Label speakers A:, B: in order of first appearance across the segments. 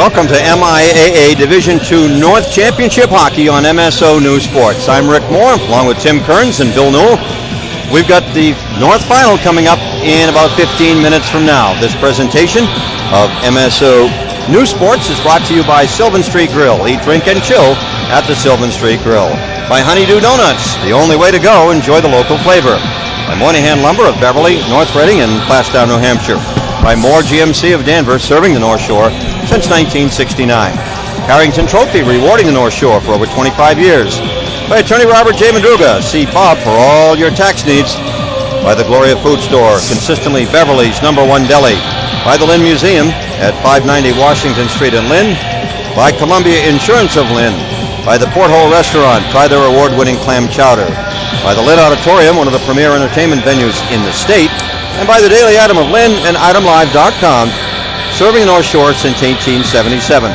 A: Welcome to MIAA Division II North Championship Hockey on MSO News Sports. I'm Rick Moore, along with Tim Kearns and Bill Newell. We've got the North Final coming up in about 15 minutes from now. This presentation of MSO News Sports is brought to you by Sylvan Street Grill. Eat, drink, and chill at the Sylvan Street Grill. By Honeydew Donuts, the only way to go. Enjoy the local flavor. By Moynihan Lumber of Beverly, North Reading, and Plastown, New Hampshire. By Moore GMC of Danvers, serving the North Shore since 1969. Carrington Trophy, rewarding the North Shore for over 25 years. By Attorney Robert J. Madruga, see Bob for all your tax needs. By the Gloria Food Store, consistently Beverly's #1 deli. By the Lynn Museum at 590 Washington Street in Lynn. By Columbia Insurance of Lynn. By the Porthole Restaurant, try their award-winning clam chowder. By the Lynn Auditorium, one of the premier entertainment venues in the state. And by the Daily Item of Lynn and ItemLive.com, serving the North Shore since 1877.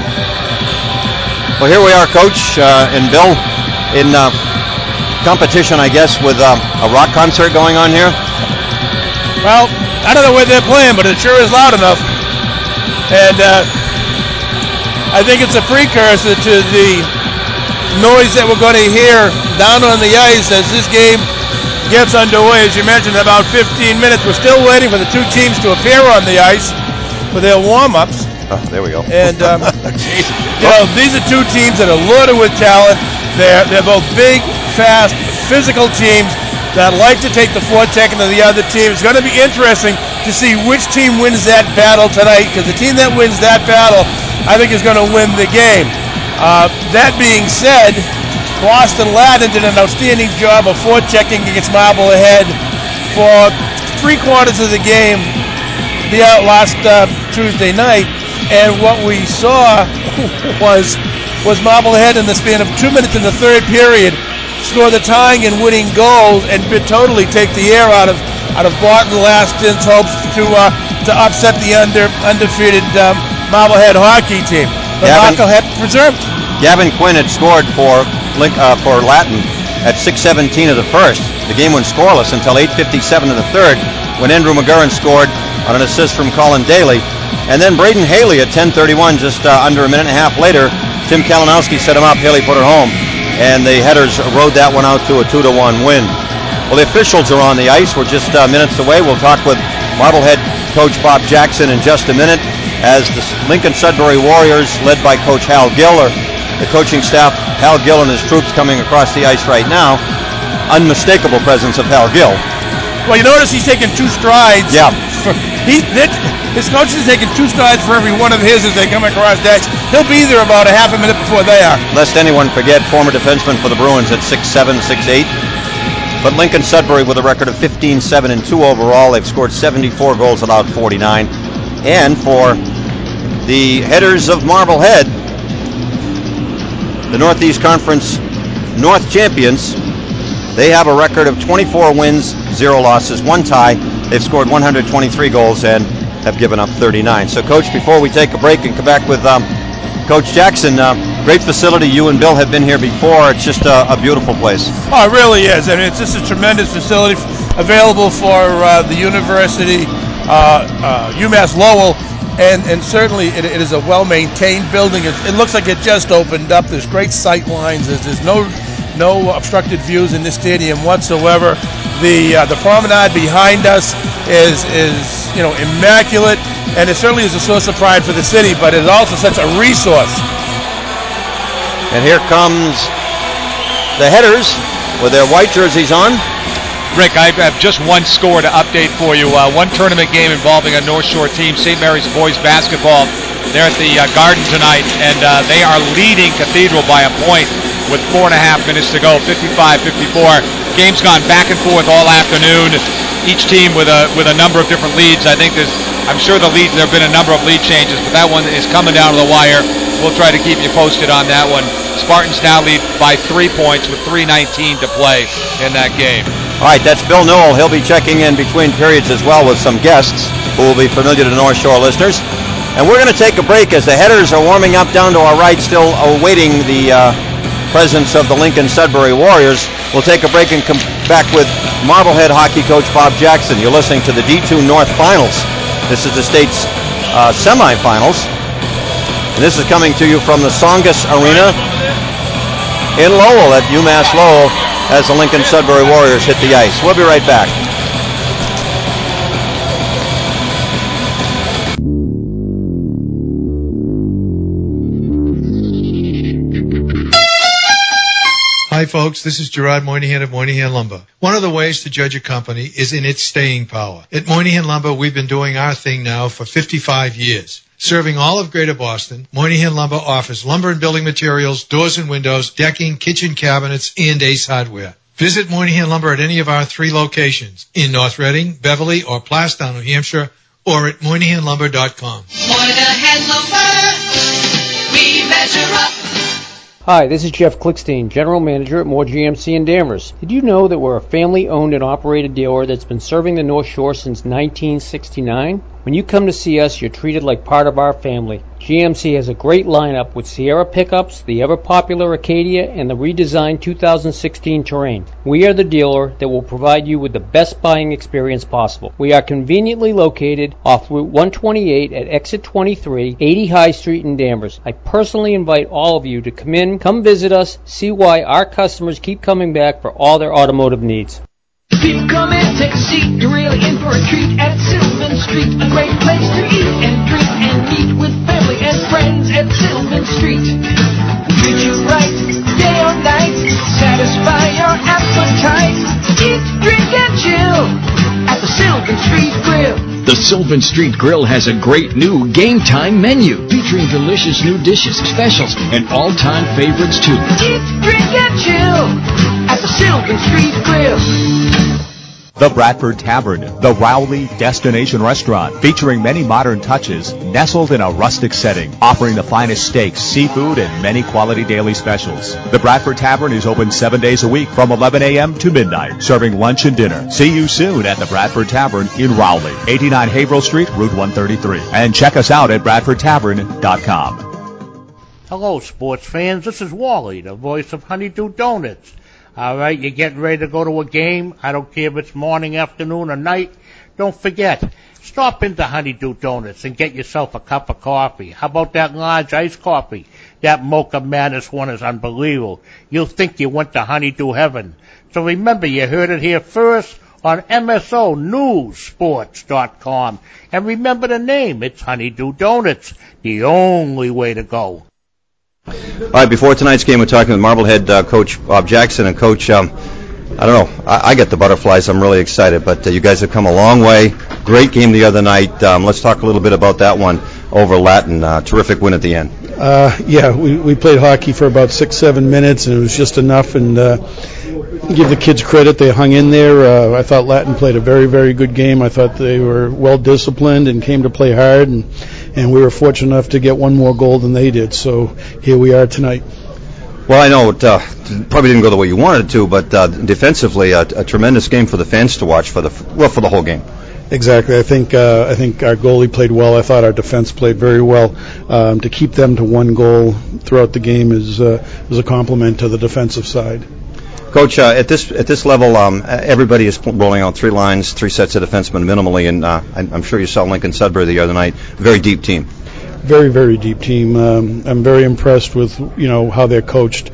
A: Well, here we are, Coach and Bill, in competition, I guess, with a rock concert going on here.
B: Well, I don't know where they're playing, but it sure is loud enough. And I think it's a precursor to the noise that we're going to hear down on the ice as this game gets underway. As you mentioned, about 15 minutes. We're still waiting for the two teams to appear on the ice for their warm-ups.
A: Oh, there we go.
B: And these are two teams that are loaded with talent. They're both big, fast, physical teams that like to take the forecheck into the other team. It's going to be interesting to see which team wins that battle tonight, because the team that wins that battle, I think, is going to win the game. That being said, Boston Latin did an outstanding job of forechecking against Marblehead for 3/4 of the game last Tuesday night, and what we saw was Marblehead in the span of 2 minutes in the third period score the tying and winning goals and totally take the air out of Barton Laston's hopes to upset the undefeated Marblehead hockey team. But Marblehead preserved.
A: Gavin Quinn had scored for Latin at 6:17 of the first. The game went scoreless until 8:57 of the third, when Andrew McGurran scored on an assist from Colin Daly. And then Braden Haley at 10:31, just under a minute and a half later, Tim Kalinowski set him up. Haley put it home, and the Headers rode that one out to a 2-1 win. Well, the officials are on the ice. We're just minutes away. We'll talk with Marblehead coach Bob Jackson in just a minute, as the Lincoln Sudbury Warriors, led by Coach Hal Gill, or the coaching staff, Hal Gill and his troops coming across the ice right now. Unmistakable presence of Hal Gill.
B: Well, you notice he's taking 2 strides.
A: Yeah.
B: His coach is taking 2 strides for every one of his as they come across the ice. He'll be there about a half a minute before they are.
A: Lest anyone forget, former defenseman for the Bruins at 6'7", 6'8". But Lincoln Sudbury with a record of 15-7-2 overall. They've scored 74 goals, allowed 49. And for the Headers of Marblehead, the Northeast Conference North champions, they have a record of 24 wins, 0 losses, 1 tie. They've scored 123 goals and have given up 39. So, Coach, before we take a break and come back with Coach Jackson, great facility. You and Bill have been here before. It's just a beautiful place.
B: Oh, it really is. I mean, it's just a tremendous facility available for the university, UMass Lowell. And certainly it is a well-maintained building. It looks like it just opened up. There's great sight lines. There's no obstructed views in this stadium whatsoever. The promenade behind us is immaculate, and it certainly is a source of pride for the city, but it's also such a resource.
A: And here comes the Headers with their white jerseys on.
C: Rick, I have just one score to update for you. One tournament game involving a North Shore team, St. Mary's boys basketball. They're at the Garden tonight, and they are leading Cathedral by a point with 4.5 minutes to go, 55-54. Game's gone back and forth all afternoon. Each team with a number of different leads. I'm sure there have been a number of lead changes, but that one is coming down to the wire. We'll try to keep you posted on that one. Spartans now lead by 3 points with 3:19 to play in that game.
A: All right, that's Bill Newell. He'll be checking in between periods as well with some guests who will be familiar to North Shore listeners. And we're going to take a break as the Headers are warming up down to our right, still awaiting the presence of the Lincoln Sudbury Warriors. We'll take a break and come back with Marblehead hockey coach Bob Jackson. You're listening to the D2 North Finals. This is the state's semifinals. And this is coming to you from the Songus Arena in Lowell at UMass Lowell as the Lincoln Sudbury Warriors hit the ice. We'll be right back.
D: Hi folks, this is Gerard Moynihan of Moynihan Lumber. One of the ways to judge a company is in its staying power. At Moynihan Lumber, we've been doing our thing now for 55 years. Serving all of Greater Boston, Moynihan Lumber offers lumber and building materials, doors and windows, decking, kitchen cabinets, and Ace Hardware. Visit Moynihan Lumber at any of our 3 locations in North Reading, Beverly, or Plastown, New Hampshire, or at MoynihanLumber.com.
E: Moynihan Lumber, we measure up.
F: Hi, this is Jeff Klickstein, General Manager at Moore GMC in Danvers. Did you know that we're a family-owned and operated dealer that's been serving the North Shore since 1969? When you come to see us, you're treated like part of our family. GMC has a great lineup with Sierra pickups, the ever-popular Acadia, and the redesigned 2016 Terrain. We are the dealer that will provide you with the best buying experience possible. We are conveniently located off Route 128 at Exit 23, 80 High Street in Danvers. I personally invite all of you to come visit us, see why our customers keep coming back for all their automotive needs.
E: People come in, take a seat, you're really in for a treat at Sylvan Street. A great place to eat and drink and meet with family and friends at Sylvan Street. Treat you right, day or night, satisfy your appetite. Eat, drink, and chill at the Sylvan Street Grill.
G: The Sylvan Street Grill has a great new game time menu featuring delicious new dishes, specials, and all-time favorites too.
E: Eat, drink, and chill at the Sylvan Street Grill.
H: The Bradford Tavern, the Rowley destination restaurant, featuring many modern touches, nestled in a rustic setting, offering the finest steaks, seafood, and many quality daily specials. The Bradford Tavern is open 7 days a week from 11 a.m. to midnight, serving lunch and dinner. See you soon at the Bradford Tavern in Rowley, 89 Haverhill Street, Route 133. And check us out at BradfordTavern.com.
I: Hello, sports fans. This is Wally, the voice of Honeydew Donuts. All right, you're getting ready to go to a game. I don't care if it's morning, afternoon, or night. Don't forget, stop into Honeydew Donuts and get yourself a cup of coffee. How about that large iced coffee? That Mocha Madness one is unbelievable. You'll think you went to Honeydew Heaven. So remember, you heard it here first on MSONewsSports.com. And remember the name. It's Honeydew Donuts, the only way to go.
A: All right, before tonight's game, we're talking with Marblehead Coach Bob Jackson. And, Coach, I don't know, I get the butterflies. I'm really excited. But you guys have come a long way. Great game the other night. Let's talk a little bit about that one over Latin. Terrific win at the end.
J: Yeah, we played hockey for about 6-7 minutes, and it was just enough. And give the kids credit. They hung in there. I thought Latin played a very, very good game. I thought they were well-disciplined and came to play hard. And we were fortunate enough to get one more goal than they did. So here we are tonight.
A: Well, I know it probably didn't go the way you wanted it to, but defensively, a tremendous game for the fans to watch for the whole game.
J: Exactly. I think our goalie played well. I thought our defense played very well. To keep them to one goal throughout the game is a compliment to the defensive side.
A: Coach, at this level, everybody is rolling out 3 lines, 3 sets of defensemen minimally, and I'm sure you saw Lincoln Sudbury the other night. Very deep team.
J: Very, very deep team. I'm very impressed with how they're coached,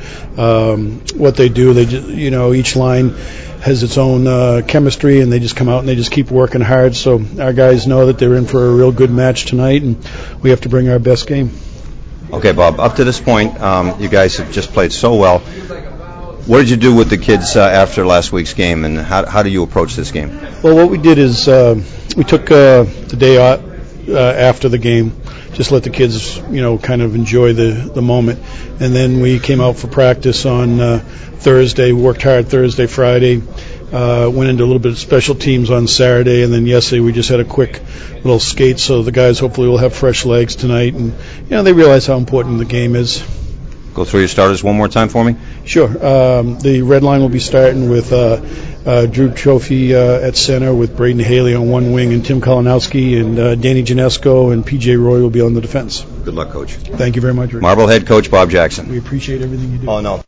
J: what they do. They each line has its own chemistry, and they just come out and they just keep working hard. So our guys know that they're in for a real good match tonight, and we have to bring our best game.
A: Okay, Bob. Up to this point, you guys have just played so well. What did you do with the kids after last week's game, and how do you approach this game?
J: Well, what we did is we took the day out after the game, just let the kids, kind of enjoy the moment. And then we came out for practice on Thursday, worked hard Thursday, Friday, went into a little bit of special teams on Saturday, and then yesterday we just had a quick little skate, so the guys hopefully will have fresh legs tonight. And, they realize how important the game is.
A: Go through your starters one more time for me?
J: Sure. The red line will be starting with Drew Trophy at center, with Braden Haley on one wing, and Tim Kalinowski and Danny Janesco and P.J. Roy will be on the defense.
A: Good luck, Coach.
J: Thank you very much, Rick.
A: Marblehead coach Bob Jackson.
J: We appreciate everything you do.
A: Oh, no.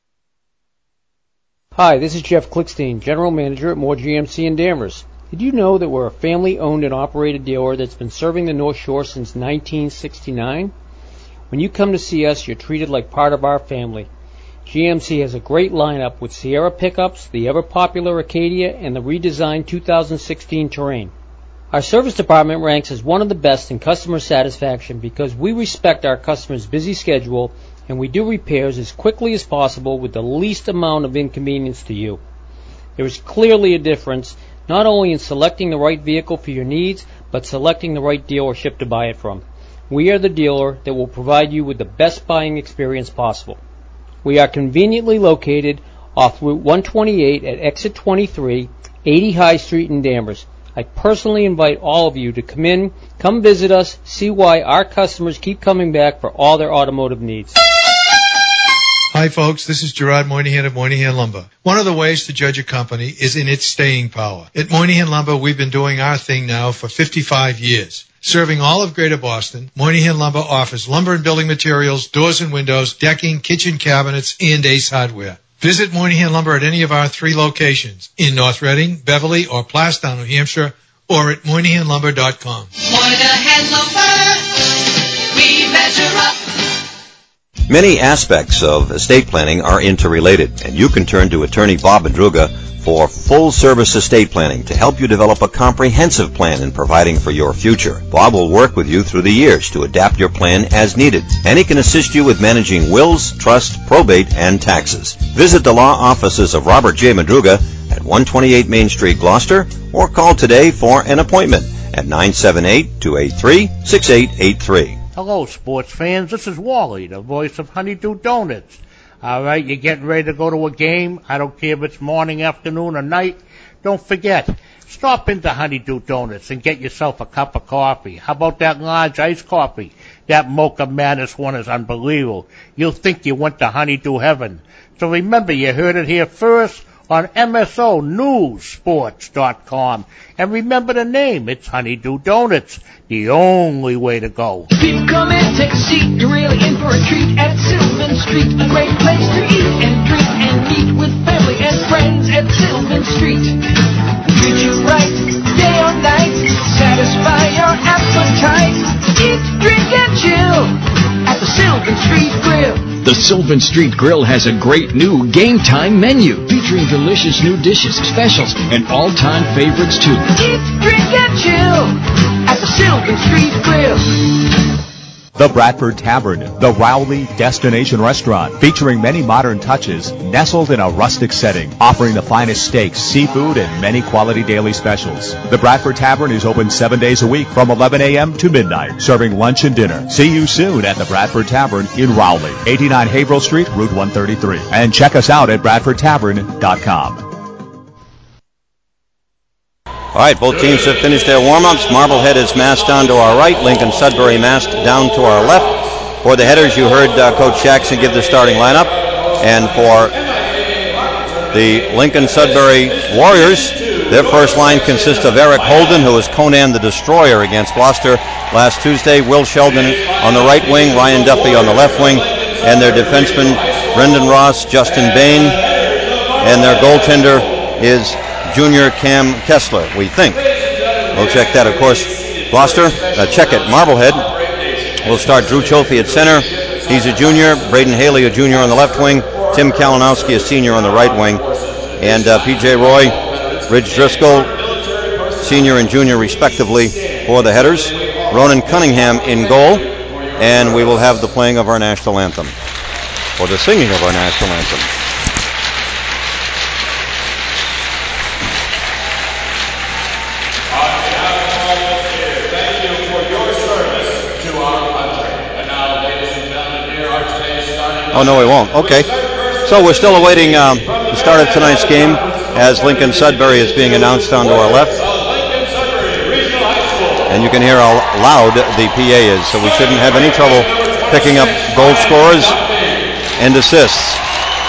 F: Hi, this is Jeff Klickstein, General Manager at Moore GMC in Danvers. Did you know that we're a family-owned and operated dealer that's been serving the North Shore since 1969? When you come to see us, you're treated like part of our family. GMC has a great lineup with Sierra pickups, the ever-popular Acadia, and the redesigned 2016 Terrain. Our service department ranks as one of the best in customer satisfaction because we respect our customers' busy schedule and we do repairs as quickly as possible with the least amount of inconvenience to you. There is clearly a difference not only in selecting the right vehicle for your needs, but selecting the right dealership to buy it from. We are the dealer that will provide you with the best buying experience possible. We are conveniently located off Route 128 at exit 23, 80 High Street in Danvers. I personally invite all of you to come visit us, see why our customers keep coming back for all their automotive needs.
D: Hi, folks. This is Gerard Moynihan of Moynihan Lumber. One of the ways to judge a company is in its staying power. At Moynihan Lumber, we've been doing our thing now for 55 years. Serving all of Greater Boston, Moynihan Lumber offers lumber and building materials, doors and windows, decking, kitchen cabinets, and Ace Hardware. Visit Moynihan Lumber at any of our 3 locations in North Reading, Beverly, or Plastown, New Hampshire, or at MoynihanLumber.com.
E: Moynihan Lumber, we measure up.
A: Many aspects of estate planning are interrelated, and you can turn to attorney Bob Madruga for full-service estate planning to help you develop a comprehensive plan in providing for your future. Bob will work with you through the years to adapt your plan as needed, and he can assist you with managing wills, trust, probate, and taxes. Visit the law offices of Robert J. Madruga at 128 Main Street, Gloucester, or call today for an appointment at 978-283-6883.
I: Hello, sports fans. This is Wally, the voice of Honeydew Donuts. All right, you're getting ready to go to a game. I don't care if it's morning, afternoon, or night. Don't forget, stop into Honeydew Donuts and get yourself a cup of coffee. How about that large iced coffee? That Mocha Madness one is unbelievable. You'll think you went to Honeydew Heaven. So remember, you heard it here first on MSONewsSports.com. And remember the name, it's Honeydew Donuts, the only way to go.
E: People come in, take a seat, you're really in for a treat at Sylvan Street. A great place to eat and drink and meet with family and friends at Sylvan Street. Treat you right, day or night, satisfy your appetite. Eat, drink, and chill at the Sylvan Street Grill.
G: The Sylvan Street Grill has a great new game time menu featuring delicious new dishes, specials, and all-time favorites too.
E: Eat, drink, and chill at the Sylvan Street Grill.
H: The Bradford Tavern, the Rowley Destination Restaurant, featuring many modern touches, nestled in a rustic setting, offering the finest steaks, seafood, and many quality daily specials. The Bradford Tavern is open 7 days a week from 11 a.m. to midnight, serving lunch and dinner. See you soon at the Bradford Tavern in Rowley, 89 Haverhill Street, Route 133. And check us out at BradfordTavern.com.
A: All right, both teams have finished their warm-ups. Marblehead is massed down to our right. Lincoln Sudbury massed down to our left. For the headers, you heard Coach Jackson give the starting lineup. And for the Lincoln Sudbury Warriors, their first line consists of Eric Holden, who was Conan the Destroyer against Gloucester last Tuesday. Will Sheldon on the right wing, Ryan Duffy on the left wing, and their defensemen, Brendan Ross, Justin Bain, and their goaltender is Junior Cam Kessler, we think. We'll check that, of course. Gloucester, check it. Marblehead will start Drew Chofie at center. He's a junior. Braden Haley, a junior on the left wing. Tim Kalinowski, a senior on the right wing. And P.J. Roy, Ridge Driscoll, senior and junior respectively for the headers. Ronan Cunningham in goal. And we will have the playing of our national anthem, or the singing of our national anthem. Oh, no, we won't. Okay. So we're still awaiting the start of tonight's game as Lincoln Sudbury is being announced down to our left. And you can hear how loud the PA is, so we shouldn't have any trouble picking up goal scorers and assists.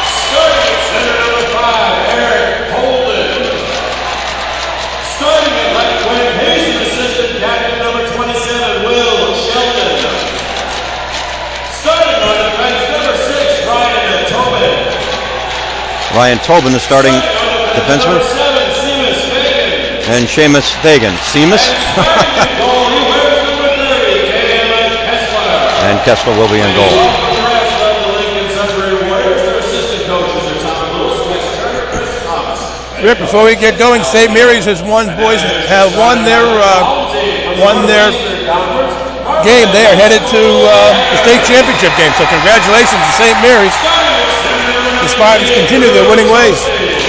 A: Ryan Tobin, the starting defenseman. And Seamus Fagan. Seamus? And Kessler will be in goal.
B: Rick, before we get going, St. Mary's have won their game. They are headed to the state championship game. So congratulations to St. Mary's. The Spartans continue their winning ways.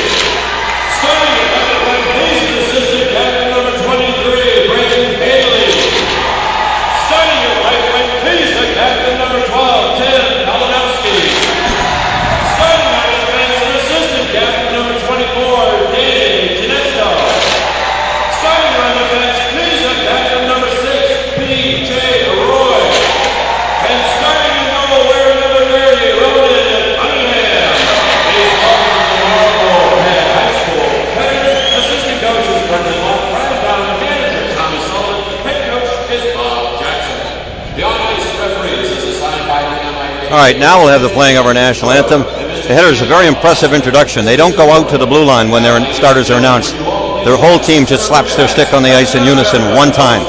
A: All right, now we'll have the playing of our national anthem. The Headers, a very impressive introduction. They don't go out to the blue line when their starters are announced. Their whole team just slaps their stick on the ice in unison one time.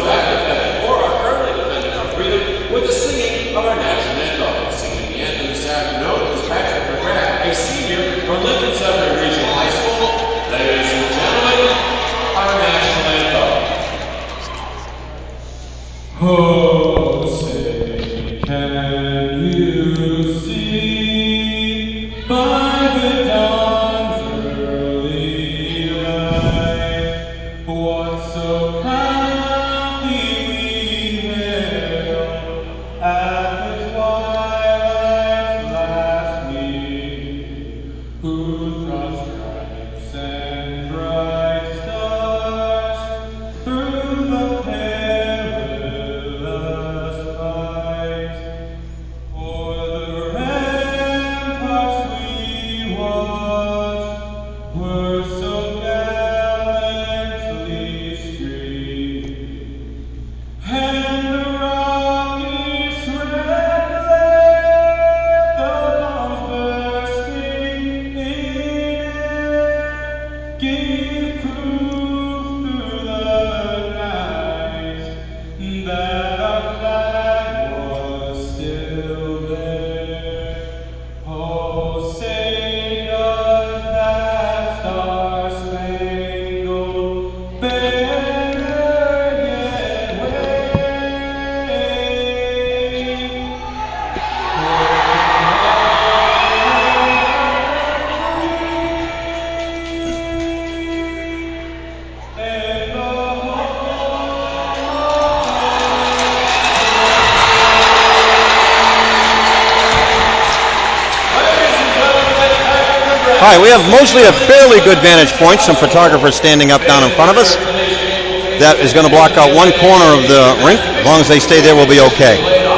A: All right, we have mostly a fairly good vantage point. Some photographers standing up down in front of us. That is going to block out one corner of the rink. As long as they stay there, we'll be okay.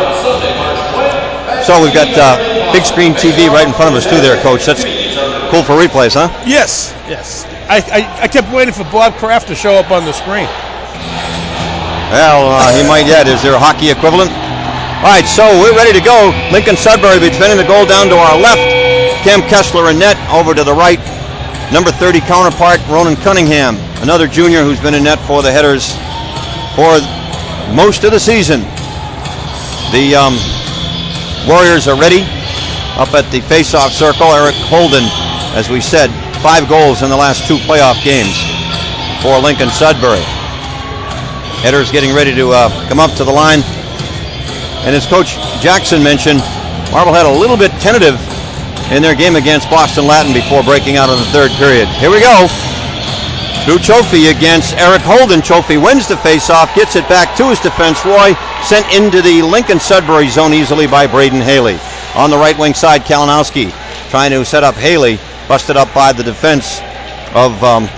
A: So we've got big screen TV right in front of us too there, Coach. That's cool for replays, huh?
B: Yes. I kept waiting for Bob Kraft to show up on the screen.
A: Well, he might yet. Is there a hockey equivalent? All right, so we're ready to go. Lincoln Sudbury defending the goal down to our left. Cam Kessler in net. Over to the right, number 30 counterpart Ronan Cunningham, another junior who's been in net for the Headers for most of the season. The Warriors are ready up at the face-off circle. Eric Holden, as we said, 5 goals in the last 2 playoff games for Lincoln Sudbury. Headers getting ready to come up to the line. And as Coach Jackson mentioned, Marblehead a little bit tentative in their game against Boston Latin before breaking out in the third period. Here we go. Drew Chofie against Eric Holden. Chofie wins the face-off, gets it back to his defense. Roy sent into the Lincoln Sudbury zone easily by Braden Haley. On the right wing side, Kalinowski trying to set up Haley, busted up by the defense of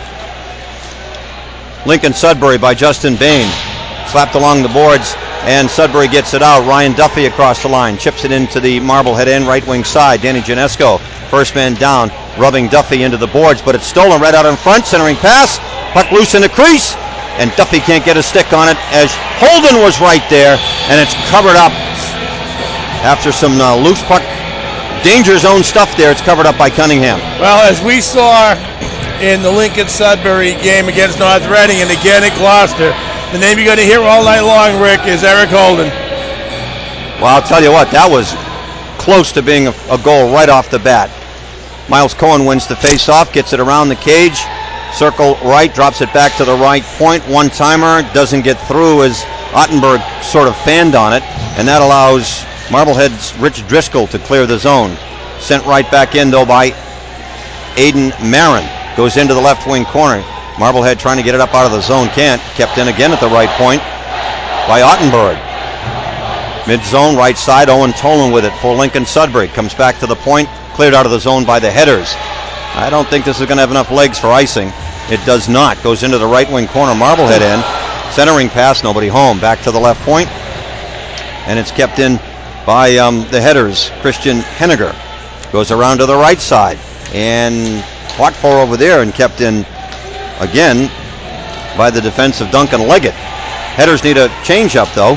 A: Lincoln Sudbury by Justin Bain. Slapped along the boards, and Sudbury gets it out. Ryan Duffy across the line, chips it into the Marblehead end right wing side. Danny Janesco, first man down, rubbing Duffy into the boards, but it's stolen right out in front. Centering pass, puck loose in the crease, and Duffy can't get a stick on it as Holden was right there, and it's covered up after some loose puck. Danger zone stuff there. It's covered up by Cunningham.
B: Well, as we saw in the Lincoln Sudbury game against North Reading and again at Gloucester, the name you're going to hear all night long, Rick, is Eric Holden.
A: Well, I'll tell you what, that was close to being a goal right off the bat. Miles Cohen wins the face-off, gets it around the cage, circle right, drops it back to the right point. One-timer, doesn't get through as Ottenberg sort of fanned on it, and that allows Marblehead's Rich Driscoll to clear the zone. Sent right back in, though, by Aiden Marin. Goes into the left wing corner. Marblehead trying to get it up out of the zone, can't. Kept in again at the right point by Ottenberg. Mid-zone, right side, Owen Tolan with it for Lincoln Sudbury. Comes back to the point, cleared out of the zone by the headers. I don't think this is going to have enough legs for icing. It does not. Goes into the right wing corner, Marblehead in. Centering pass, nobody home. Back to the left point. And it's kept in by the headers, Christian Henniger. Goes around to the right side. And fought for over there and kept in again by the defense of Duncan Leggett. Headers need a change-up, though.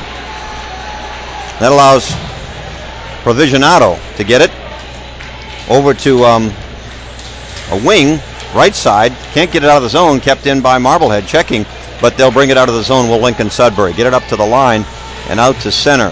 A: That allows Provisionato to get it over to a wing, right side. Can't get it out of the zone, kept in by Marblehead, checking, but they'll bring it out of the zone with Lincoln Sudbury. Get it up to the line and out to center.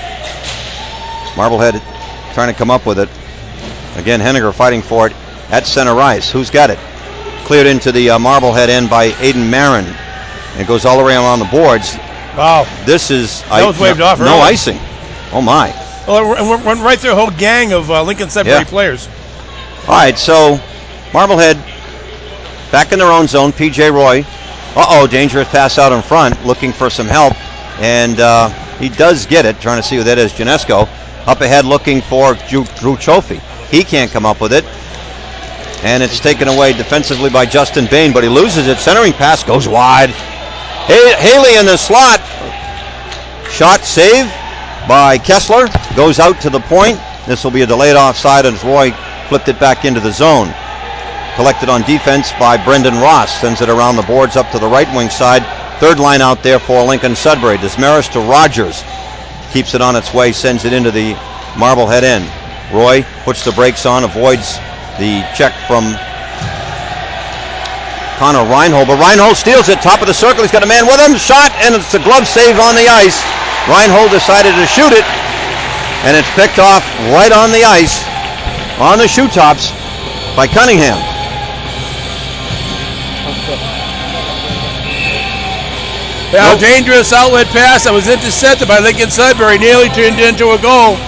A: Marblehead trying to come up with it. Again, Henniger fighting for it at center ice. Who's got it? Cleared into the Marblehead end by Aiden Marin. And it goes all the way around the boards.
B: Wow.
A: This is...
B: That was waved off
A: No
B: early.
A: icing. Oh, my.
B: Well, it went right through a whole gang of Lincoln Sudbury players.
A: All right, so Marblehead back in their own zone. P.J. Roy. Dangerous pass out in front, looking for some help. And he does get it, trying to see who that is, Janesco. Up ahead looking for Drew Chofie. He can't come up with it. And it's taken away defensively by Justin Bain, but he loses it. Centering pass goes wide. Haley in the slot. Shot save by Kessler. Goes out to the point. This will be a delayed offside as Roy flipped it back into the zone. Collected on defense by Brendan Ross. Sends it around the boards up to the right wing side. Third line out there for Lincoln Sudbury. Desmarais to Rogers. Keeps it on its way. Sends it into the Marblehead end. Roy puts the brakes on. Avoids the check from Connor Reinhold. But Reinhold steals it. Top of the circle. He's got a man with him. Shot. And it's a glove save on the ice. Reinhold decided to shoot it. And it's picked off right on the ice. On the shoe tops by Cunningham.
B: Now, dangerous outlet pass that was intercepted by Lincoln Sudbury, nearly turned into a goal.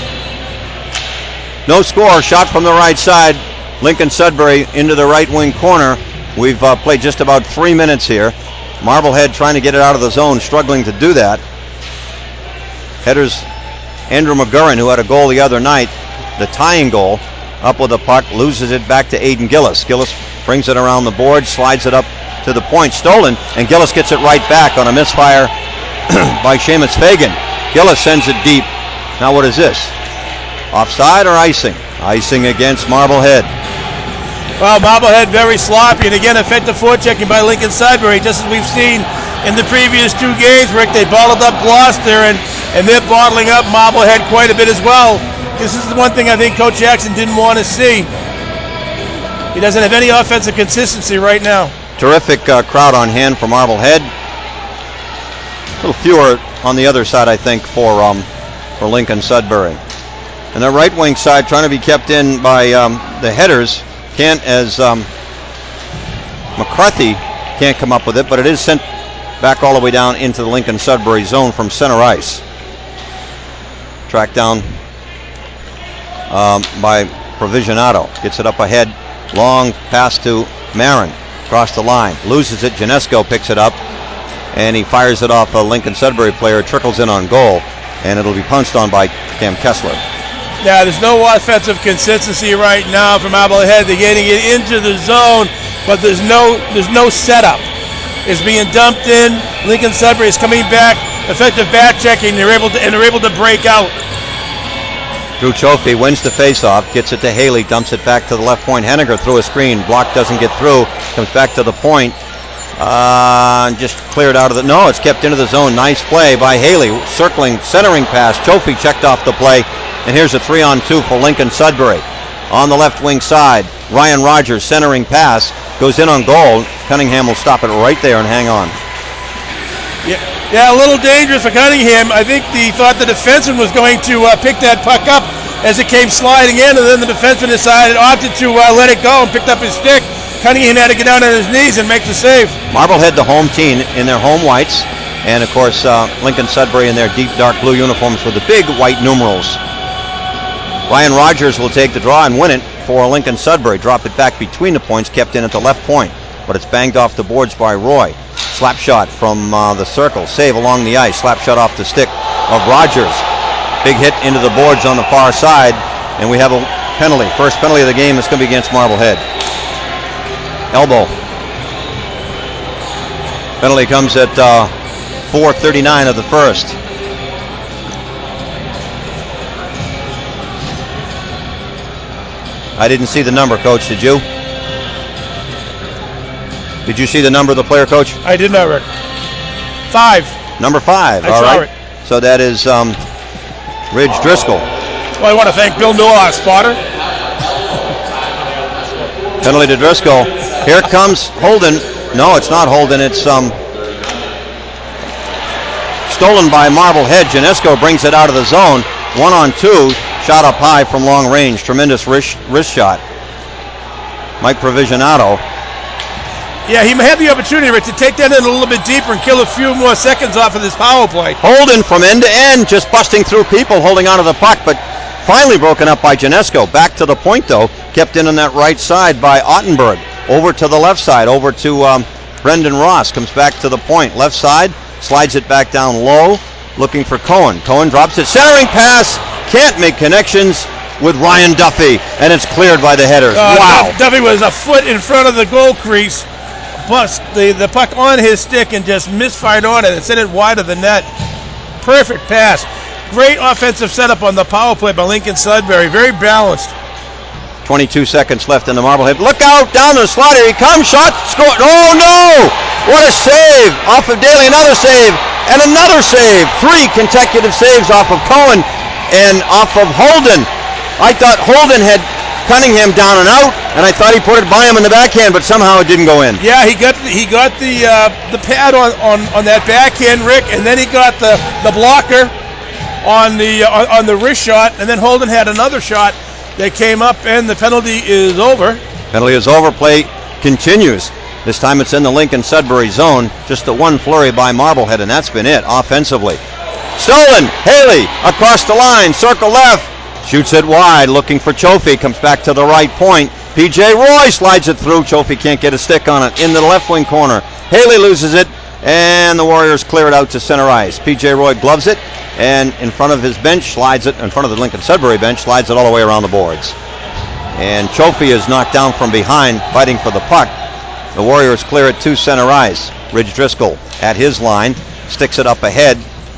A: No score. Shot from the right side. Lincoln Sudbury into the right wing corner. We've played just about 3 minutes here. Marblehead trying to get it out of the zone, struggling to do that. Headers Andrew McGurran, who had a goal the other night, the tying goal, up with the puck, loses it back to Aiden Gillis. Gillis brings it around the board, slides it up to the point, stolen, and Gillis gets it right back on a misfire by Seamus Fagan. Gillis sends it deep. Now what is this? Offside or icing? Icing against Marblehead.
B: Well, Marblehead very sloppy, and again, effective forechecking by Lincoln Sudbury, just as we've seen in the previous 2 games, Rick. They bottled up Gloucester, and they're bottling up Marblehead quite a bit as well. This is the one thing I think Coach Jackson didn't want to see. He doesn't have any offensive consistency right now.
A: Terrific crowd on hand for Marblehead. A little fewer on the other side, I think, for Lincoln Sudbury. And the right wing side trying to be kept in by the headers. Can't, as McCarthy can't come up with it, but it is sent back all the way down into the Lincoln Sudbury zone from center ice. Tracked down by Provisionato. Gets it up ahead. Long pass to Marin. Across the line. Loses it. Janesco picks it up. And he fires it off a Lincoln Sudbury player. Trickles in on goal. And it'll be punched on by Cam Kessler.
B: Yeah, there's no offensive consistency right now from Marblehead. They're getting it into the zone, but there's no setup. It's being dumped in. Lincoln Sudbury is coming back. Effective back checking. They're able to break out.
A: Drew Chofie wins the faceoff, gets it to Haley, dumps it back to the left point. Henniger through a screen. Block doesn't get through. Comes back to the point. Just cleared out of the... No, it's kept into the zone. Nice play by Haley. Circling, centering pass. Chofie checked off the play. And here's a 3-on-2 for Lincoln Sudbury. On the left wing side, Ryan Rogers centering pass. Goes in on goal. Cunningham will stop it right there and hang on.
B: Yeah, a little dangerous for Cunningham. I think he thought the defenseman was going to pick that puck up as it came sliding in, and then the defenseman opted to let it go and picked up his stick. Cunningham had to get down on his knees and make the save.
A: Marblehead, the home team, in their home whites, and of course Lincoln Sudbury in their deep dark blue uniforms with the big white numerals. Ryan Rogers will take the draw and win it for Lincoln Sudbury. Drop it back between the points, kept in at the left point, but it's banged off the boards by Roy. Slap shot from the circle, save along the ice, slap shot off the stick of Rogers. Big hit into the boards on the far side, and we have a penalty. First penalty of the game is going to be against Marblehead. Elbow. Penalty comes at 4:39 of the first. I didn't see the number, Coach. Did you? Did you see the number of the player, Coach?
B: I did not, Rick. 5.
A: Number 5. All right. So that is Ridge Driscoll.
B: Well, I want to thank Bill Newell, our spotter.
A: Penalty to Driscoll. Here comes Holden. No, it's not Holden. It's stolen by Marblehead. Janesco brings it out of the zone. 1-on-2. Shot up high from long range. Tremendous wrist shot. Mike Provisionato.
B: Yeah, he had the opportunity, Rick, to take that in a little bit deeper and kill a few more seconds off of this power play.
A: Holden from end to end, just busting through people, holding onto the puck, but finally broken up by Janesco. Back to the point, though. Kept in on that right side by Ottenberg. Over to the left side, over to Brendan Ross. Comes back to the point. Left side, slides it back down low, looking for Cohen. Cohen drops it. Centering pass. Can't make connections with Ryan Duffy, and it's cleared by the headers. Wow.
B: Duffy was a foot in front of the goal crease. Bust the puck on his stick and just misfired on it and sent it wide of the net. Perfect pass. Great offensive setup on the power play by Lincoln Sudbury. Very balanced.
A: 22 seconds left in the Marblehead. Look out, down the slot. Here he comes. Shot, score. Oh, no! What a save. Off of Daly, another save. And another save. 3 consecutive saves off of Cohen and off of Holden. I thought Holden had Cunningham down and out, and I thought he put it by him in the backhand, but somehow it didn't go in.
B: Yeah, he got the pad on that backhand, Rick, and then he got the blocker on the wrist shot, and then Holden had another shot that came up, and the penalty is over.
A: Penalty is over. Play continues. This time it's in the Lincoln Sudbury zone. Just the one flurry by Marblehead, and that's been it offensively. Stolen. Haley across the line. Circle left. Shoots it wide. Looking for Chofie. Comes back to the right point. P.J. Roy slides it through. Chofie can't get a stick on it. In the left wing corner. Haley loses it. And the Warriors clear it out to center ice. P.J. Roy gloves it. And in front of his bench, slides it. In front of the Lincoln Sudbury bench, slides it all the way around the boards. And Chofie is knocked down from behind, fighting for the puck. The Warriors clear it to center ice. Ridge Driscoll at his line. Sticks it up ahead.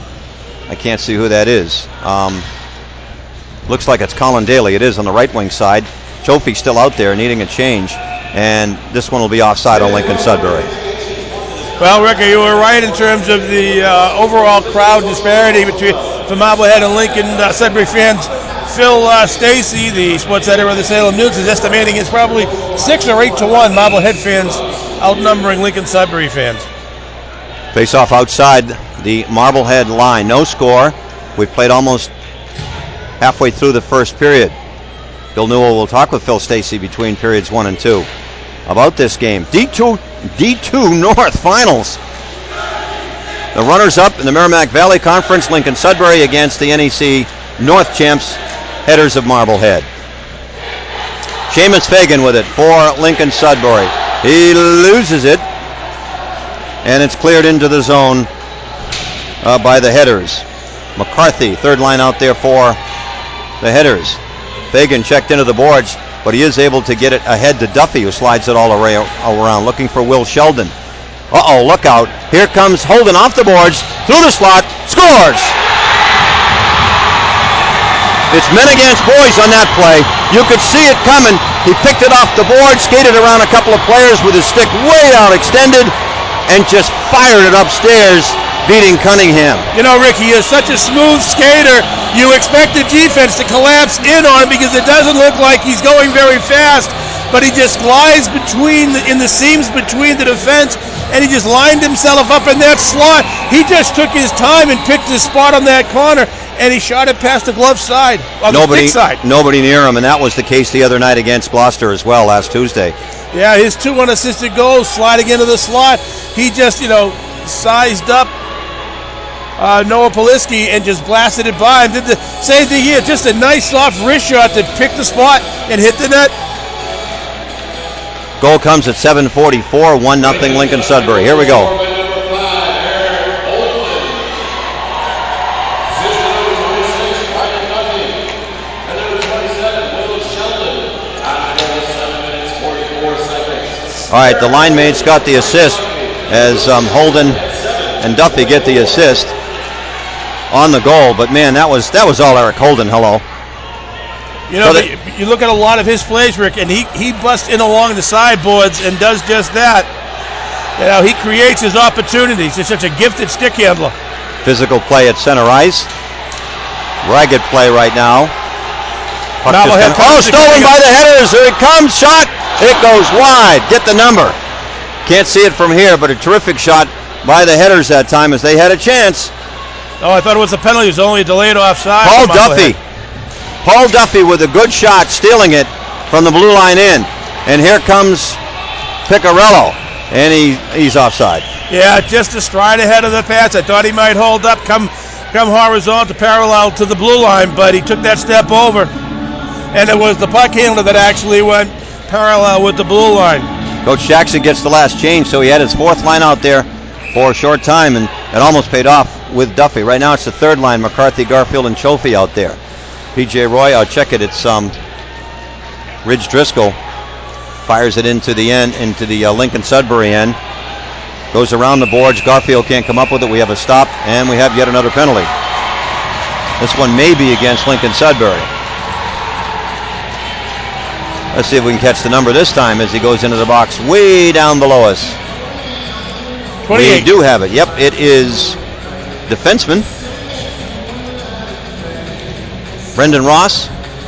A: I can't see who that is. Looks like it's Colin Daly. It is on the right wing side. Chofie still out there needing a change. And this one will be offside on Lincoln Sudbury.
B: Well, Rick, you were right in terms of the overall crowd disparity between the Marblehead and Lincoln Sudbury fans. Phil Stacy, the sports editor of the Salem News, is estimating it's probably 6 or 8 to 1 Marblehead fans outnumbering Lincoln Sudbury fans.
A: Face off outside the Marblehead line. No score. We've played almost halfway through the first period. Bill Newell will talk with Phil Stacy between periods 1 and 2 about this game. D2 North Finals. The runners-up in the Merrimack Valley Conference, Lincoln Sudbury against the NEC North champs, Headers of Marblehead. Seamus Fagan with it for Lincoln Sudbury. He loses it, and it's cleared into the zone by the Headers. McCarthy, third line out there for the Headers. Fagan checked into the boards, but he is able to get it ahead to Duffy, who slides it all around, looking for Will Sheldon. Uh-oh, look out. Here comes Holden off the boards, through the slot, scores! It's men against boys on that play. You could see it coming. He picked it off the board, skated around a couple of players with his stick way out extended, and just fired it upstairs, beating Cunningham.
B: You know, Rick, he is such a smooth skater. You expect the defense to collapse in on him because it doesn't look like he's going very fast, but he just glides in the seams between the defense and he just lined himself up in that slot. He just took his time and picked his spot on that corner, and he shot it past the glove side, on the stick side.
A: Nobody near him, and that was the case the other night against Gloucester as well last Tuesday.
B: Yeah, his 2 unassisted goals sliding into the slot. He just, sized up Noah Poliski and just blasted it by him. Did the same thing here. Just a nice soft wrist shot to pick the spot and hit the net.
A: Goal comes at 7:44, 1-0 Lincoln Sudbury. Here we go. All right, the line mates got the assist as Holden and Duffy get the assist on the goal. But man, that was all Eric Holden. Hello.
B: You look at a lot of his plays, Rick, and he busts in along the sideboards and does just that. He creates his opportunities. He's such a gifted stick handler.
A: Physical play at center ice. Ragged play right now. Stolen by the headers. Here it comes. Shot. It goes wide. Get the number. Can't see it from here, but a terrific shot by the headers that time as they had a chance.
B: Oh, I thought it was a penalty. It was only a delayed offside.
A: Paul Duffy with a good shot, stealing it from the blue line in. And here comes Piccarello, and he's offside.
B: Yeah, just a stride ahead of the pass. I thought he might hold up, come horizontal, parallel to the blue line, but he took that step over. And it was the puck handler that actually went parallel with the blue line.
A: Coach Jackson gets the last change, so he had his fourth line out there for a short time, and it almost paid off with Duffy. Right now it's the third line, McCarthy, Garfield, and Chofie out there. PJ Roy, I'll check it. It's Ridge Driscoll fires it into the end, into the Lincoln Sudbury end. Goes around the boards. Garfield can't come up with it. We have a stop, and we have yet another penalty. This one may be against Lincoln Sudbury. Let's see if we can catch the number this time as he goes into the box way down below us.
B: 28.
A: We do have it. Yep, it is defenseman Brendan Ross.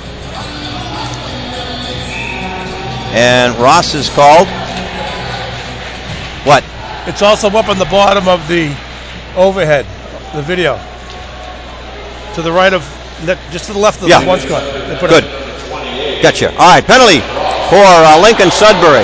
A: And Ross is called. What?
B: It's also up on the bottom of the overhead, the video. To the right of, just to the left of the one score.
A: Good. Gotcha. All right, penalty for Lincoln Sudbury.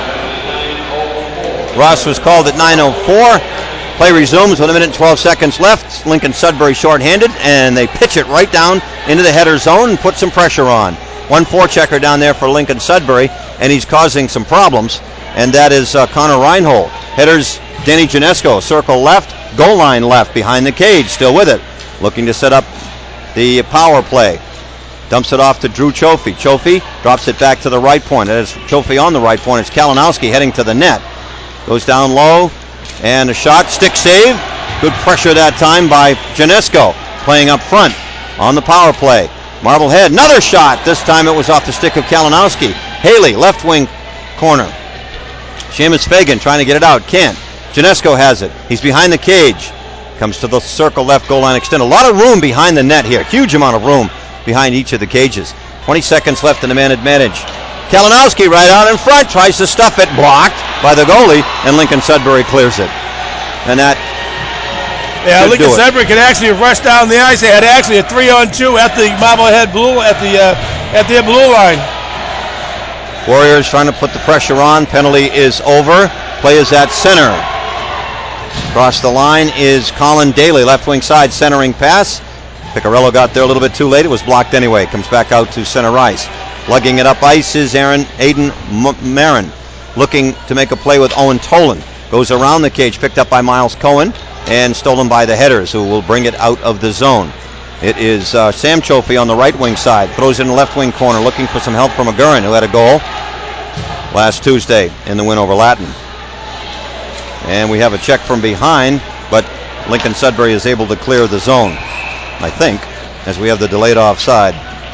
A: Ross was called at 9:04. Play resumes with 1 minute and 12 seconds left. Lincoln Sudbury shorthanded, and they pitch it right down into the header zone and put some pressure on. 1 forechecker down there for Lincoln Sudbury, and he's causing some problems, and that is Connor Reinhold. Headers, Danny Janesco, circle left, goal line left, behind the cage, still with it. Looking to set up the power play. Dumps it off to Drew Chofie. Chofie drops it back to the right point. It is Chofie on the right point. It's Kalinowski heading to the net. Goes down low, and a shot, stick save. Good pressure that time by Janesco, playing up front on the power play. Marblehead, another shot. This time it was off the stick of Kalinowski. Haley, left wing corner. Seamus Fagan trying to get it out. Can't. Janesco has it. He's behind the cage. Comes to the circle left goal line extend. A lot of room behind the net here. Huge amount of room behind each of the cages. 20 seconds left in the man advantage. Kalinowski right out in front. Tries to stuff it. Blocked by the goalie. And Lincoln Sudbury clears it. And that
B: Lincoln Sudbury could actually rush down the ice. They had actually a 3-on-2 at the Marblehead blue at their blue line.
A: Warriors trying to put the pressure on. Penalty is over. Play is at center. Across the line is Colin Daly, left wing side, centering pass. Piccarello got there a little bit too late. It was blocked anyway. Comes back out to center ice. Lugging it up ice is Aiden Marin, looking to make a play with Owen Tolan. Goes around the cage, picked up by Miles Cohen, and stolen by the headers, who will bring it out of the zone. It is Sam Chofie on the right wing side. Throws it in the left wing corner, looking for some help from McGurran, who had a goal last Tuesday in the win over Latin. And we have a check from behind, but Lincoln Sudbury is able to clear the zone, I think, as we have the delayed offside.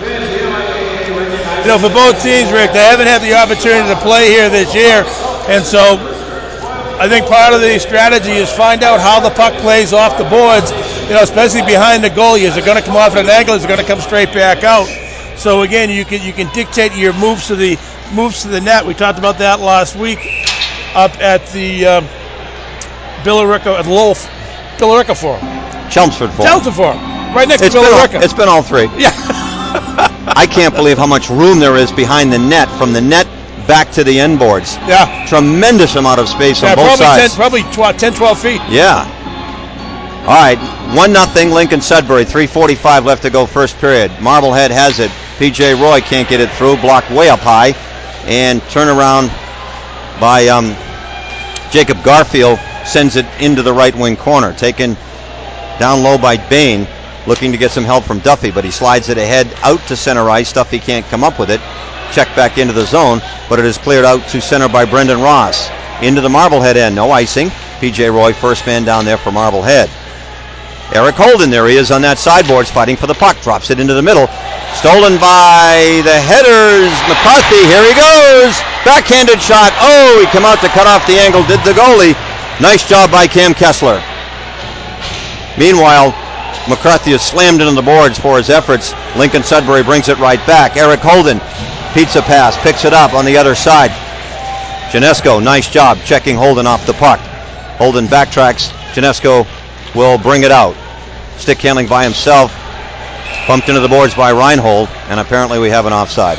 B: For both teams, Rick, they haven't had the opportunity to play here this year, and so I think part of the strategy is find out how the puck plays off the boards, especially behind the goalie. Is it going to come off at an angle? Is it going to come straight back out? So again, you can dictate your moves to the net. We talked about that last week up at the Billerica, the Lowell Billerica Forum.
A: Chelmsford Forum.
B: Chelmsford Forum. Right next to Billerica.
A: It's been all three.
B: Yeah.
A: I can't believe how much room there is behind the net, from the net back to the end boards.
B: Yeah.
A: Tremendous amount of space on both sides.
B: Probably 10, 12 feet.
A: Yeah. All right, 1-0 Lincoln Sudbury, 3:45 left to go first period. Marblehead has it. P.J. Roy can't get it through, blocked way up high, and turnaround by Jacob Garfield sends it into the right wing corner. Taken down low by Bain, looking to get some help from Duffy, but he slides it ahead out to center ice. Duffy can't come up with it. Check back into the zone, but it is cleared out to center by Brendan Ross. Into the Marblehead end, no icing. P.J. Roy, first man down there for Marblehead. Eric Holden, there he is on that sideboards, fighting for the puck. Drops it into the middle. Stolen by the Headers. McCarthy, here he goes. Backhanded shot. Oh, he came out to cut off the angle, did the goalie. Nice job by Cam Kessler. Meanwhile, McCarthy is slammed into the boards for his efforts. Lincoln Sudbury brings it right back. Eric Holden, pizza pass, picks it up on the other side. Janesko, nice job checking Holden off the puck. Holden backtracks. Janesko will bring it out. Stick handling by himself. Bumped into the boards by Reinhold, and apparently we have an offside.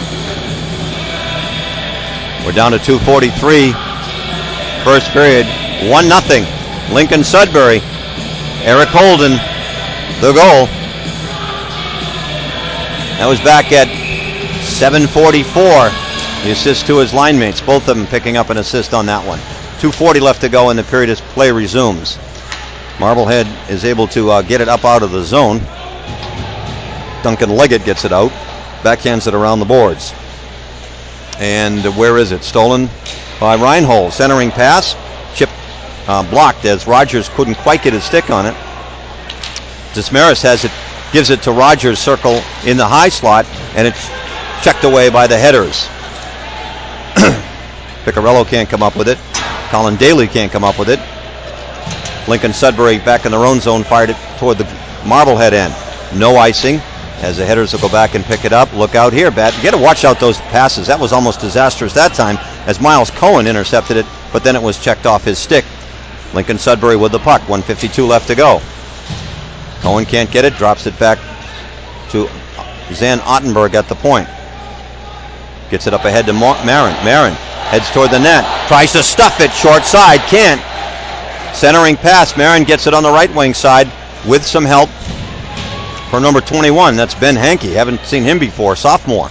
A: We're down to 2:43. First period, 1-0. Lincoln Sudbury. Eric Holden, the goal. That was back at 7:44. The assist to his line mates, both of them picking up an assist on that one. 2:40 left to go in the period as play resumes. Marblehead is able to get it up out of the zone. Duncan Leggett gets it out, backhands it around the boards. And where is it? Stolen by Reinhold. Centering pass, chip blocked as Rogers couldn't quite get his stick on it. Desmaris has it, gives it to Rogers, circle in the high slot, and it's checked away by the Headers. Piccarello can't come up with it. Colin Daly can't come up with it. Lincoln Sudbury back in their own zone, fired it toward the Marblehead end. No icing, as the Headers will go back and pick it up. Look out here, Bat. You got to watch out those passes. That was almost disastrous that time, as Miles Cohen intercepted it, but then it was checked off his stick. Lincoln Sudbury with the puck, 1:52 left to go. Cohen can't get it, drops it back to Zan Ottenberg at the point. Gets it up ahead to Marin. Marin heads toward the net, tries to stuff it, short side, can't. Centering pass, Marin gets it on the right wing side with some help for number 21. That's Ben Hankey. Haven't seen him before, sophomore.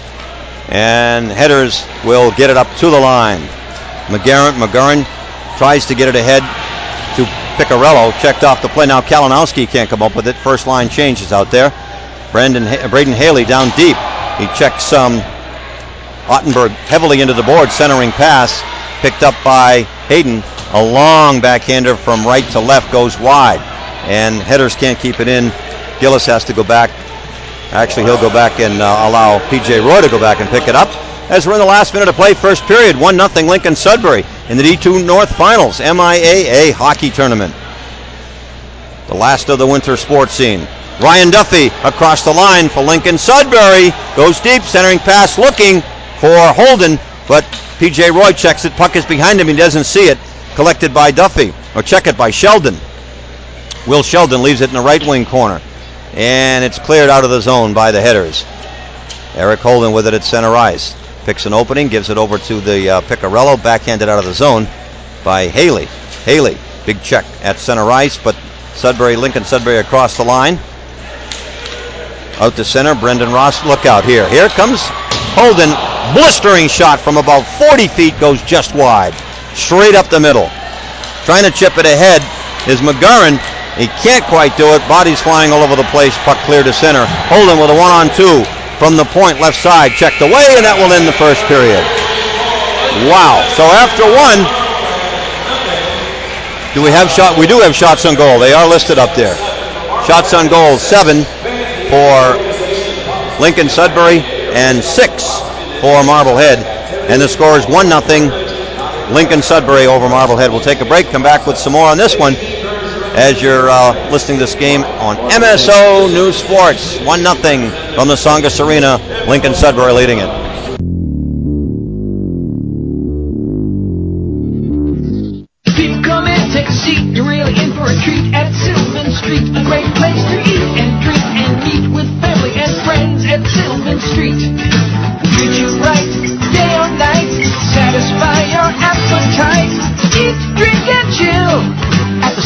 A: And Headers will get it up to the line. McGarren tries to get it ahead to Piccarello. Checked off the play. Now Kalinowski can't come up with it. First line changes out there. Braden Haley down deep. He checks Ottenberg heavily into the board. Centering pass picked up by Hayden. A long backhander from right to left goes wide. And Headers can't keep it in. Gillis has to go back. Actually, he'll go back and allow P.J. Roy to go back and pick it up. As we're in the last minute of play, first period, 1-0 Lincoln Sudbury in the D2 North Finals, MIAA hockey tournament. The last of the winter sports scene. Ryan Duffy across the line for Lincoln Sudbury. Goes deep, centering pass, looking for Holden, but P.J. Roy checks it. Puck is behind him. He doesn't see it. Collected by Duffy, or check it by Sheldon. Will Sheldon leaves it in the right wing corner. And it's cleared out of the zone by the Headers. Eric Holden with it at center ice. Picks an opening, gives it over to the Piccarello, backhanded out of the zone by Haley. Haley, big check at center ice, but Lincoln Sudbury across the line. Out to center, Brendan Ross, look out here. Here comes Holden, blistering shot from about 40 feet, goes just wide. Straight up the middle. Trying to chip it ahead is McGarren. He can't quite do it. Bodies flying all over the place. Puck clear to center. Holden with a 1-on-2 from the point, left side. Checked away, and that will end the first period. Wow. So after one, we do have shots on goal. They are listed up there. Shots on goal, 7 for Lincoln Sudbury and 6 for Marblehead. And the score is 1-0. Lincoln Sudbury over Marblehead. We'll take a break, come back with some more on this one as you're listening to this game on MSO News Sports. 1-0 from the Songus Arena. Lincoln Sudbury leading it.
E: People come in, take a seat.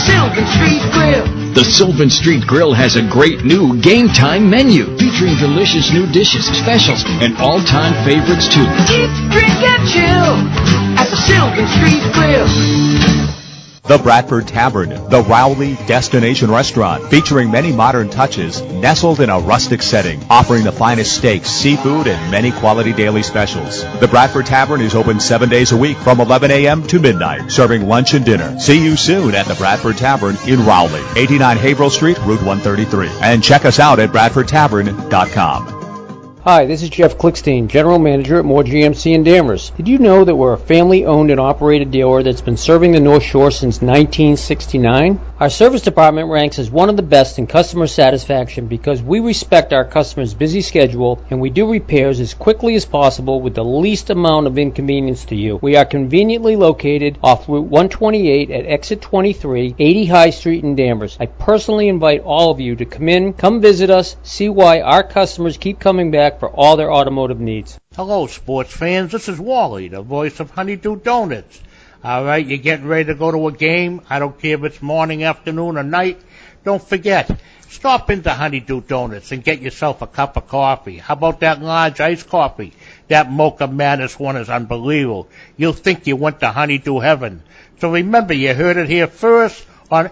E: Sylvan Street Grill.
G: The Sylvan Street Grill has a great new game time menu featuring delicious new dishes, specials, and all-time favorites too.
E: Eat, drink, and chill at the Sylvan Street Grill.
H: The Bradford Tavern, the Rowley Destination Restaurant, featuring many modern touches, nestled in a rustic setting, offering the finest steaks, seafood, and many quality daily specials. The Bradford Tavern is open 7 days a week from 11 a.m. to midnight, serving lunch and dinner. See you soon at the Bradford Tavern in Rowley, 89 Haverhill Street, Route 133. And check us out at BradfordTavern.com.
F: Hi, this is Jeff Klickstein, General Manager at Moore GMC in Danvers. Did you know that we're a family-owned and operated dealer that's been serving the North Shore since 1969? Our service department ranks as one of the best in customer satisfaction because we respect our customers' busy schedule and we do repairs as quickly as possible with the least amount of inconvenience to you. We are conveniently located off Route 128 at Exit 23, 80 High Street in Danvers. I personally invite all of you to come visit us, see why our customers keep coming back for all their automotive needs.
I: Hello, sports fans. This is Wally, the voice of Honeydew Donuts. All right, you're getting ready to go to a game. I don't care if it's morning, afternoon, or night. Don't forget, stop into Honeydew Donuts and get yourself a cup of coffee. How about that large iced coffee? That Mocha Madness one is unbelievable. You'll think you went to Honeydew heaven. So remember, you heard it here first on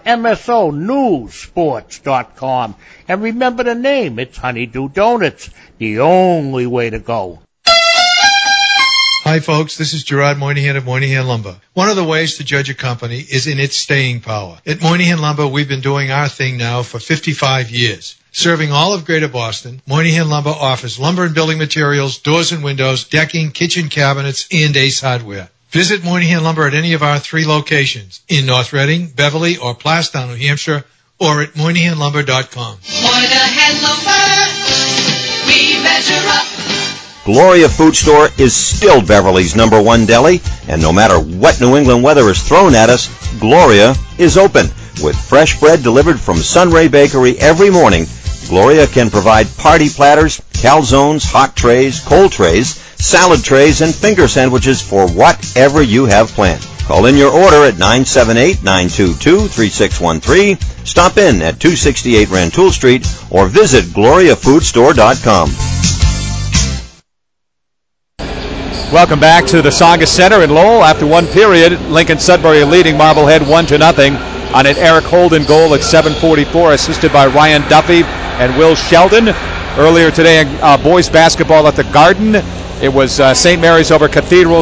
I: MSONewsSports.com. And remember the name, it's Honeydew Donuts, the only way to go.
D: Hi, folks. This is Gerard Moynihan of Moynihan Lumber. One of the ways to judge a company is in its staying power. At Moynihan Lumber, we've been doing our thing now for 55 years. Serving all of Greater Boston, Moynihan Lumber offers lumber and building materials, doors and windows, decking, kitchen cabinets, and Ace Hardware. Visit Moynihan Lumber at any of our 3 locations in North Reading, Beverly, or Plastown, New Hampshire, or at MoynihanLumber.com.
E: Moynihan Lumber, we measure up.
A: Gloria Food Store is still Beverly's #1 deli, and no matter what New England weather is thrown at us, Gloria is open. With fresh bread delivered from Sunray Bakery every morning, Gloria can provide party platters, calzones, hot trays, cold trays, salad trays, and finger sandwiches for whatever you have planned. Call in your order at 978-922-3613, stop in at 268 Rantoul Street, or visit GloriaFoodStore.com.
C: Welcome back to the Saga Center in Lowell. After one period, Lincoln Sudbury leading Marblehead 1-0 on an Eric Holden goal at 7:44, assisted by Ryan Duffy and Will Sheldon. Earlier today in boys basketball at the Garden, it was St. Mary's over Cathedral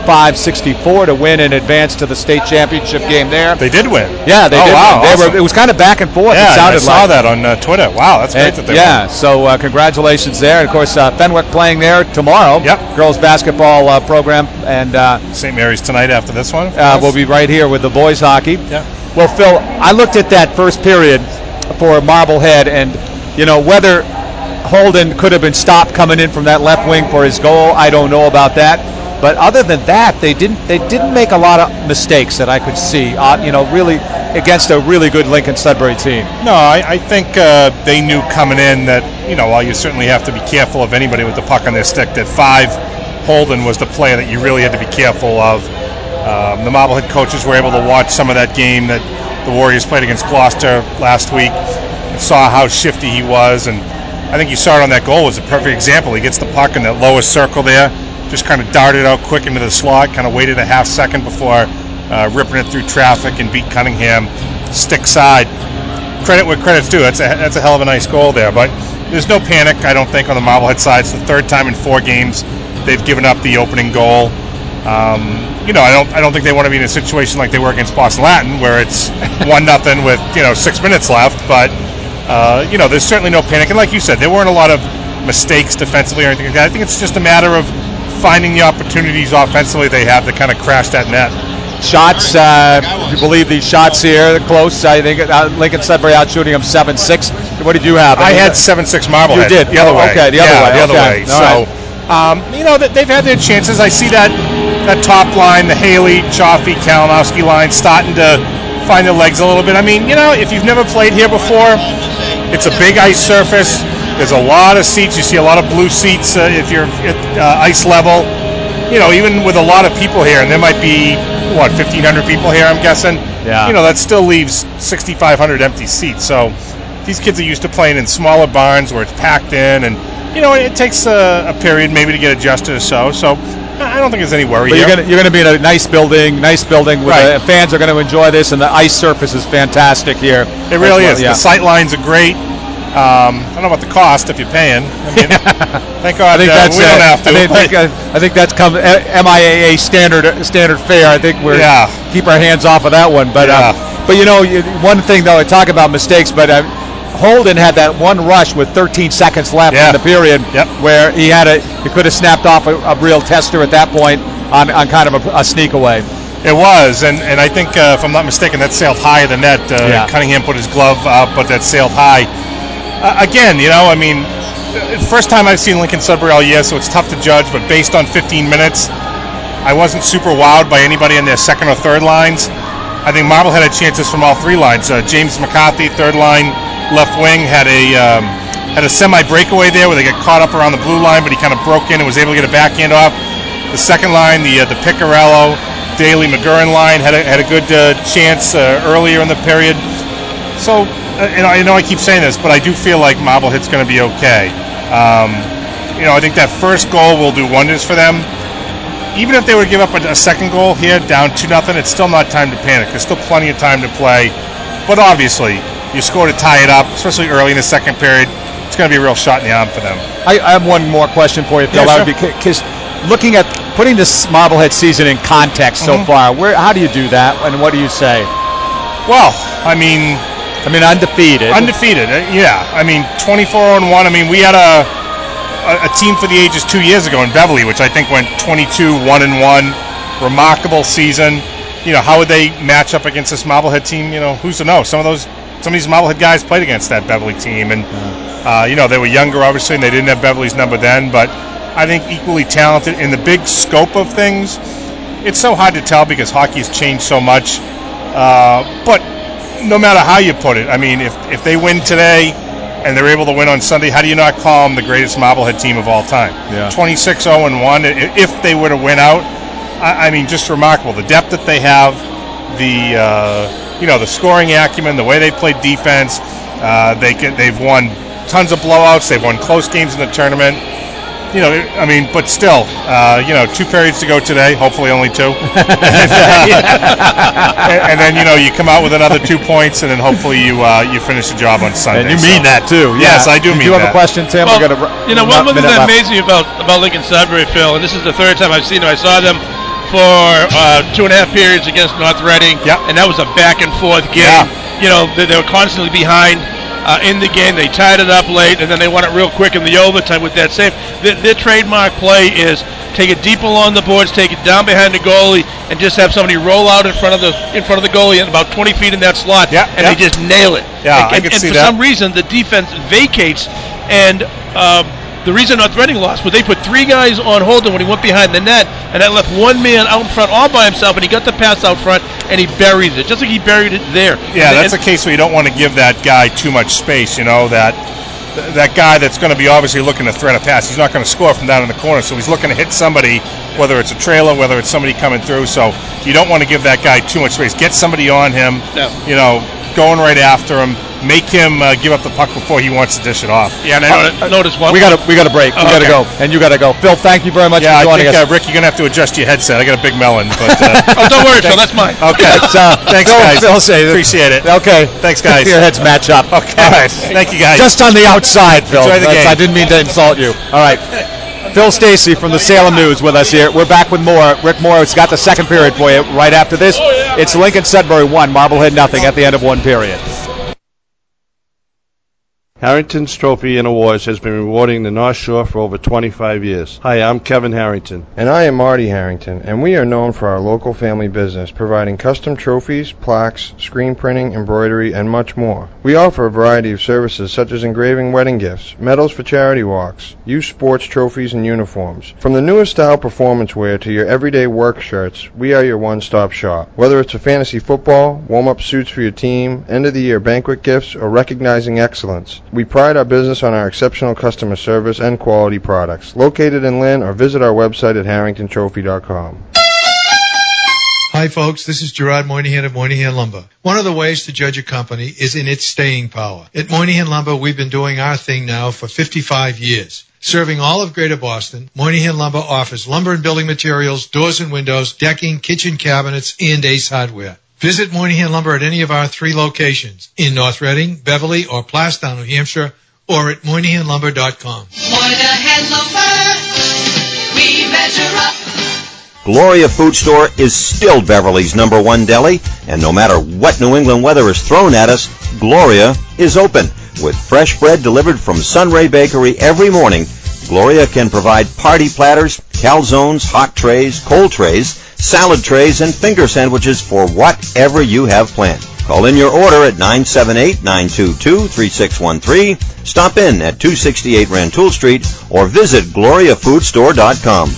C: 65-64 to win and advance to the state championship game there.
B: They did win.
C: Yeah, they did
B: wow,
C: win.
B: awesome.
C: It was kind of back and forth.
B: Yeah,
C: it sounded
B: I saw that on Twitter. Wow, that's great that they won.
C: So congratulations there. And, of course, Fenwick playing there tomorrow.
B: Yep.
C: Girls basketball program. And
B: St. Mary's tonight after this one.
C: we'll be right here with the boys hockey.
B: Yeah.
C: Well, Phil, I looked at that first period for Marblehead, and, whether Holden could have been stopped coming in from that left wing for his goal, I don't know about that. But other than that, they didn't make a lot of mistakes that I could see, really against a really good Lincoln Sudbury team.
B: No, I think they knew coming in that, while you certainly have to be careful of anybody with the puck on their stick, that 5 Holden was the player that you really had to be careful of. The Marblehead coaches were able to watch some of that game that the Warriors played against Gloucester last week and saw how shifty he was, and I think you saw it on that goal. It was a perfect example. He gets the puck in that lowest circle there, just kind of darted out quick into the slot, kind of waited a half second before ripping it through traffic and beat Cunningham stick side. Credit where credit's due. That's a hell of a nice goal there, but there's no panic, I don't think, on the Marblehead side. It's the third time in 4 games they've given up the opening goal. I don't think they want to be in a situation like they were against Boston Latin, where it's 1-0 with 6 minutes left. But there's certainly no panic. And like you said, there weren't a lot of mistakes defensively or anything like that. I think it's just a matter of finding the opportunities offensively they have to kind of crash that net.
C: Shots, if you believe these shots here, close. I think Lincoln Sudbury out shooting them 7-6. What did you have?
B: I had 7-6 Marblehead.
C: You did?
B: The other way.
C: Okay, the other way.
B: So, they've had their chances. I see that top line, the Haley, Chaffee, Kalinowski line starting to find their legs a little bit. I mean, if you've never played here before, it's a big ice surface. There's a lot of seats. You see a lot of blue seats if you're at ice level. Even with a lot of people here, and there might be, 1,500 people here, I'm guessing.
A: Yeah.
K: that still leaves 6,500 empty seats. So these kids are used to playing in smaller barns where it's packed in, and it takes a period maybe to get adjusted or so. So I don't think there's any worry.
A: But
K: here.
A: you're going to be in a nice building. With
K: right.
A: Fans are going to enjoy this, and the ice surface is fantastic here.
K: It really is.
A: Yeah.
K: The sight lines are great. I don't know about the cost if you're paying. I mean, thank God we don't have to.
A: I think that's come MIAA standard fare. I think we're keep our hands off of that one. But one thing though, I talk about mistakes, but Holden had that one rush with 13 seconds left in the period where he could have snapped off a real tester at that point on kind of a sneak away.
K: It was, and I think if I'm not mistaken, that sailed high of the net. Cunningham put his glove up, but that sailed high. Again, first time I've seen Lincoln Sudbury all year, so it's tough to judge, but based on 15 minutes, I wasn't super wowed by anybody in their second or third lines. I think Marblehead had chances from all three lines. James McCarthy, third line, left wing, had a semi-breakaway there where they got caught up around the blue line, but he kind of broke in and was able to get a backhand off. The second line, the Piccarello, Daly, McGurran line, had a good chance earlier in the period. So, I know I keep saying this, but I do feel like Marblehead's going to be okay. I think that first goal will do wonders for them. Even if they would give up a second goal here, down 2-0, it's still not time to panic. There's still plenty of time to play. But obviously, you score to tie it up, especially early in the second period. It's going to be a real shot in the arm for them.
A: I have one more question for you, Phil.
K: Yeah, sure.
A: Because looking at putting this Marblehead season in context so far, how do you do that, and what do you say?
K: Well, I mean,
A: undefeated.
K: Undefeated, yeah. 24-1. We had a team for the ages 2 years ago in Beverly, which I think went 22-1-1. Remarkable season. How would they match up against this Marblehead team? Who's to know? Some of these Marblehead guys played against that Beverly team, and they were younger, obviously, and they didn't have Beverly's number then, but I think equally talented in the big scope of things. It's so hard to tell because hockey has changed so much. But no matter how you put it, if they win today and they're able to win on Sunday, how do you not call them the greatest Marblehead team of all time?
A: Yeah.
K: 26-0-1, if they were to win out, just remarkable. The depth that they have, the scoring acumen, the way they play defense. They've won tons of blowouts. They've won close games in the tournament. But still, 2 periods to go today. Hopefully, only 2. And then you come out with another 2 points, and then hopefully you finish the job on Sunday.
A: And you mean that too?
K: Yes, I do mean that.
A: Do you have a question, Tim?
B: Well, one thing that amazes me about Lincoln Sudbury, Phil, and this is the third time I've seen them. I saw them for 2.5 periods against North Reading, and that was a back and forth game. Yeah. They were constantly behind. In the game, they tied it up late, and then they won it real quick in the overtime with that save. Their trademark play is take it deep along the boards, take it down behind the goalie, and just have somebody roll out in front of the goalie and about 20 feet in that slot, they just nail it.
K: Yeah,
B: and for some reason, the defense vacates, and the reason North Reading lost was they put 3 guys on Holden when he went behind the net, and that left 1 man out in front all by himself, and he got the pass out front, and he buried it, just like he buried it there.
K: Yeah, that's a case where you don't want to give that guy too much space, that guy that's going to be obviously looking to thread a pass. He's not going to score from down in the corner, so he's looking to hit somebody, whether it's a trailer, whether it's somebody coming through, so you don't want to give that guy too much space. Get somebody on him, going right after him. Make him give up the puck before he wants to dish it off.
B: Yeah, and I noticed one.
A: We got to break. We got to go, and you got to go. Phil, thank you very much for joining us.
K: Rick, you're gonna have to adjust your headset. I got a big melon, but
B: don't worry, Phil. That's mine.
K: Okay. Thanks, guys.
A: Phil,
K: appreciate it.
A: Okay.
K: Thanks, guys.
A: Your heads match up.
K: Okay.
A: All right.
K: Thank you, guys.
A: Just on the outside, Phil.
K: Enjoy the game.
A: I didn't mean to insult you. All right. Phil Stacey from the Salem News with us here. We're back with more. Rick Morris got the second period for you right after this. It's Lincoln Sudbury 1, Marblehead 0 at the end of 1 period.
L: Harrington's Trophy and Awards has been rewarding the North Shore for over 25 years. Hi, I'm Kevin Harrington.
M: And I am Marty Harrington, and we are known for our local family business, providing custom trophies, plaques, screen printing, embroidery, and much more. We offer a variety of services such as engraving wedding gifts, medals for charity walks, youth sports trophies, and uniforms. From the newest style performance wear to your everyday work shirts, we are your one-stop shop. Whether it's for fantasy football, warm-up suits for your team, end-of-the-year banquet gifts, or recognizing excellence, we pride our business on our exceptional customer service and quality products. Located in Lynn, or visit our website at harringtontrophy.com.
D: Hi Hi, folks. This is Gerard Moynihan of Moynihan Lumber. One of the ways to judge a company is in its staying power. At Moynihan Lumber, we've been doing our thing now for 55 years. Serving all of Greater Boston, Moynihan Lumber offers lumber and building materials, doors and windows, decking, kitchen cabinets, and Ace Hardware. Visit Moynihan Lumber at any of our 3 locations in North Reading, Beverly, or Plastown, New Hampshire, or at MoynihanLumber.com.
E: Moynihan Lumber, we measure up.
A: Gloria Food Store is still Beverly's #1 deli, and no matter what New England weather is thrown at us, Gloria is open. With fresh bread delivered from Sunray Bakery every morning, Gloria can provide party platters, calzones, hot trays, cold trays, salad trays, and finger sandwiches for whatever you have planned. Call in your order at 978-922-3613, stop in at 268 Rantoul Street, or visit GloriaFoodStore.com.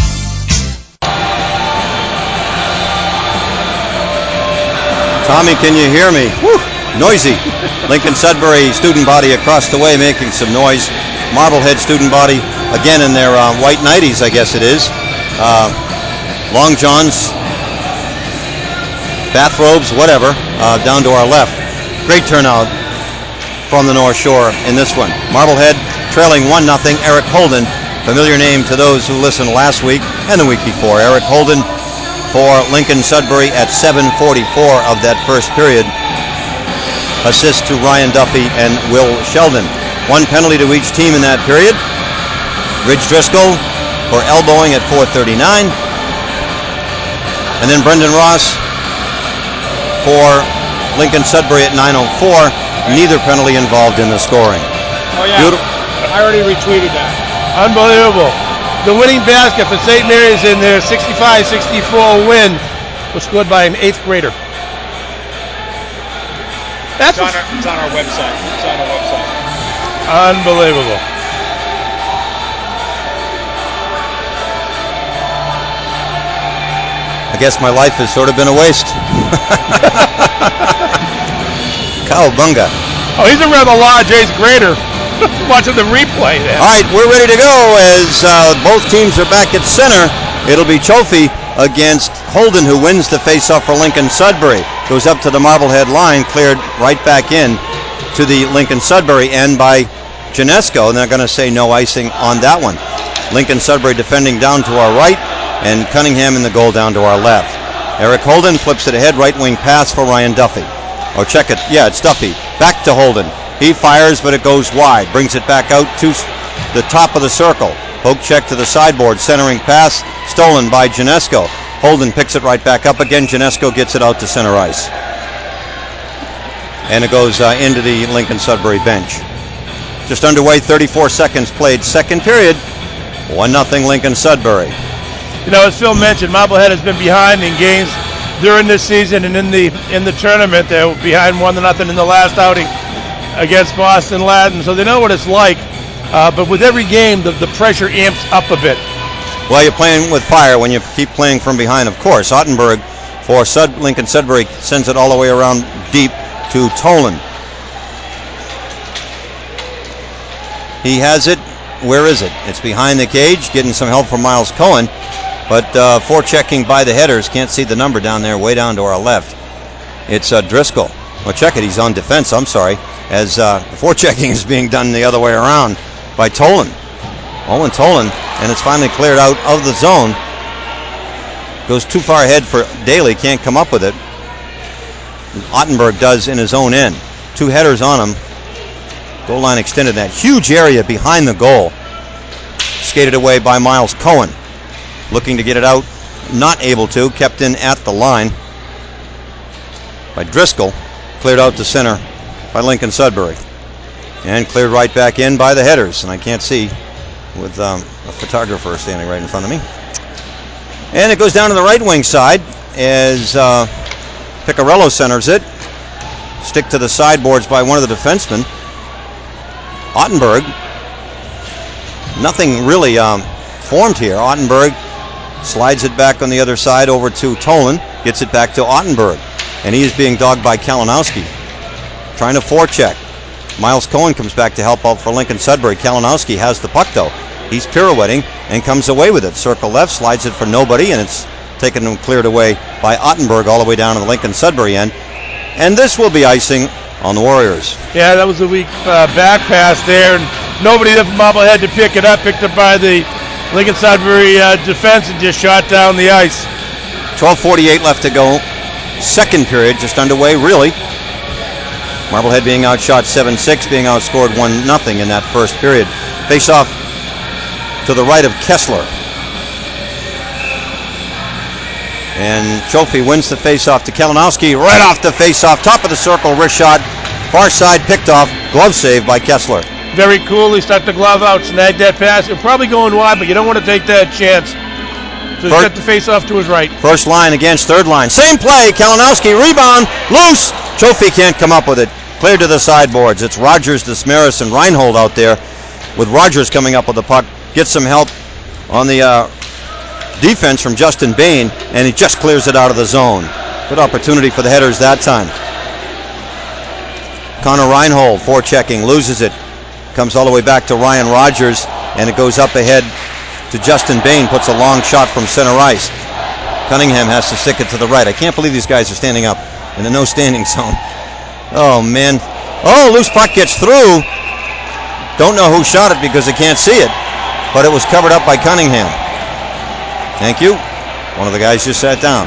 A: Tommy, can you hear me? Woo! Noisy. Lincoln Sudbury student body across the way making some noise. Marblehead student body, again in their white nighties, I guess it is. Long johns, bathrobes, whatever, down to our left. Great turnout from the North Shore in this one. Marblehead trailing 1-0. Eric Holden, familiar name to those who listened last week and the week before. Eric Holden for Lincoln Sudbury at 7:44 of that first period. Assist to Ryan Duffy and Will Sheldon. 1 penalty to each team in that period. Ridge Driscoll for elbowing at 4:39. And then Brendan Ross for Lincoln Sudbury at 9:04. Neither penalty involved in the scoring.
B: Oh, yeah.
C: I already retweeted that.
B: Unbelievable. The winning basket for St. Mary's in their 65-64 win was scored by an 8th grader.
C: It's on our website. It's on our website.
B: Unbelievable.
A: I guess my life has sort of been a waste. Cowabunga.
B: Oh, he's a rather large 8th grader. Watching the replay there.
A: All right, we're ready to go as both teams are back at center. It'll be Chofie against Holden, who wins the face-off for Lincoln Sudbury. Goes up to the Marblehead line, cleared right back in to the Lincoln Sudbury end by Janesco, and they're going to say no icing on that one. Lincoln Sudbury defending down to our right, and Cunningham in the goal down to our left. Eric Holden flips it ahead, right wing pass for Ryan Duffy. Oh, check it. Yeah, it's Duffy. Back to Holden. He fires, but it goes wide. Brings it back out to the top of the circle. Poke check to the sideboard. Centering pass stolen by Janesco. Holden picks it right back up again. Janesco gets it out to center ice. And it goes into the Lincoln Sudbury bench. Just underway, 34 seconds played. Second period, 1-0 Lincoln Sudbury.
B: You know, as Phil mentioned, Marblehead has been behind in games during this season and in the tournament. They were behind 1-0 in the last outing against Boston Latin, so they know what it's like. But with every game, the pressure amps up a bit.
A: Well, you're playing with fire when you keep playing from behind, of course. Ottenberg for Lincoln Sudbury sends it all the way around deep to Tolan. He has it. Where is it? It's behind the cage, getting some help from Miles Cohen. But forechecking by the headers. Can't see the number down there, way down to our left. It's Driscoll. Well, check it. He's on defense. I'm sorry. As the forechecking is being done the other way around by Tolan. Owen Tolan. And it's finally cleared out of the zone. Goes too far ahead for Daly. Can't come up with it. Ottenberg does in his own end. 2 headers on him. Goal line extended that huge area behind the goal. Skated away by Miles Cohen. Looking to get it out. Not able to. Kept in at the line by Driscoll. Cleared out to center by Lincoln Sudbury. And cleared right back in by the headers. And I can't see with a photographer standing right in front of me. And it goes down to the right wing side as Piccarello centers it. Stick to the sideboards by one of the defensemen. Ottenberg. Nothing really formed here. Ottenberg slides it back on the other side over to Tolan. Gets it back to Ottenberg. And he is being dogged by Kalinowski. Trying to forecheck. Miles Cohen comes back to help out for Lincoln Sudbury. Kalinowski has the puck though. He's pirouetting and comes away with it. Circle left, slides it for nobody, and it's taken and cleared away by Ottenberg all the way down to the Lincoln Sudbury end. And this will be icing on the Warriors.
B: Yeah, that was a weak back pass there, and nobody there from Marblehead to pick it up. Picked up by the Lincoln Sudbury defense and just shot down the ice.
A: 12:48 left to go. Second period just underway, really. Marblehead being outshot 7-6, being outscored 1-0 in that first period. Face-off to the right of Kessler. And Trophy wins the face-off to Kalinowski. Right off the face-off, top of the circle, wrist shot. Far side picked off, glove save by Kessler.
B: Very cool. He stuck the glove out, snagged that pass. It probably going wide, but you don't want to take that chance. So he got the face-off to his right.
A: First line against third line. Same play. Kalinowski rebound. Loose. Trophy can't come up with it. Cleared to the sideboards. It's Rogers, Desmaris, and Reinhold out there, with Rogers coming up with the puck. Gets some help on the defense from Justin Bain, and he just clears it out of the zone. Good opportunity for the headers that time. Connor Reinhold forechecking, loses it. Comes all the way back to Ryan Rogers, and it goes up ahead to Justin Bain. Puts a long shot from center ice. Cunningham has to stick it to the right. I can't believe these guys are standing up in the no-standing zone. Oh, man. Oh, loose puck gets through. Don't know who shot it because I can't see it, but it was covered up by Cunningham. Thank you. One of the guys just sat down.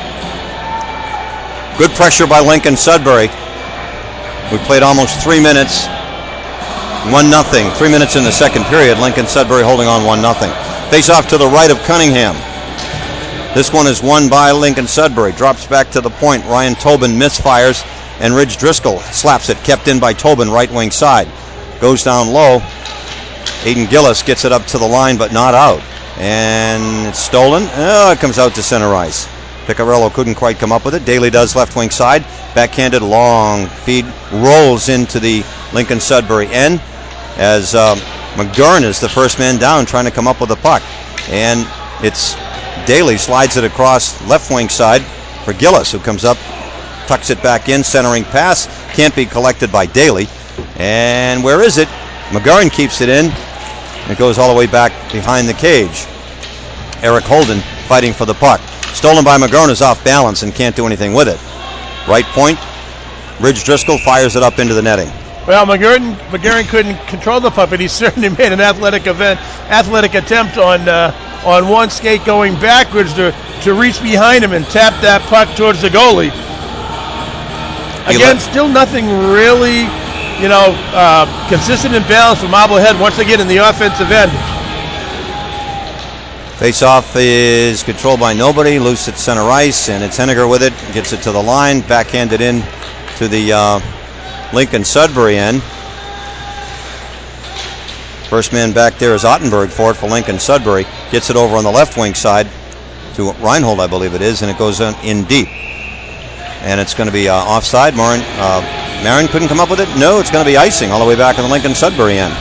A: Good pressure by Lincoln Sudbury. We played almost 3 minutes. 1-0. 3 minutes in the second period. Lincoln Sudbury holding on 1-0. Face off to the right of Cunningham. This one is won by Lincoln Sudbury. Drops back to the point. Ryan Tobin misfires, and Ridge Driscoll slaps it. Kept in by Tobin, right wing side. Goes down low. Aiden Gillis gets it up to the line, but not out. And it's stolen. Oh, it comes out to center ice. Piccarello couldn't quite come up with it. Daly does, left wing side. Backhanded long feed. Rolls into the Lincoln Sudbury end as McGurn is the first man down trying to come up with the puck. And it's Daly slides it across left wing side for Gillis, who comes up, tucks it back in, centering pass. Can't be collected by Daly. And where is it? McGurn keeps it in. It goes all the way back behind the cage. Eric Holden fighting for the puck. Stolen by McGurn, is off balance and can't do anything with it. Right point. Ridge Driscoll fires it up into the netting.
B: Well, McGurn couldn't control the puck, but he certainly made an athletic attempt on one skate going backwards to reach behind him and tap that puck towards the goalie. Again, still nothing really, consistent and balanced for Marblehead once they get in the offensive end.
A: Face-off is controlled by nobody. Loose at center ice, and it's Henniger with it. Gets it to the line. Backhanded in to the Lincoln Sudbury end. First man back there is Ottenberg for it for Lincoln Sudbury. Gets it over on the left wing side to Reinhold, I believe it is, and it goes in deep. And it's going to be offside. Marin couldn't come up with it. No, it's going to be icing all the way back on the Lincoln Sudbury end.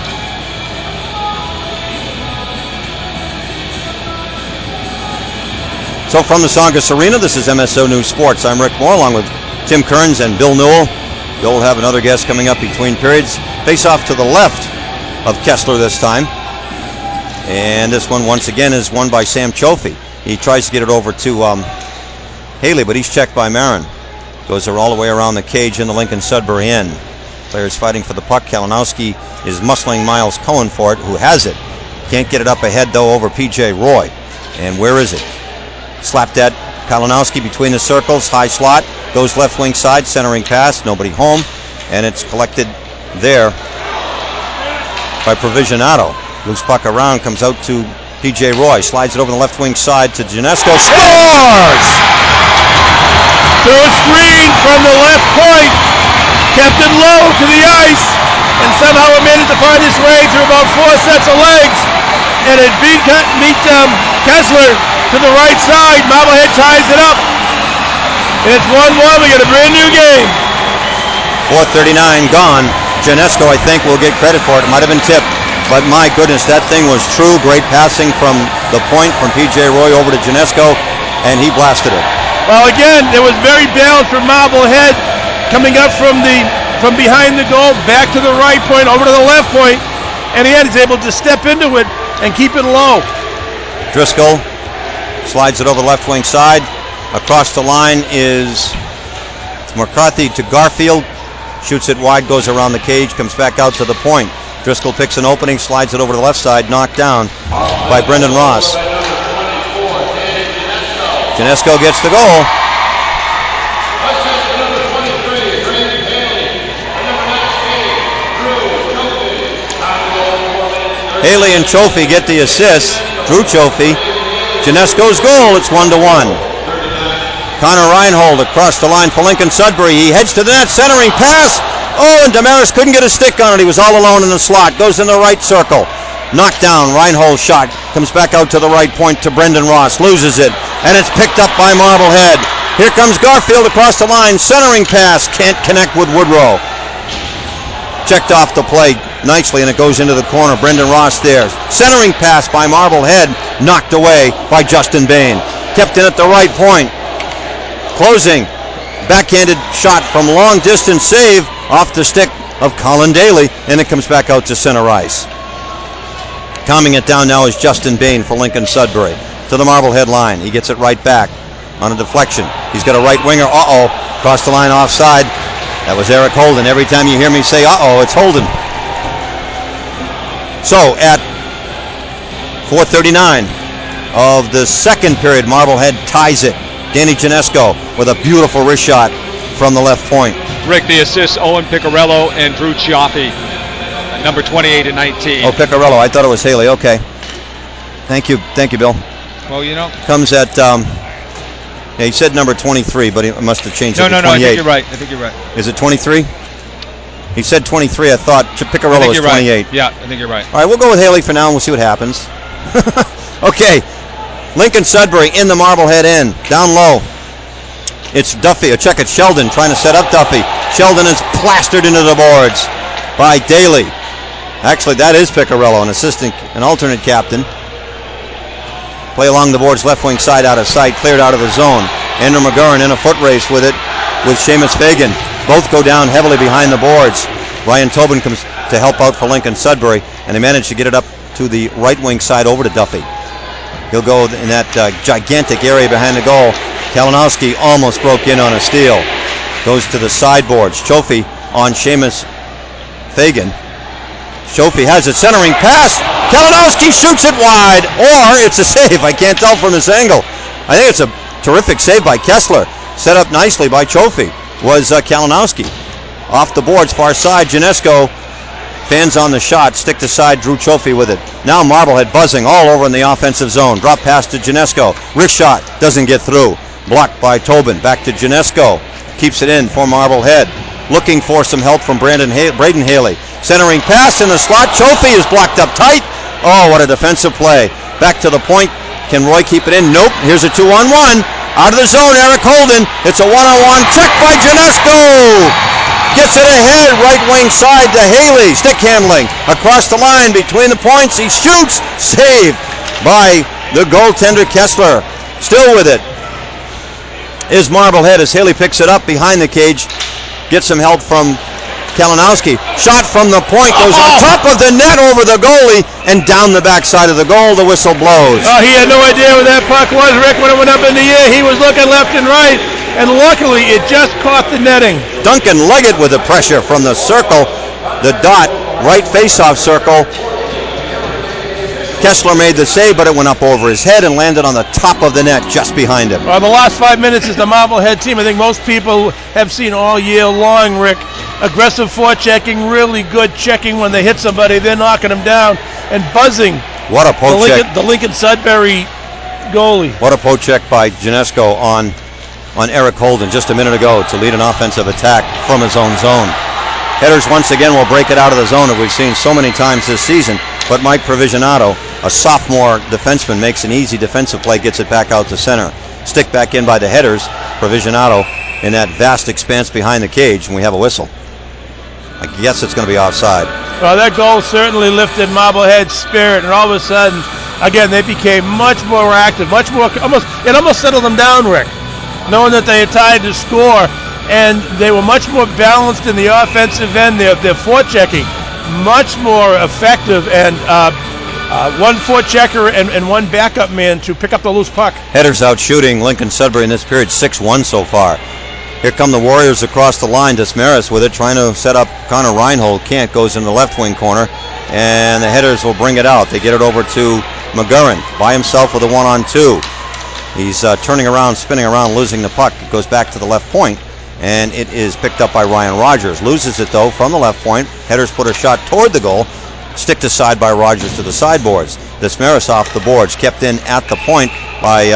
A: So from the Songus Arena, this is MSO News Sports. I'm Rick Moore along with Tim Kearns and Bill Newell. Bill will have another guest coming up between periods. Face off to the left of Kessler this time. And this one once again is won by Sam Chofie. He tries to get it over to Haley, but he's checked by Marin. Goes all the way around the cage in the Lincoln Sudbury end. Players fighting for the puck. Kalinowski is muscling Miles Cohen for it, who has it. Can't get it up ahead, though, over P.J. Roy. And where is it? Slapped at Kalinowski between the circles. High slot. Goes left wing side. Centering pass. Nobody home. And it's collected there by Provisionato. Loose puck around. Comes out to P.J. Roy. Slides it over the left wing side to Janesco. Scores!
B: To a screen from the left point. Kept it low to the ice. And somehow it made it to find its way through about 4 sets of legs. And it beat Kessler to the right side. Marblehead ties it up. And it's 1-1. We got a brand new game.
A: 4:39 gone. Janesco, I think, will get credit for it. It might have been tipped. But my goodness, that thing was true. Great passing from the point from P.J. Roy over to Janesco. And he blasted it.
B: Well, again, it was very balanced for Marblehead. Coming up from behind the goal, back to the right point, over to the left point. And he's able to step into it and keep it low.
A: Driscoll Slides it over the left wing side. Across the line is McCarthy to Garfield. Shoots it wide, goes around the cage, comes back out to the point. Driscoll picks an opening, slides it over to the left side, knocked down by Brendan Ross. Janesko gets the goal. Haley and Chofie get the assist. Drew Chofie. Janesko's goal, it's 1-1. Connor Reinhold across the line for Lincoln Sudbury. He heads to the net, centering pass. Oh, and Damaris couldn't get a stick on it. He was all alone in the slot. Goes in the right circle. Knocked down. Reinhold's shot comes back out to the right point to Brendan Ross. Loses it. And it's picked up by Marblehead. Here comes Garfield across the line. Centering pass. Can't connect with Woodrow. Checked off the play nicely, and it goes into the corner. Brendan Ross there. Centering pass by Marblehead. Knocked away by Justin Bain. Kept in at the right point. Closing. Backhanded shot from long distance, save off the stick of Colin Daly, and it comes back out to center ice. Calming it down now is Justin Bain for Lincoln Sudbury. To the Marblehead line. He gets it right back on a deflection. He's got a right winger. Crossed the line offside. That was Eric Holden. Every time you hear me say it's Holden. So at 4:39 of the second period, Marblehead ties it. Danny Janesko with a beautiful wrist shot from the left point.
C: Rick, the assists, Owen Piccarello and Drew Chofie, number 28 and 19.
A: Oh, Piccarello. I thought it was Haley. Okay. Thank you, Bill.
C: Well,
A: comes at, he said number 23, but he must have changed it to 28.
C: No, I think you're right.
A: Is it 23? He said 23. I thought Piccarello was 28.
C: Right. Yeah, I think you're right.
A: All right, we'll go with Haley for now, and we'll see what happens. Okay. Lincoln Sudbury in the Marblehead end. Down low. It's Duffy. Check it. Sheldon trying to set up Duffy. Sheldon is plastered into the boards by Daly. Actually, that is Piccarello, an alternate captain. Play along the boards, left wing side out of sight, cleared out of the zone. Andrew McGurran in a foot race with it with Seamus Fagan. Both go down heavily behind the boards. Ryan Tobin comes to help out for Lincoln Sudbury, and they manage to get it up to the right wing side over to Duffy. He'll go in that gigantic area behind the goal. Kalinowski almost broke in on a steal. Goes to the sideboards. Chofie on Seamus Fagan. Chofie has it. Centering pass. Kalinowski shoots it wide. Or it's a save. I can't tell from this angle. I think it's a terrific save by Kessler. Set up nicely by Chofie. Was Kalinowski. Off the boards, far side. Janesko. Fans on the shot, stick to side, Drew Chofie with it. Now Marblehead buzzing all over in the offensive zone. Drop pass to Janesko. Wrist shot, doesn't get through. Blocked by Tobin. Back to Janesko. Keeps it in for Marblehead. Looking for some help from Braden Haley. Centering pass in the slot. Chofie is blocked up tight. Oh, what a defensive play. Back to the point. Can Roy keep it in? Nope. Here's a 2-on-1. Out of the zone, Eric Holden. It's a 1-on-1 check by Janesko. Gets it ahead, right wing side to Haley. Stick handling across the line between the points. He shoots. Saved by the goaltender Kessler. Still with it is Marblehead as Haley picks it up behind the cage. Gets some help from Kalinowski. Shot from the point goes on top of the net over the goalie and down the backside of the goal. The whistle blows.
B: He had no idea where that puck was, Rick, when it went up in the air. He was looking left and right. And luckily, it just caught the netting.
A: Duncan Leggett with the pressure from the circle, the dot, right face-off circle. Kessler made the save, but it went up over his head and landed on the top of the net just behind him.
B: Well, the last 5 minutes is the Marblehead team. I think most people have seen all year long, Rick. Aggressive forechecking, really good checking when they hit somebody. They're knocking them down and buzzing.
A: What a poke check.
B: The Lincoln Sudbury goalie.
A: What a poke check by Janesko on Eric Holden just a minute ago to lead an offensive attack from his own zone. Headers once again will break it out of the zone that we've seen so many times this season, but Mike Provizionato, a sophomore defenseman, makes an easy defensive play, gets it back out to center. Stick back in by the headers. Provizionato in that vast expanse behind the cage, and we have a whistle. I guess it's going to be offside.
B: Well, that goal certainly lifted Marblehead's spirit, and all of a sudden, again, they became much more active, it almost settled them down, Rick, knowing that they had tied to score, and they were much more balanced in the offensive end. Their forechecking much more effective, and one forechecker and one backup man to pick up the loose puck.
A: Headers out shooting Lincoln Sudbury in this period, 6-1 so far. Here come the Warriors across the line. Desmarais with it, trying to set up Connor Reinhold. Can't, goes in the left wing corner, and the Headers will bring it out. They get it over to McGurran by himself with a 1-on-2. He's turning around, spinning around, losing the puck. It goes back to the left point, and it is picked up by Ryan Rogers. Loses it, though, from the left point. Headers put a shot toward the goal. Sticked aside by Rogers to the sideboards. Desmarais off the boards, kept in at the point by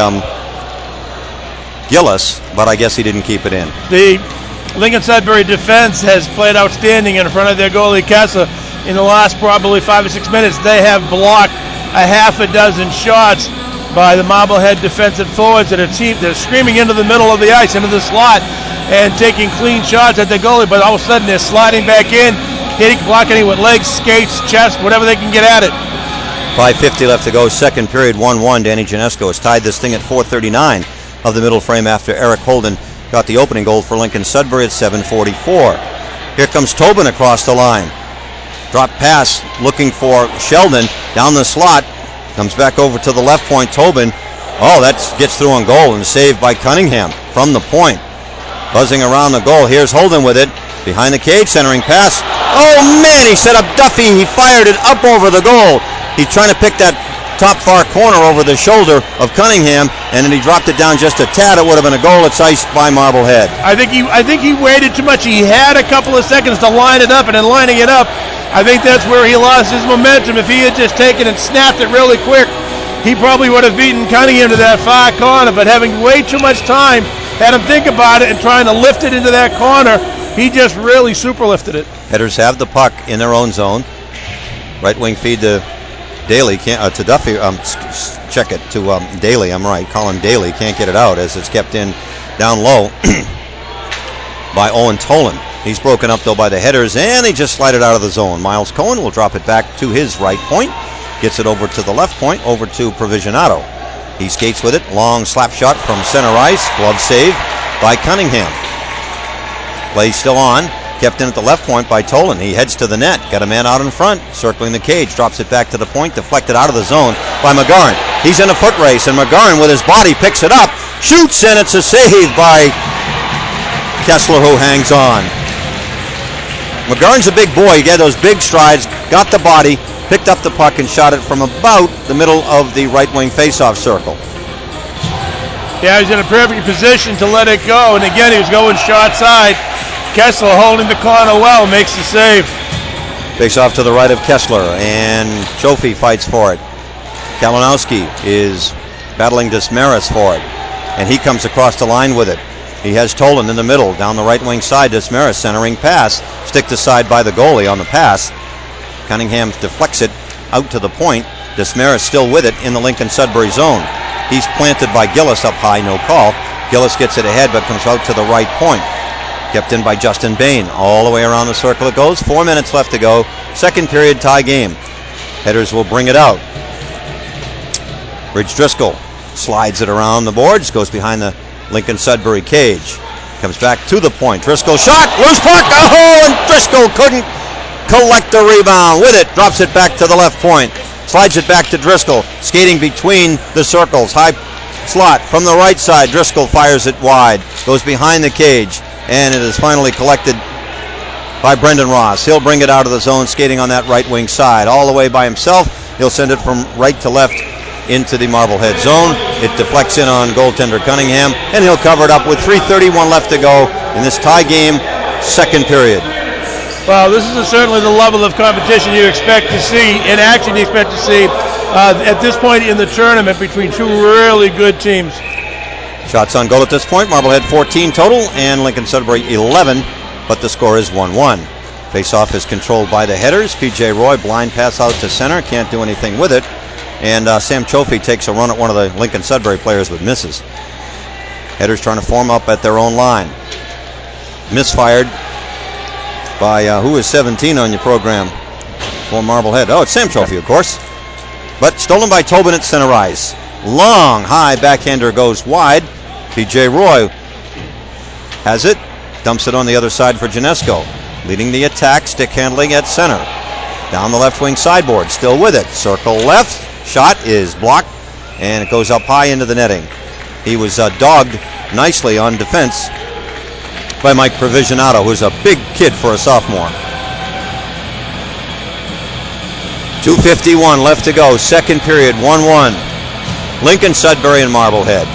A: Gillis, but I guess he didn't keep it in.
B: The Lincoln Sudbury defense has played outstanding in front of their goalie Kessler. In the last probably 5 or 6 minutes, they have blocked a half a dozen shots by the Marblehead defensive forwards that they're screaming into the middle of the ice, into the slot, and taking clean shots at the goalie, but all of a sudden they're sliding back in, blocking it with legs, skates, chest, whatever they can get at it.
A: 5:50 left to go, second period, 1-1. Danny Janesco has tied this thing at 4:39 of the middle frame after Eric Holden got the opening goal for Lincoln Sudbury at 7:44. Here comes Tobin across the line. Drop pass looking for Sheldon down the slot. Comes back over to the left point. Tobin. Oh, that gets through on goal and saved by Cunningham from the point. Buzzing around the goal. Here's Holden with it. Behind the cage, centering pass. Oh, man, he set up Duffy. He fired it up over the goal. He's trying to pick that top far corner over the shoulder of Cunningham, and then he dropped it down just a tad. It would have been a goal. It's iced by Marblehead.
B: I think he waited too much. He had a couple of seconds to line it up, and in lining it up, I think that's where he lost his momentum. If he had just taken and snapped it really quick, he probably would have beaten Cunningham to that far corner, but having way too much time, had him think about it and trying to lift it into that corner, he just really super lifted it.
A: Headers have the puck in their own zone. Right wing feed to Daly, to Duffy, check it to Daly, I'm right. Colin Daly can't get it out as it's kept in down low by Owen Tolan. He's broken up, though, by the Headers, and they just slide it out of the zone. Miles Cohen will drop it back to his right point. Gets it over to the left point, over to Provisionato. He skates with it. Long slap shot from center ice. Glove save by Cunningham. Play still on. Kept in at the left point by Tolan. He heads to the net. Got a man out in front, circling the cage. Drops it back to the point, deflected out of the zone by McGarren. He's in a foot race, and McGarren with his body picks it up. Shoots, and it's a save by Kessler, who hangs on. McGarren's a big boy. He got those big strides, got the body, picked up the puck, and shot it from about the middle of the right wing faceoff circle.
B: Yeah, he's in a perfect position to let it go, and again, he was going short side. Kessler holding the corner well, makes the save.
A: Face off to the right of Kessler, and Chofie fights for it. Kalinowski is battling Desmarais for it, and he comes across the line with it. He has Tolan in the middle, down the right wing side. Desmarais centering pass, sticked aside by the goalie on the pass. Cunningham deflects it out to the point. Desmarais still with it in the Lincoln Sudbury zone. He's planted by Gillis up high, no call. Gillis gets it ahead, but comes out to the right point. Kept in by Justin Bain. All the way around the circle it goes. 4 minutes left to go. Second period tie game. Headers will bring it out. Ridge Driscoll slides it around the boards. Goes behind the Lincoln Sudbury cage. Comes back to the point. Driscoll shot. Loose puck. Oh, and Driscoll couldn't collect the rebound with it. Drops it back to the left point. Slides it back to Driscoll. Skating between the circles. High slot from the right side. Driscoll fires it wide. Goes behind the cage. And it is finally collected by Brendan Ross. He'll bring it out of the zone, skating on that right wing side. All the way by himself. He'll send it from right to left into the Marblehead zone. It deflects in on goaltender Cunningham, and he'll cover it up with 3:31 left to go in this tie game, second period.
B: Well, this is certainly the level of competition you expect to see, in action you expect to see at this point in the tournament between two really good teams.
A: Shots on goal at this point, Marblehead 14 total and Lincoln Sudbury 11, but the score is 1-1. Face-off is controlled by the Headers. P.J. Roy, blind pass out to center, can't do anything with it. And Sam Chofie takes a run at one of the Lincoln Sudbury players but misses. Headers trying to form up at their own line. Misfired by, who is 17 on your program for Marblehead? Oh, it's Sam Chofie, of course. But stolen by Tobin at center ice. Long, high backhander goes wide. P.J. Roy has it. Dumps it on the other side for Janesco. Leading the attack, stick handling at center. Down the left wing sideboard, still with it. Circle left, shot is blocked, and it goes up high into the netting. He was dogged nicely on defense by Mike Provizionato, who's a big kid for a sophomore. 2:51 left to go, second period, 1-1. Lincoln Sudbury and Marblehead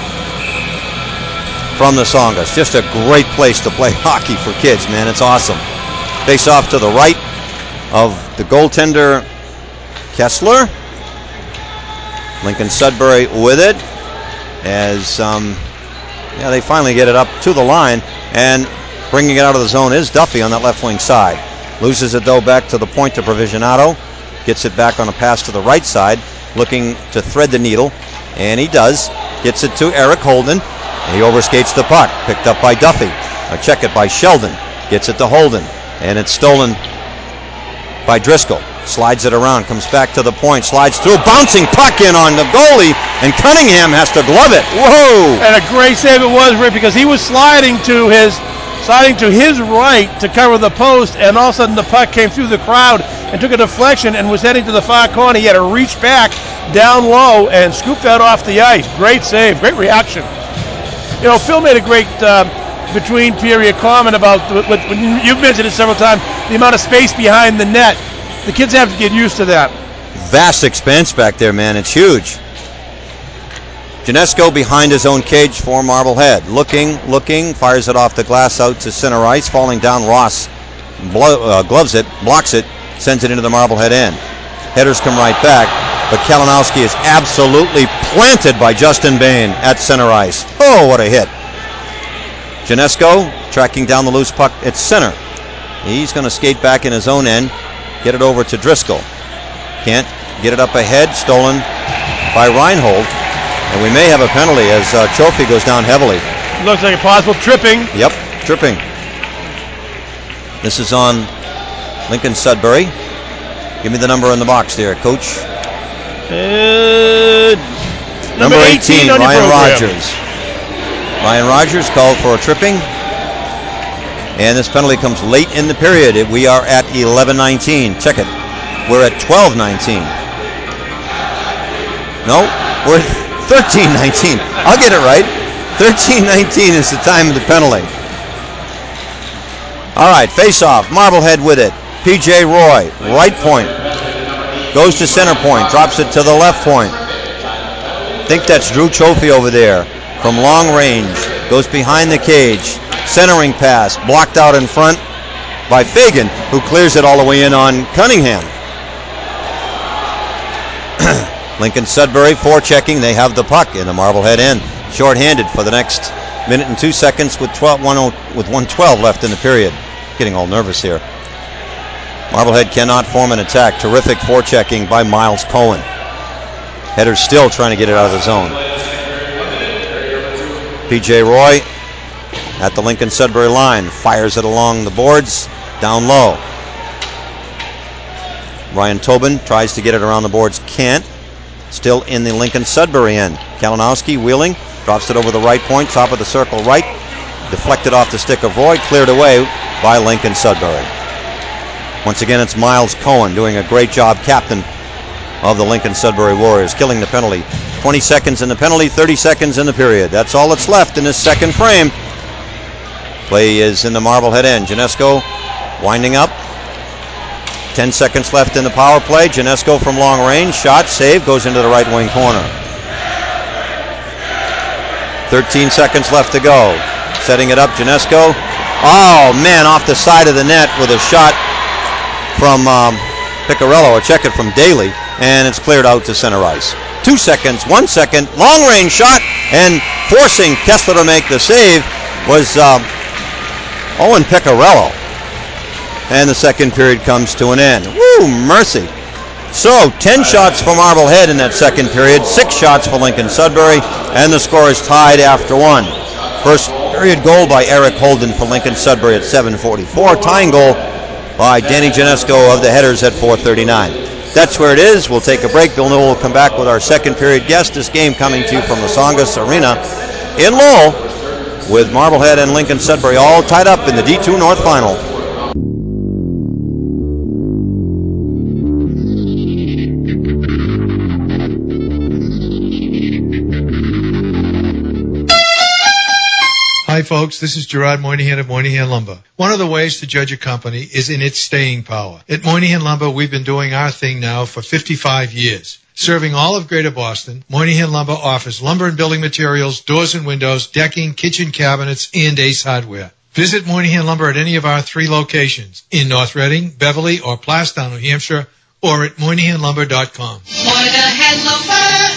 A: from the Songas. Just a great place to play hockey for kids, man. It's awesome. Face off to the right of the goaltender, Kessler. Lincoln Sudbury with it as they finally get it up to the line, and bringing it out of the zone is Duffy on that left wing side. Loses it though back to the point to Provizionato. Gets it back on a pass to the right side, looking to thread the needle, and he does. Gets it to Eric Holden. He overskates the puck, picked up by Duffy. A check it by Sheldon. Gets it to Holden, and it's stolen by Driscoll. Slides it around, comes back to the point, slides through, bouncing puck in on the goalie, and Cunningham has to glove it. Whoa!
B: And a great save it was, Rick, because he was sliding to his right to cover the post, and all of a sudden the puck came through the crowd and took a deflection and was heading to the far corner. He had to reach back down low and scoop that off the ice. Great save, great reaction. You know, Phil made a great between period comment about what you've mentioned it several times, the amount of space behind the net. The kids have to get used to that.
A: Vast expanse back there, man. It's huge. Janesco behind his own cage for Marblehead. Looking, fires it off the glass out to center ice. Falling down, Ross gloves it, blocks it, sends it into the Marblehead end. Headers come right back, but Kalinowski is absolutely planted by Justin Bain at center ice. Oh, what a hit. Janesco tracking down the loose puck at center. He's going to skate back in his own end, get it over to Driscoll. Can't get it up ahead, stolen by Reinhold. And we may have a penalty as Trophy goes down heavily.
B: Looks like a possible tripping.
A: Yep, tripping. This is on Lincoln Sudbury. Give me the number in the box there, Coach. Number 18, Ryan Rogers. Ryan Rogers called for a tripping. And this penalty comes late in the period. We are at 11:19. Check it. We're at 12:19. No, we're at 13:19. I'll get it right. 13:19 is the time of the penalty. All right, face-off. Marblehead with it. P.J. Roy, right point. Goes to center point. Drops it to the left point. I think that's Drew Trophy over there. From long range. Goes behind the cage. Centering pass. Blocked out in front by Fagan, who clears it all the way in on Cunningham. Lincoln Sudbury forechecking. They have the puck in the Marblehead end. Short-handed for the next minute and 2 seconds with 1:12 left in the period. Getting all nervous here. Marblehead cannot form an attack. Terrific forechecking by Miles Cohen. Header's still trying to get it out of the zone. P.J. Roy at the Lincoln Sudbury line. Fires it along the boards. Down low. Ryan Tobin tries to get it around the boards. Can't. Still in the Lincoln Sudbury end. Kalinowski wheeling. Drops it over the right point. Top of the circle right. Deflected off the stick of Roy. Cleared away by Lincoln Sudbury. Once again, it's Miles Cohen doing a great job, captain of the Lincoln Sudbury Warriors, killing the penalty. 20 seconds in the penalty, 30 seconds in the period. That's all that's left in this second frame. Play is in the Marblehead end. Janesco winding up. 10 seconds left in the power play. Janesco from long range. Shot, save, goes into the right wing corner. 13 seconds left to go. Setting it up, Janesco. Oh, man, off the side of the net with a shot from Piccarello, or check it from Daly, and it's cleared out to center ice. 2 seconds, 1 second, long range shot, and forcing Kessler to make the save was Owen Piccarello. And the second period comes to an end. Woo, mercy. So, 10 shots for Marblehead in that second period, 6 shots for Lincoln Sudbury, and the score is tied after one. First period goal by Eric Holden for Lincoln Sudbury at 7:44. Tying goal by Danny Janesco of the Headers at 4:39. That's where it is. We'll take a break. Bill Newell will come back with our second period guest. This game coming to you from the Songas Arena in Lowell, with Marblehead and Lincoln Sudbury all tied up in the D2 North Final.
D: folks. This is Gerard Moynihan of Moynihan Lumber. One of the ways to judge a company is in its staying power. At Moynihan Lumber, we've been doing our thing now for 55 years. Serving all of Greater Boston, Moynihan Lumber offers lumber and building materials, doors and windows, decking, kitchen cabinets, and Ace Hardware. Visit Moynihan Lumber at any of our 3 locations in North Reading, Beverly, or Plastown, New Hampshire, or at MoynihanLumber.com.
E: Moynihan Lumber,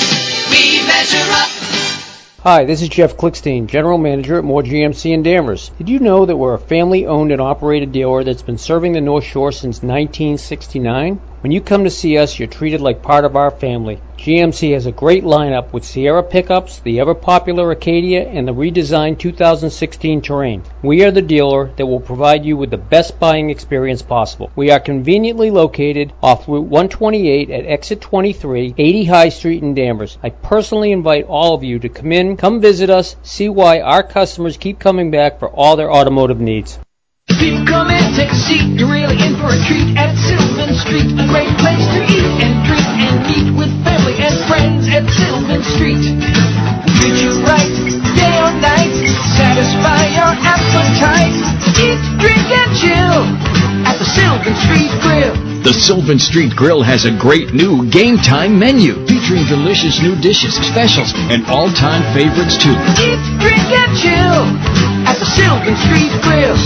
E: we measure up.
F: Hi, this is Jeff Klickstein, General Manager at Moore GMC in Danvers. Did you know that we're a family-owned and operated dealer that's been serving the North Shore since 1969? When you come to see us, you're treated like part of our family. GMC has a great lineup with Sierra pickups, the ever-popular Acadia, and the redesigned 2016 Terrain. We are the dealer that will provide you with the best buying experience possible. We are conveniently located off Route 128 at Exit 23, 80 High Street in Danvers. I personally invite all of you to come visit us, see why our customers keep coming back for all their automotive needs.
E: If you come in, take a seat, you're really in for a treat at Sylvan Street. A great place to eat and drink and meet with family and friends at Sylvan Street. Treat you right, day or night, satisfy your appetite. Eat, drink, and chill at the Sylvan Street Grill.
G: The Sylvan Street Grill has a great new game time menu featuring delicious new dishes, specials, and all-time favorites too.
E: Eat, drink, and chill at the Sylvan Street Grill.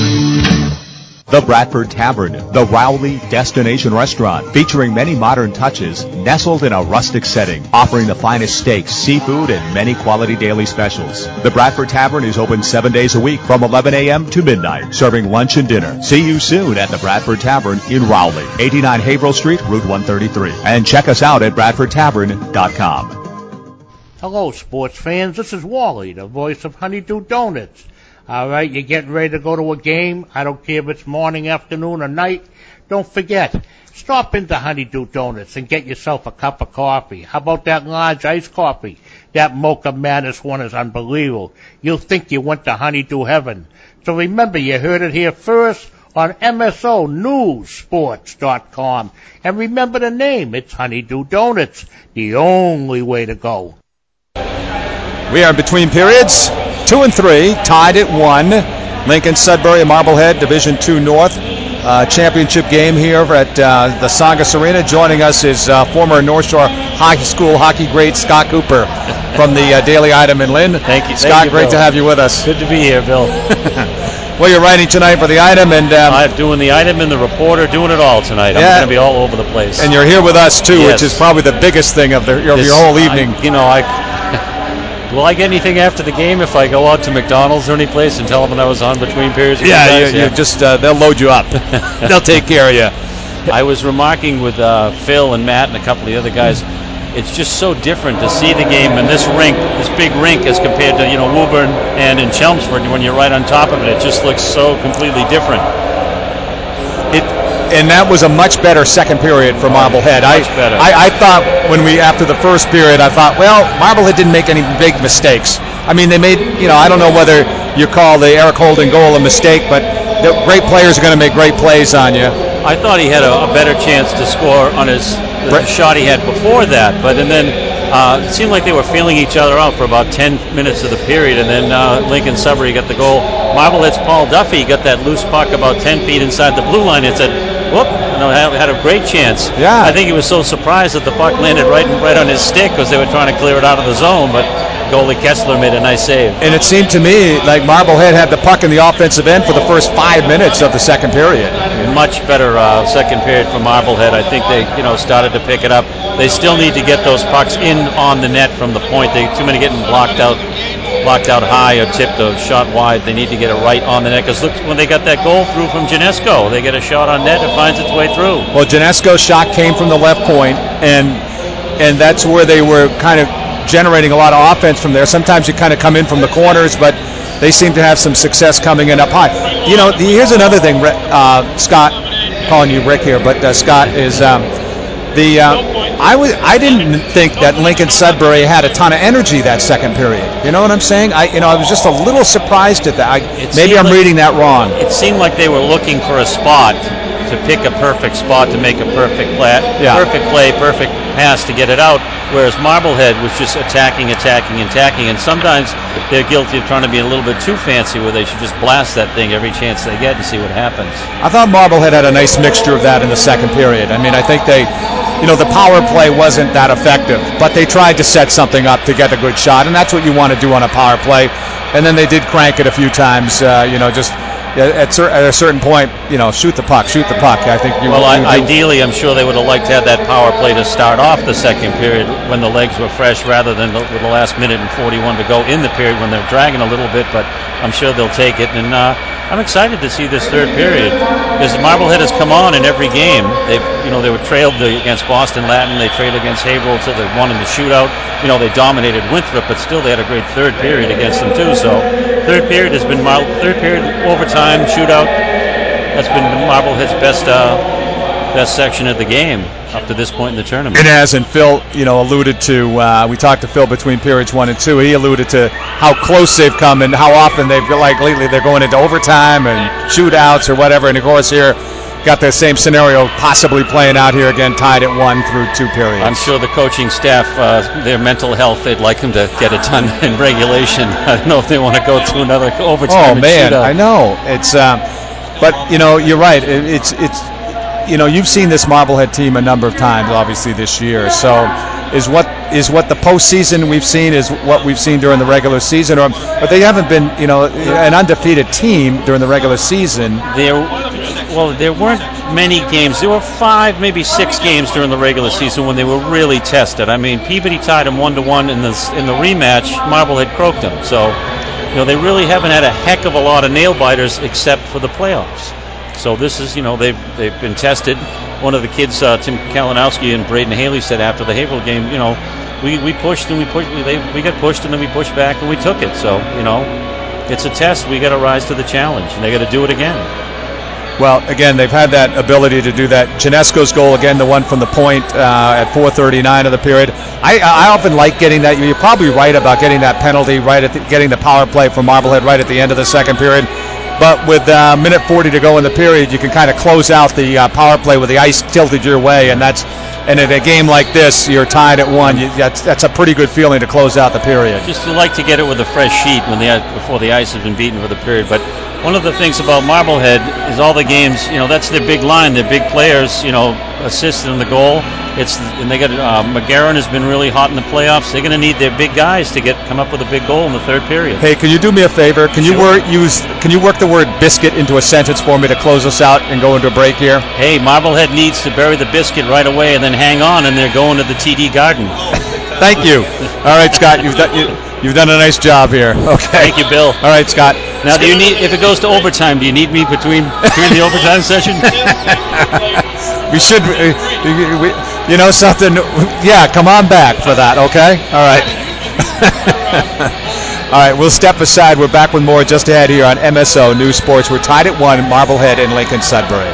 H: The Bradford Tavern, the Rowley Destination Restaurant, featuring many modern touches, nestled in a rustic setting, offering the finest steaks, seafood, and many quality daily specials. The Bradford Tavern is open 7 days a week from 11 a.m. to midnight, serving lunch and dinner. See you soon at the Bradford Tavern in Rowley, 89 Haverhill Street, Route 133. And check us out at BradfordTavern.com.
I: Hello, sports fans. This is Wally, the voice of Honeydew Donuts. All right, you're getting ready to go to a game. I don't care if it's morning, afternoon, or night. Don't forget, stop into Honeydew Donuts and get yourself a cup of coffee. How about that large iced coffee? That Mocha Madness one is unbelievable. You'll think you went to Honeydew heaven. So remember, you heard it here first on MSONewsSports.com. And remember the name. It's Honeydew Donuts, the only way to go.
N: We are in between periods. 2 and 3, tied at 1. Lincoln Sudbury, Marblehead, Division II North. Championship game here at the Songus Arena. Joining us is former North Shore High School hockey great Scott Cooper from the Daily Item in Lynn.
O: Thank you.
N: Scott,
O: Thank you,
N: great
O: Bill.
N: to have you with us.
O: Good to be here, Bill.
N: Well, you're writing tonight for the Item, and
O: I'm doing the Item and the Reporter, doing it all tonight. I'm going to be all over the place.
N: And you're here with us too,
O: Yes.
N: which is probably the biggest thing of your whole evening.
O: Will I get anything after the game if I go out to McDonald's or any place and tell them I was on between periods?
N: Yeah, you just they'll load you up. They'll take care of you.
O: I was remarking with Phil and Matt and a couple of the other guys. It's just so different to see the game in this rink, this big rink, as compared to Woburn and in Chelmsford. When you're right on top of it, it just looks so completely different.
N: And that was a much better second period for Marblehead.
O: Much better.
N: I thought after the first period, I thought, well, Marblehead didn't make any big mistakes. I mean, they made, I don't know whether you call the Eric Holden goal a mistake, but the great players are going to make great plays on you.
O: I thought he had a better chance to score on the shot he had before that, and then it seemed like they were feeling each other out for about 10 minutes of the period, and then Lincoln Sudbury got the goal. Marblehead's Paul Duffy got that loose puck about 10 feet inside the blue line and said, whoop, and had a great chance.
N: Yeah.
O: I think he was so surprised that the puck landed right on his stick because they were trying to clear it out of the zone, but goalie Kessler made a nice save.
N: And it seemed to me like Marblehead had the puck in the offensive end for the first 5 minutes of the second period.
O: Much better second period for Marblehead. I think they started to pick it up. They still need to get those pucks in on the net from the point. Too many getting blocked out high or tipped or shot wide. They need to get it right on the net, because look, when they got that goal through from Janesco, they get a shot on net, it finds its way through.
N: Well, Janesco's shot came from the left point, and that's where they were kind of generating a lot of offense from there. Sometimes you kind of come in from the corners, but they seem to have some success coming in up high. Here's another thing, Scott, calling you Rick here, but Scott, is I didn't think that Lincoln Sudbury had a ton of energy that second period. You know what I'm saying? I was just a little surprised at that. Maybe I'm reading that wrong.
O: It seemed like they were looking for a spot to pick a perfect spot to make a perfect play, perfect pass to get it out, whereas Marblehead was just attacking, and sometimes they're guilty of trying to be a little bit too fancy where they should just blast that thing every chance they get and see what happens.
N: I thought Marblehead had a nice mixture of that in the second period. I mean, I think they, the power play wasn't that effective, but they tried to set something up to get a good shot, and that's what you want to do on a power play. And then they did crank it a few times, just at a certain point, shoot the puck. I think
O: ideally, I'm sure they would have liked to have that power play to start off the second period when the legs were fresh rather than with the last minute and 41 to go in the period when they're dragging a little bit, but I'm sure they'll take it. And I'm excited to see this third period because Marblehead has come on in every game. They were trailed against Boston Latin. They trailed against Haverhill till they won in the shootout. They dominated Winthrop, but still they had a great third period against them too. So third period has been overtime shootout. That's been Marblehead's best section of the game up to this point in the tournament.
N: It has, and Phil, alluded to. We talked to Phil between periods 1 and 2. He alluded to how close they've come and how often they've lately they're going into overtime and shootouts or whatever. And of course here, got the same scenario possibly playing out here again, tied at 1 through 2 periods.
O: I'm sure the coaching staff, their mental health, they'd like them to get it done in regulation. I don't know if they want to go to another overtime.
N: Oh man,
O: shootout.
N: I know it's. But you're right. It's you've seen this Marblehead team a number of times, obviously this year. So is what the postseason we've seen is what we've seen during the regular season, but they haven't been an undefeated team during the regular season.
O: There weren't many games. There were 5, maybe 6 games during the regular season when they were really tested. I mean, Peabody tied them 1-1 in the rematch. Marblehead croaked them. So they really haven't had a heck of a lot of nail biters except for the playoffs. So this is, they've been tested. One of the kids, Tim Kalinowski and Braden Haley, said after the Haverhill game, we pushed and we got pushed and then we pushed back and we took it. So, it's a test. We got to rise to the challenge and they got to do it again.
N: Well, again, they've had that ability to do that. Janesco's goal, again, the one from the point at 4:39 of the period. I often like getting that. You're probably right about getting that penalty getting the power play from Marblehead right at the end of the second period. But with minute 40 to go in the period, you can kind of close out the power play with the ice tilted your way, and in a game like this, you're tied at 1. That's a pretty good feeling to close out the period.
O: Just you like to get it with a fresh sheet before the ice has been beaten for the period. But one of the things about Marblehead is all the games, that's their big line, their big players, assisted in the goal. And they got McGarren has been really hot in the playoffs. They're going to need their big guys to come up with a big goal in the third period.
N: Hey, can you do me a favor? Can you work the word biscuit into a sentence for me to close us out and go into a break here?
O: Hey, Marblehead needs to bury the biscuit right away and then hang on, and they're going to the TD Garden.
N: Thank you. All right, Scott, you've done a nice job here. Okay.
O: Thank you, Bill.
N: All right, Scott.
O: Now, do you need, if it goes to overtime, do you need me between the overtime session?
N: We should, something. Yeah, come on back for that. Okay. All right. All right, we'll step aside. We're back with more just ahead here on MSO News Sports. We're tied at 1, Marblehead and Lincoln Sudbury.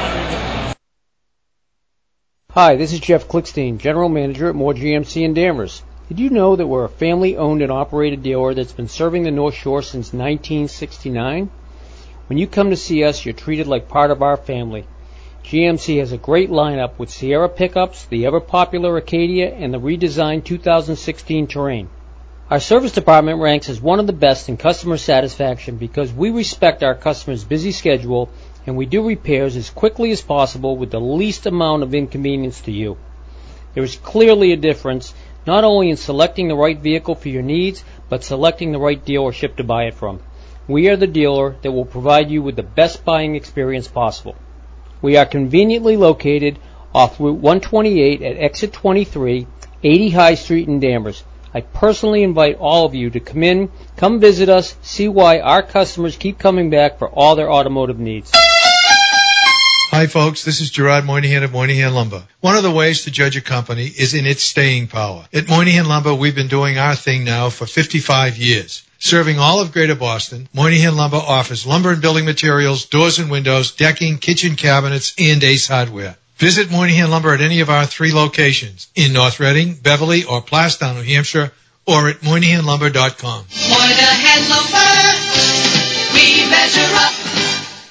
F: Hi, this is Jeff Klickstein, General Manager at Moore GMC in Danvers. Did you know that we're a family-owned and operated dealer that's been serving the North Shore since 1969? When you come to see us, you're treated like part of our family. GMC has a great lineup with Sierra pickups, the ever-popular Acadia, and the redesigned 2016 Terrain. Our service department ranks as one of the best in customer satisfaction because we respect our customers' busy schedule and we do repairs as quickly as possible with the least amount of inconvenience to you. There is clearly a difference not only in selecting the right vehicle for your needs, but selecting the right dealership to buy it from. We are the dealer that will provide you with the best buying experience possible. We are conveniently located off Route 128 at Exit 23, 80 High Street in Danvers. I personally invite all of you to come visit us, see why our customers keep coming back for all their automotive needs.
D: Hi, folks. This is Gerard Moynihan of Moynihan Lumber. One of the ways to judge a company is in its staying power. At Moynihan Lumber, we've been doing our thing now for 55 years. Serving all of Greater Boston, Moynihan Lumber offers lumber and building materials, doors and windows, decking, kitchen cabinets, and Ace Hardware. Visit Moynihan Lumber at any of our 3 locations in North Reading, Beverly, or Plastown, New Hampshire, or at MoynihanLumber.com.
E: Moynihan Lumber, we measure up.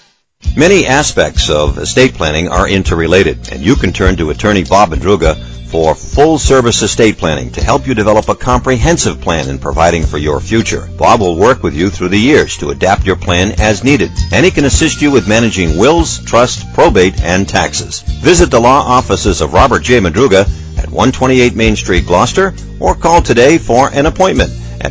A: Many aspects of estate planning are interrelated, and you can turn to attorney Bob Madruga for full-service estate planning to help you develop a comprehensive plan in providing for your future. Bob will work with you through the years to adapt your plan as needed, and he can assist you with managing wills, trust, probate, and taxes. Visit the law offices of Robert J. Madruga at 128 Main Street, Gloucester, or call today for an appointment at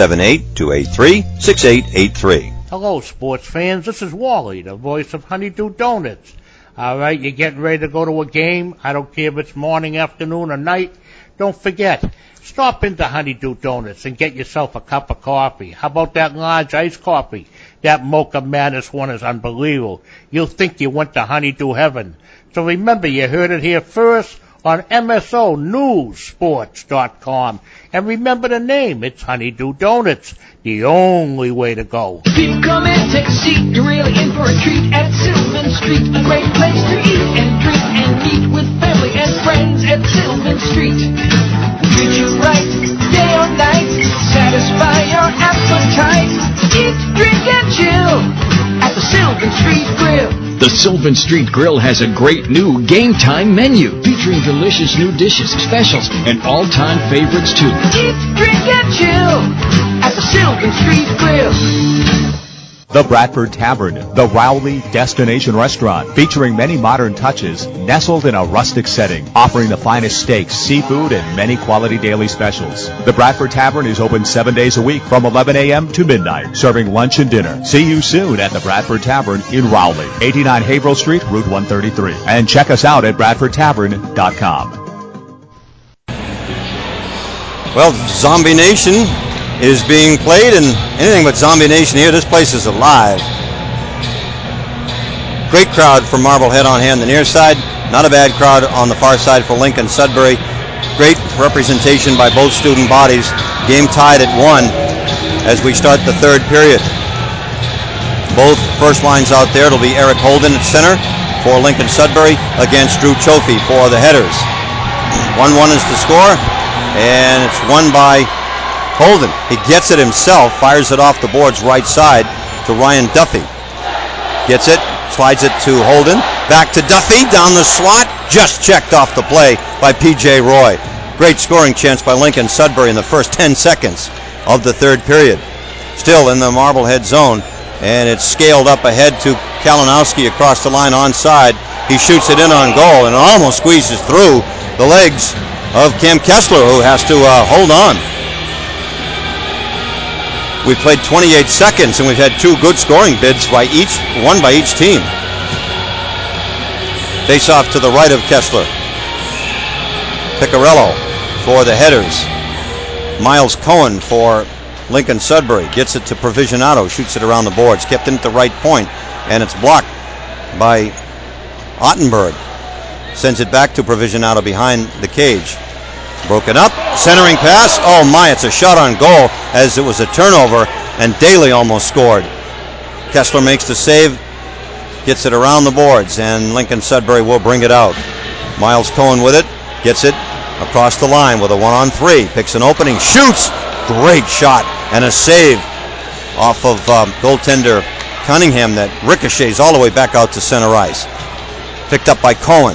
A: 978-283-6883.
I: Hello, sports fans. This is Wally, the voice of Honeydew Donuts. All right, you're getting ready to go to a game. I don't care if it's morning, afternoon, or night. Don't forget, stop into Honeydew Donuts and get yourself a cup of coffee. How about that large iced coffee? That Mocha Madness one is unbelievable. You'll think you went to Honeydew Heaven. So remember, you heard it here first on MSONewsSports.com. And remember the name, it's Honeydew Donuts, the only way to go.
E: People come and take a seat, you're really in for a treat at Sylvan Street. A great place to eat and drink and meet with family and friends at Sylvan Street. Treat you right, day or night, satisfy your appetite. Eat, drink, and chill at the Sylvan Street Grill.
G: The Sylvan Street Grill has a great new game time menu featuring delicious new dishes, specials, and all-time favorites too.
E: Eat, drink, and chill at the Sylvan Street Grill.
H: The Bradford Tavern, the Rowley destination restaurant, featuring many modern touches, nestled in a rustic setting, offering the finest steaks, seafood, and many quality daily specials. The Bradford Tavern is open 7 days a week from 11 a.m. to midnight, serving lunch and dinner. See you soon at the Bradford Tavern in Rowley, 89 Haverhill Street, Route 133. And check us out at BradfordTavern.com.
A: Well, Zombie Nation is being played, and anything but Zombie Nation here. This place is alive. Great crowd for Marblehead on hand, the near side. Not a bad crowd on the far side for Lincoln Sudbury. Great representation by both student bodies. Game tied at 1 as we start the third period. Both first lines out there. It'll be Eric Holden at center for Lincoln Sudbury against Drew Chofie for the headers. 1-1 is the score, and it's won by Holden. He gets it himself, fires it off the board's right side to Ryan Duffy. Gets it, slides it to Holden. Back to Duffy, down the slot. Just checked off the play by P.J. Roy. Great scoring chance by Lincoln Sudbury in the first 10 seconds of the third period. Still in the Marblehead zone, and it's scaled up ahead to Kalinowski across the line onside. He shoots it in on goal and almost squeezes through the legs of Cam Kessler, who has to hold on. We've played 28 seconds, and we've had 2 good scoring bids by each, one by each team. Face off to the right of Kessler. Piccarello for the headers. Miles Cohen for Lincoln Sudbury. Gets it to Provisionato, shoots it around the boards. Kept in at the right point, and it's blocked by Ottenberg. Sends it back to Provisionato behind the cage. Broken up, centering pass. Oh my, it's a shot on goal as it was a turnover, and Daly almost scored. Kessler makes the save, gets it around the boards, and Lincoln Sudbury will bring it out. Miles Cohen with it, gets it across the line with a 1-on-3. Picks an opening, shoots. Great shot and a save off of goaltender Cunningham that ricochets all the way back out to center ice. Picked up by Cohen.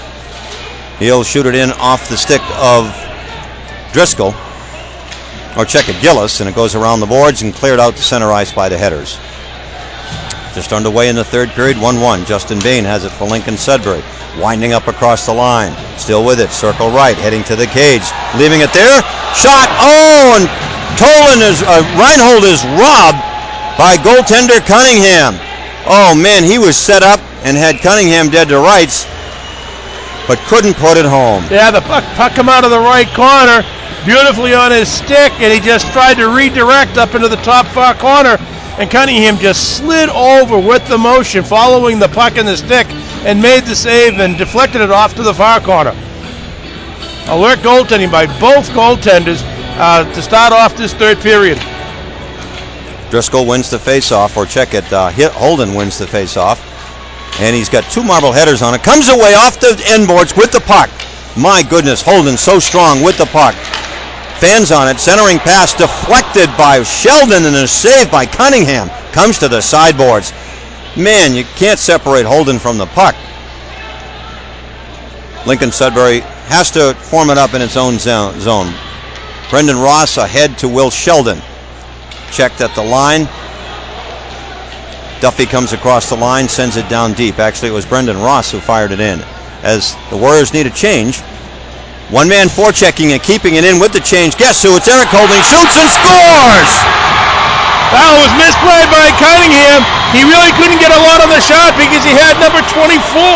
A: He'll shoot it in off the stick of Driscoll, or check it, Gillis, and it goes around the boards and cleared out to center ice by the headers. Just underway in the third period, 1-1. Justin Bain has it for Lincoln Sudbury. Winding up across the line. Still with it, circle right, heading to the cage. Leaving it there. Shot, oh, and Reinhold is robbed by goaltender Cunningham. Oh man, he was set up and had Cunningham dead to rights, but couldn't put it home.
B: Yeah, the puck come out of the right corner, beautifully on his stick, and he just tried to redirect up into the top far corner, and Cunningham just slid over with the motion, following the puck in the stick, and made the save and deflected it off to the far corner. Alert goaltending by both goaltenders to start off this third period.
A: Driscoll wins the faceoff, or check it, Holden wins the faceoff. And he's got 2 marble headers on it. Comes away off the end boards with the puck. My goodness, Holden so strong with the puck. Fans on it. Centering pass deflected by Sheldon, and a save by Cunningham. Comes to the sideboards. Man, you can't separate Holden from the puck. Lincoln Sudbury has to form it up in its own zone. Brendan Ross ahead to Will Sheldon. Checked at the line. Duffy comes across the line, sends it down deep. Actually, it was Brendan Ross who fired it in. As the Warriors need a change. One man forechecking and keeping it in with the change. Guess who? It's Eric Holding. Shoots and scores!
B: That was misplayed by Cunningham. He really couldn't get a lot on the shot because he had number 24.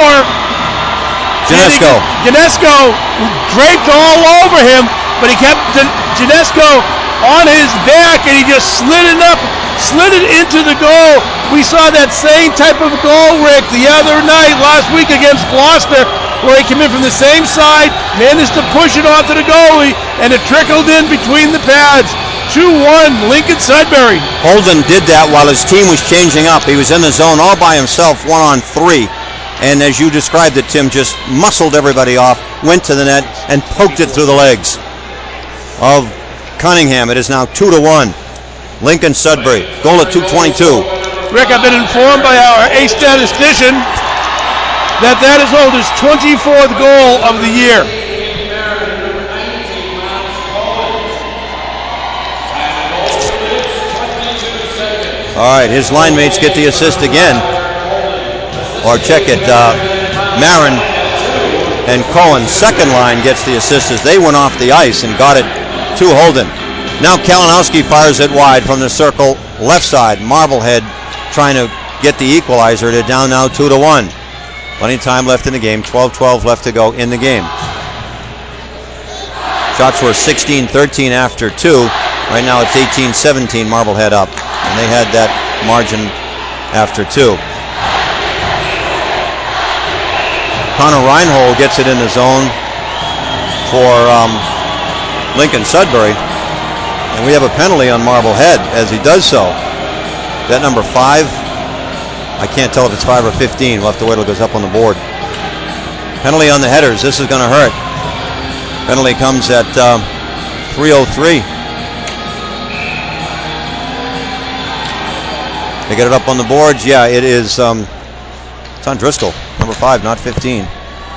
B: Janesko draped all over him, but he kept Janesko on his back, and he just slid it into the goal. We saw that same type of goal, Rick, the other night last week against Gloucester, where he came in from the same side, managed to push it onto the goalie, and it trickled in between the pads. 2-1, Lincoln Sudbury.
A: Holden did that while his team was changing up. He was in the zone all by himself, 1-on-3. And as you described it, Tim, just muscled everybody off, went to the net, and poked it through the legs of Cunningham. It is now 2-1. Lincoln Sudbury, goal at 2:22.
B: Rick, I've been informed by our ace statistician that is Holden's 24th goal of the year.
A: All right, his line mates get the assist again. Or check it, Marin and Cohen, second line, gets the assist as they went off the ice and got it to Holden. Now Kalinowski fires it wide from the circle left side. Marblehead trying to get the equalizer. They're down now 2-1. Plenty of time left in the game. 12-12 left to go in the game. Shots were 16-13 after 2. Right now it's 18-17, Marblehead up. And they had that margin after 2. Connor Reinhold gets it in the zone for Lincoln Sudbury. And we have a penalty on Marblehead as he does so. That number 5? I can't tell if it's 5 or 15. We'll have to wait till it goes up on the board. Penalty on the headers. This is going to hurt. Penalty comes at 3:03. They get it up on the boards. Yeah, it is. It's on Driscoll, number 5, not 15.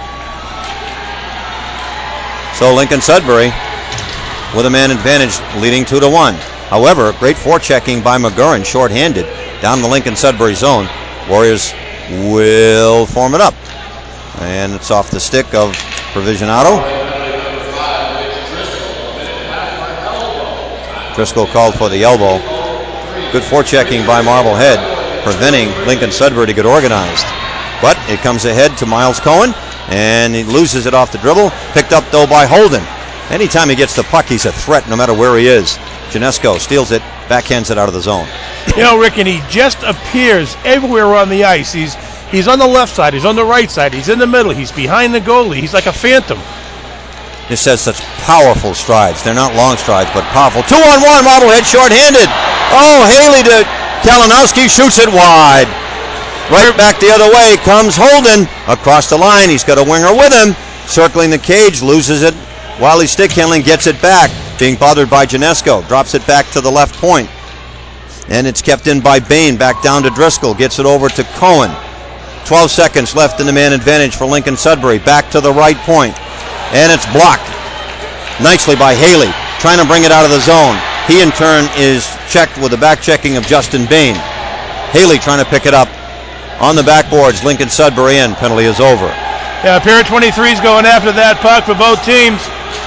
A: So Lincoln Sudbury with a man advantage, leading 2-1. However, great forechecking by McGurran, short-handed, down the Lincoln Sudbury zone. Warriors will form it up. And it's off the stick of Provisionato. Driscoll called for the elbow. Good forechecking by Marblehead, preventing Lincoln Sudbury to get organized. But it comes ahead to Miles Cohen, and he loses it off the dribble. Picked up, though, by Holden. Anytime he gets the puck, he's a threat no matter where he is. Janesko steals it, backhands it out of the zone.
B: You know, Rick, and he just appears everywhere on the ice. He's on the left side, he's on the right side, he's in the middle, he's behind the goalie. He's like a phantom.
A: This has such powerful strides. They're not long strides, but powerful. 2-on-1, Marblehead short-handed. Oh, Haley to Kalinowski, shoots it wide. Right back the other way comes Holden across the line. He's got a winger with him, circling the cage, loses it while he's stick handling, gets it back, being bothered by Janesko, drops it back to the left point, and it's kept in by Bain, back down to Driscoll, gets it over to Cohen. 12 seconds left in the man advantage for Lincoln Sudbury, back to the right point, and it's blocked nicely by Haley, trying to bring it out of the zone. He in turn is checked with the back checking of Justin Bain. Haley trying to pick it up on the backboards. Lincoln Sudbury in. Penalty is over.
B: Yeah, a pair of 23s going after that puck for both teams.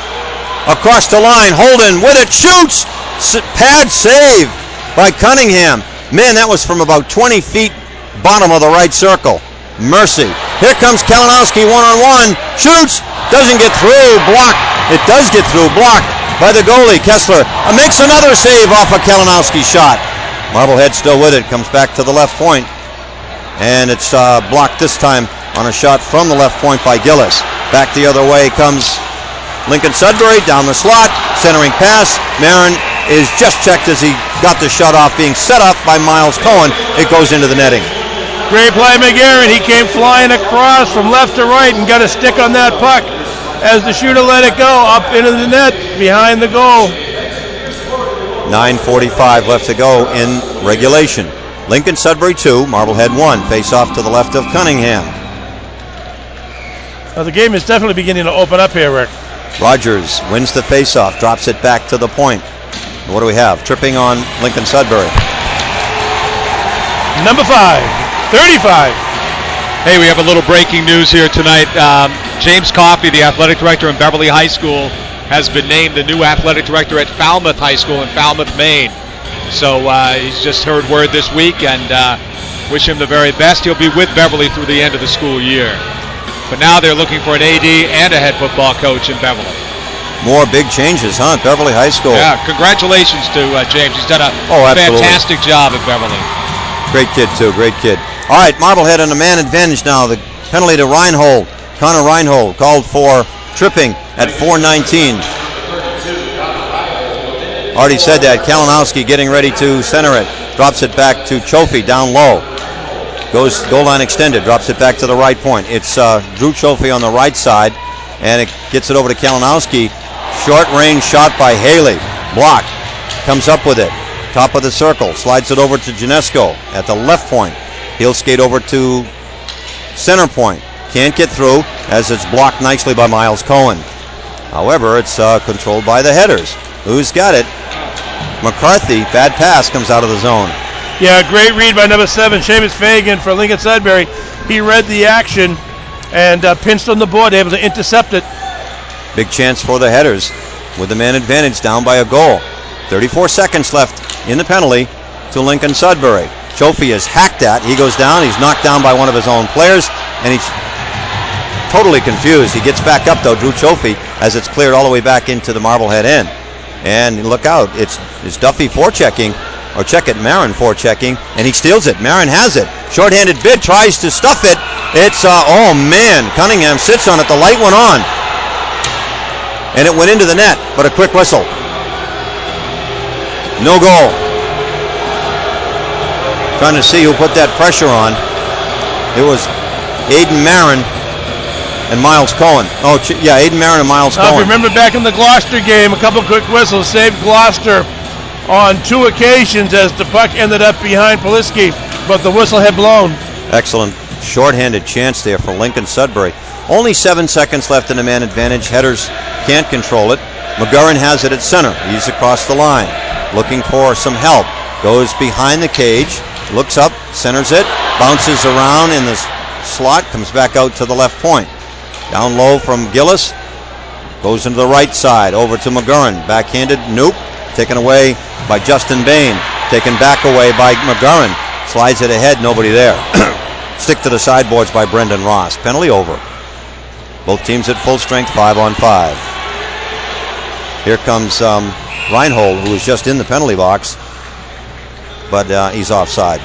A: Across the line, Holden with it, shoots! Pad save by Cunningham. Man, that was from about 20 feet bottom of the right circle. Mercy. Here comes Kalinowski one-on-one. Shoots! Doesn't get through. Blocked. It does get through. Blocked by the goalie. Kessler makes another save off a Kalinowski shot. Marblehead still with it. Comes back to the left point. And it's blocked this time on a shot from the left point by Gillis. Back the other way comes Lincoln Sudbury down the slot. Centering pass. Marin is just checked as he got the shot off, being set up by Miles Cohen. It goes into the netting.
B: Great play, McGarren. He came flying across from left to right and got a stick on that puck as the shooter let it go up into the net behind the goal.
A: 9:45 left to go in regulation. Lincoln Sudbury 2, Marblehead 1. Face off to the left of Cunningham.
B: The game is definitely beginning to open up here, Rick.
A: Rogers wins the faceoff, drops it back to the point. What do we have? Tripping on Lincoln Sudbury.
B: Number 5, 35.
C: Hey, we have a little breaking news here tonight. James Coffey, the athletic director in Beverly High School, has been named the new athletic director at Falmouth High School in Falmouth, Maine. So he's just heard word this week, and wish him the very best. He'll be with Beverly through the end of the school year. But now they're looking for an AD and a head football coach in Beverly.
A: More big changes, huh, at Beverly High School.
C: Yeah, congratulations to James. He's done a fantastic job at Beverly.
A: Great kid, too. Great kid. All right, Marblehead on a man advantage now. The penalty to Reinhold. Connor Reinhold called for tripping at 4:19. Already said that. Kalinowski getting ready to center it. Drops it back to Chofie down low. Goes goal line extended. Drops it back to the right point. It's Drew Chofie on the right side. And it gets it over to Kalinowski. Short range shot by Haley. Blocked. Comes up with it. Top of the circle. Slides it over to Janesco at the left point. He'll skate over to center point. Can't get through as it's blocked nicely by Miles Cohen. However, it's controlled by the headers. Who's got it? McCarthy. Bad pass comes out of the zone.
B: Yeah, great read by number 7, Seamus Fagan for Lincoln Sudbury. He read the action and pinched on the board, able to intercept it.
A: Big chance for the headers with the man advantage down by a goal. 34 seconds left in the penalty to Lincoln Sudbury. Chofie is hacked at. He goes down. He's knocked down by one of his own players, and he's totally confused. He gets back up, though, Drew Chofie, as it's cleared all the way back into the Marblehead end. And look out. It's Duffy forechecking, or Marin forechecking, and he steals it. Marin has it. Short-handed bid, tries to stuff it. It's, oh, man. Cunningham sits on it. The light went on. And it went into the net, but a quick whistle. No goal. Trying to see who put that pressure on. It was Aiden Marin and Miles Cohen. Aiden Marin and Miles Cohen.
B: If you remember back in the Gloucester game, a couple quick whistles saved Gloucester on 2 occasions as the puck ended up behind Poliski, but the whistle had blown.
A: Excellent shorthanded chance there for Lincoln Sudbury. Only 7 seconds left in the man advantage. Headers can't control it. McGurran has it at center. He's across the line, looking for some help. Goes behind the cage, looks up, centers it, bounces around in the slot, comes back out to the left point. Down low from Gillis, goes into the right side, over to McGurran. Backhanded, nope. Taken away by Justin Bain. Taken back away by McGurran. Slides it ahead, nobody there. Stick to the sideboards by Brendan Ross. Penalty over. Both teams at full strength, 5-on-5. Here comes Reinhold, who was just in the penalty box, but he's offside.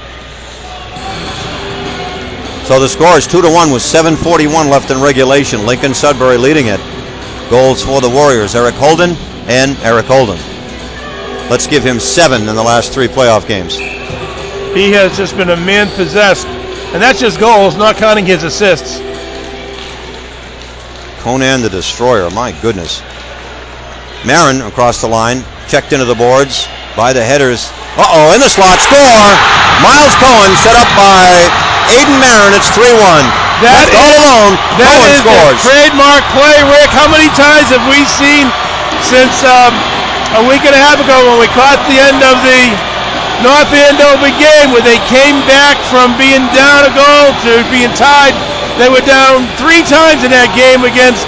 A: So the score is 2-1 with 7:41 left in regulation. Lincoln Sudbury leading it. Goals for the Warriors, Eric Holden and Eric Holden. Let's give him 7 in the last 3 playoff games.
B: He has just been a man possessed, and that's just goals, not counting his assists.
A: Conan the Destroyer, my goodness. Marin across the line, checked into the boards by the headers. In the slot, score! Miles Cohen set up by Aiden Marin. It's 3-1.
B: That
A: all alone. Cohen scores.
B: The trademark play, Rick. How many times have we seen since a week and a half ago when we caught the end of the North Andover game where they came back from being down a goal to being tied? They were down 3 times in that game against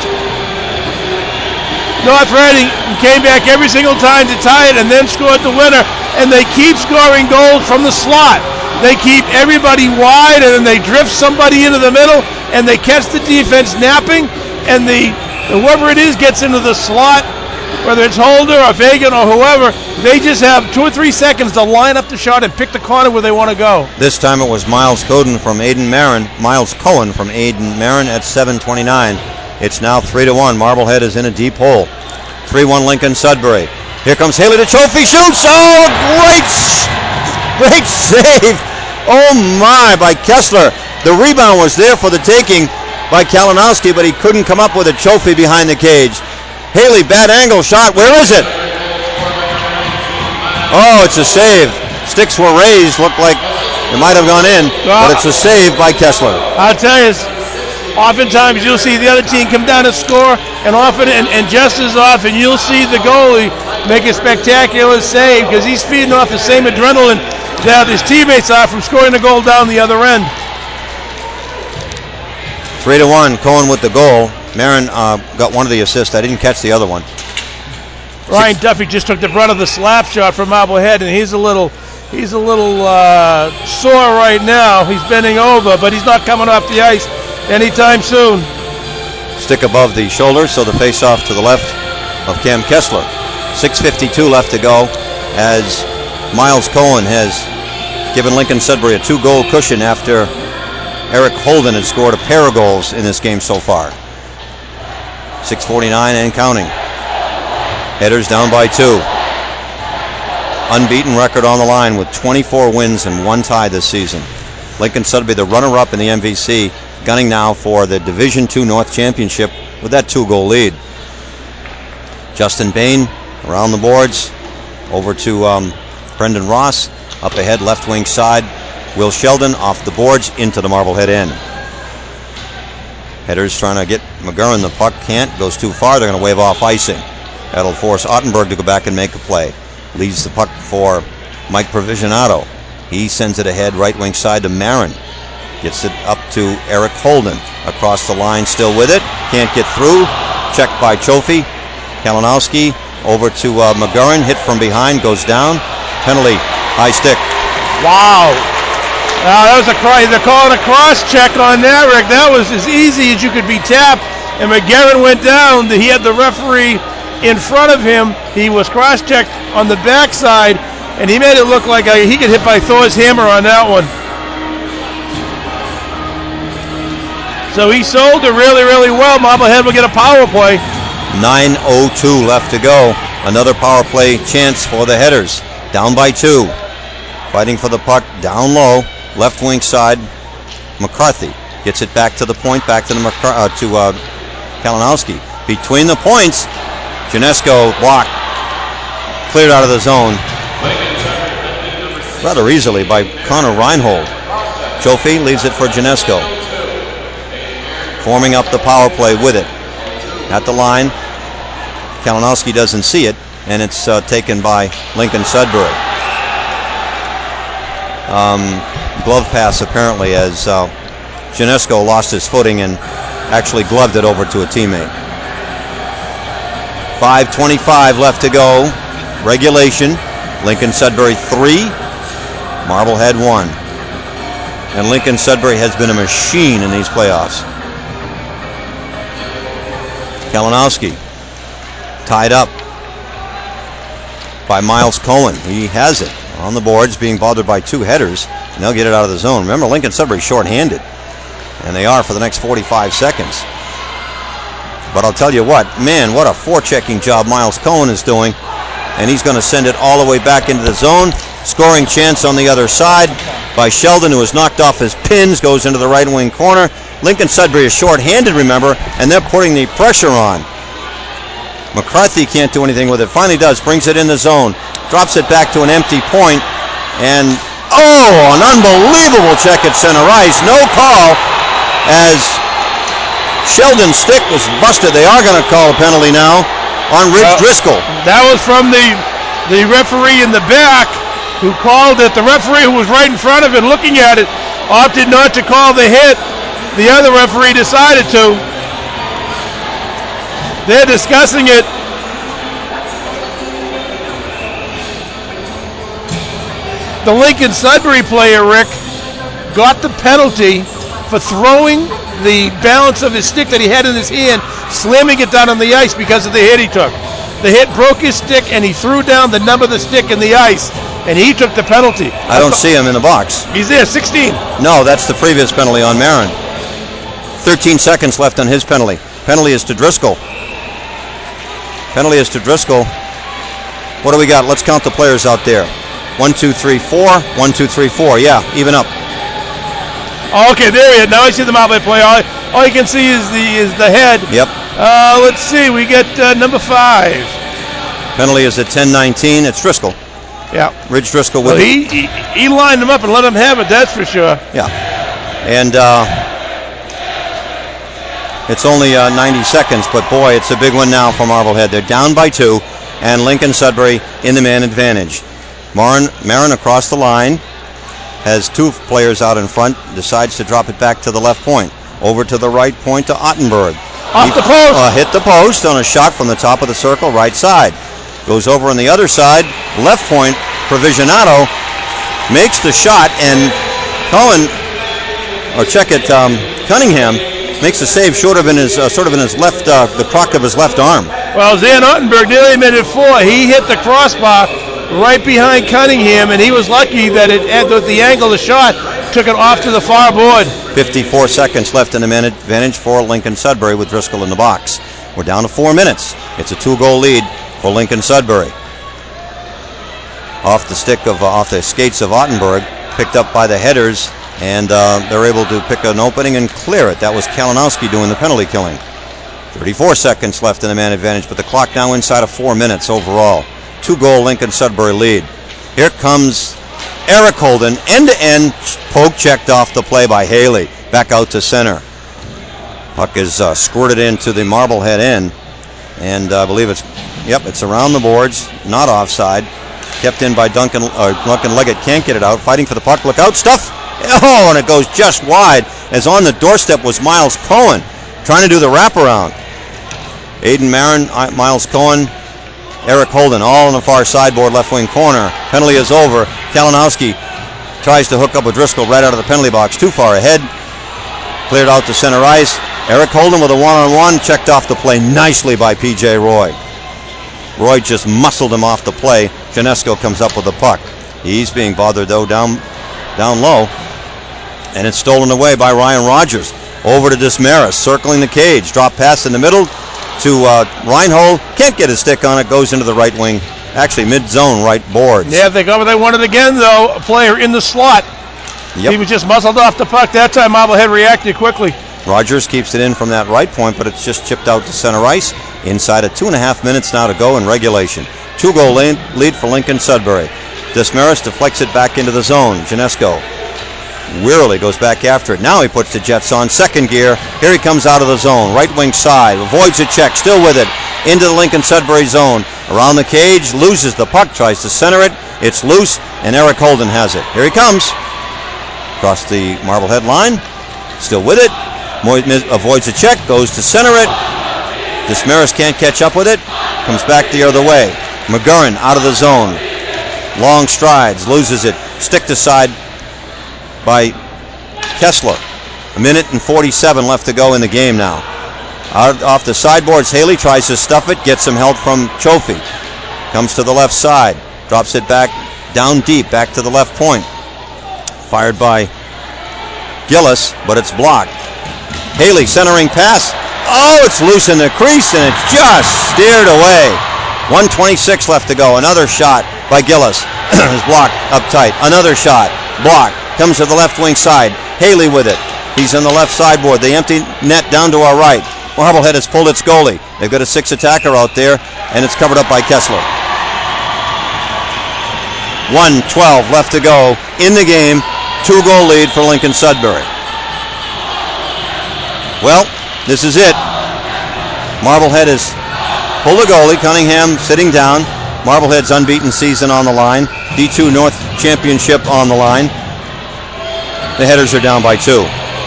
B: North Reading and came back every single time to tie it and then scored the winner. And they keep scoring goals from the slot. They keep everybody wide and then they drift somebody into the middle and they catch the defense napping and whoever it is gets into the slot, whether it's Holder or Fagan or whoever. They just have 2 or 3 seconds to line up the shot and pick the corner where they want to go.
A: This time it was Miles Cohen from Aiden Marin at 7:29. It's now 3-1. Marblehead is in a deep hole. 3-1 Lincoln Sudbury. Here comes Haley to Chofie. Shoots! Oh, great save. Oh my, by Kessler. The rebound was there for the taking by Kalinowski, but he couldn't come up with a Chofie behind the cage. Haley, bad angle shot. Where is it? Oh, it's a save. Sticks were raised. Looked like it might have gone in, but it's a save by Kessler.
B: I'll tell you, oftentimes you'll see the other team come down and score, and often and just as often you'll see the goalie make a spectacular save because he's feeding off the same adrenaline that his teammates are from scoring a goal down the other end.
A: 3-1, Cohen with the goal. Marin got one of the assists. I didn't catch the other one.
B: Ryan Duffy just took the brunt of the slap shot from Marblehead, and he's a little sore right now. He's bending over, but he's not coming off the ice anytime soon.
A: Stick above the shoulder, so the face-off to the left of Cam Kessler. 6:52 left to go as Miles Cohen has given Lincoln Sudbury a 2-goal cushion after Eric Holden had scored a pair of goals in this game so far. 6:49 and counting. Headers down by 2. Unbeaten record on the line with 24 wins and 1 tie this season. Lincoln Sudbury, the runner-up in the MVC, gunning now for the Division II North Championship with that 2-goal lead. Justin Bain around the boards. Over to Brendan Ross. Up ahead, left wing side. Will Sheldon off the boards into the Marblehead end. Headers trying to get McGurran. The puck can't. Goes too far. They're going to wave off icing. That'll force Ottenberg to go back and make a play. Leaves the puck for Mike Provisionato. He sends it ahead, right wing side to Marin. Gets it up to Eric Holden. Across the line, still with it. Can't get through. Checked by Chofie. Kalinowski over to McGurran. Hit from behind, goes down. Penalty, high stick.
B: Wow. That was they're calling a cross check on that, Rick. That was as easy as you could be tapped. And McGarren went down. He had the referee in front of him. He was cross-checked on the backside, and he made it look like he got hit by Thor's hammer on that one. So he sold it really, really well. Marblehead will get a power play.
A: 9:02 left to go. Another power play chance for the Headers. Down by 2. Fighting for the puck down low. Left wing side. McCarthy gets it back to the point, back to Kalinowski. Between the points, Janesko blocked, cleared out of the zone rather easily by Connor Reinhold. Chofie leaves it for Janesko. Forming up the power play with it. At the line, Kalinowski doesn't see it, and it's taken by Lincoln Sudbury. Glove pass apparently as Janesko lost his footing and actually gloved it over to a teammate. 5:25 left to go. Regulation. Lincoln Sudbury 3, Marblehead 1. And Lincoln Sudbury has been a machine in these playoffs. Kalinowski tied up by Miles Cohen. He has it on the boards, being bothered by 2 Headers, and they'll get it out of the zone. Remember, Lincoln Sudbury shorthanded, and they are for the next 45 seconds. But I'll tell you what, man, what a forechecking job Miles Cohen is doing. And he's going to send it all the way back into the zone. Scoring chance on the other side by Sheldon, who has knocked off his pins, goes into the right wing corner. Lincoln Sudbury is short-handed, remember, and they're putting the pressure on. McCarthy can't do anything with it. Finally does, brings it in the zone. Drops it back to an empty point. And, an unbelievable check at center ice. No call as Sheldon's stick was busted. They are going to call a penalty now on Rich Driscoll.
B: That was from the referee in the back who called it. The referee who was right in front of it looking at it opted not to call the hit. The other referee decided to. They're discussing it. The Lincoln Sudbury player, Rick, got the penalty for throwing the balance of his stick that he had in his hand, slamming it down on the ice because of the hit he took. The hit broke his stick, and he threw down the number of the stick in the ice, and he took the penalty.
A: I don't see him in the box.
B: He's there, 16.
A: No, that's the previous penalty on Marin. 13 seconds left on his penalty. Penalty is to Driscoll. Penalty is to Driscoll. What do we got? Let's count the players out there. 1, 2, 3, 4. 1, 2, 3, 4. Yeah, even up.
B: Okay, there he is. Now I see the Marblehead player. All you can see is the head.
A: Yep.
B: Let's see. We get number 5.
A: Penalty is at 10:19. It's Driscoll.
B: Yeah.
A: Ridge Driscoll with
B: he lined him up and let him have it. That's for sure.
A: Yeah. And It's only 90 seconds, but boy, it's a big one now for Marblehead. They're down by 2, and Lincoln Sudbury in the man advantage. Marin across the line, has 2 players out in front, decides to drop it back to the left point. Over to the right point to Ottenberg.
B: Off the post.
A: Hit the post on a shot from the top of the circle, right side. Goes over on the other side, left point, Provisionato makes the shot, and Cunningham makes the save sort of in his left, the crook of his left arm.
B: Well, Zan Ottenberg nearly made it 4. He hit the crossbar right behind Cunningham, and he was lucky that with the angle of the shot took it off to the far board.
A: 54 seconds left in the man advantage for Lincoln Sudbury with Driscoll in the box. We're down to 4 minutes. It's a 2-goal lead for Lincoln Sudbury. Off the skates of Ottenberg, picked up by the headers, and they're able to pick an opening and clear it. That was Kalinowski doing the penalty killing. 34 seconds left in the man advantage, but the clock now inside of 4 minutes overall. 2-goal Lincoln Sudbury lead. Here comes Eric Holden, end-to-end poke checked off the play by Haley. Back out to center. Puck is squirted into the Marblehead end, and I believe it's around the boards, not offside. Kept in by Duncan Leggett, can't get it out. Fighting for the puck, look out, stuff. Oh, and it goes just wide, as on the doorstep was Miles Cohen, trying to do the wraparound. Aiden Marin, Miles Cohen, Eric Holden, all on the far sideboard, left wing corner. Penalty is over. Kalinowski tries to hook up with Driscoll right out of the penalty box. Too far ahead. Cleared out to center ice. Eric Holden with a one-on-one. Checked off the play nicely by P.J. Roy. Roy just muscled him off the play. Janesco comes up with the puck. He's being bothered, though, down low. And it's stolen away by Ryan Rogers. Over to Dismaris, circling the cage. Drop pass in the middle to Reinhold. Can't get his stick on it. Goes into the right wing. Actually, mid-zone right boards.
B: Yeah, they won it again, though. A player in the slot.
A: Yep.
B: He was just muscled off the puck. That time, Marblehead reacted quickly.
A: Rogers keeps it in from that right point, but it's just chipped out to center ice. Inside of 2.5 minutes now to go in regulation. 2-goal lead for Lincoln Sudbury. Dismaris deflects it back into the zone. Janesco wearily goes back after it. Now he puts the Jets on second gear. Here he comes out of the zone. Right wing side. Avoids a check. Still with it. Into the Lincoln Sudbury zone. Around the cage. Loses the puck. Tries to center it. It's loose. And Eric Holden has it. Here he comes. Across the Marblehead line. Still with it. Avoids a check. Goes to center it. Dismaris can't catch up with it. Comes back the other way. McGurran out of the zone. Long strides. Loses it. Stick to side by Kessler. 1:47 left to go in the game now. Out off the sideboards, Haley tries to stuff it, gets some help from Chofie. Comes to the left side, drops it back down deep, back to the left point. Fired by Gillis, but it's blocked. Haley centering pass. Oh, it's loose in the crease, and it's just steered away. 1:26 left to go. Another shot by Gillis. Is blocked up tight. Another shot. Blocked. Comes to the left wing side. Haley with it. He's on the left sideboard. The empty net down to our right. Marblehead has pulled its goalie. They've got a 6 attacker out there, and it's covered up by Kessler. 1:12 left to go in the game. 2-goal lead for Lincoln Sudbury. Well, this is it. Marblehead has pulled a goalie. Cunningham sitting down. Marblehead's unbeaten season on the line. D2 North Championship on the line. The headers are down by 2.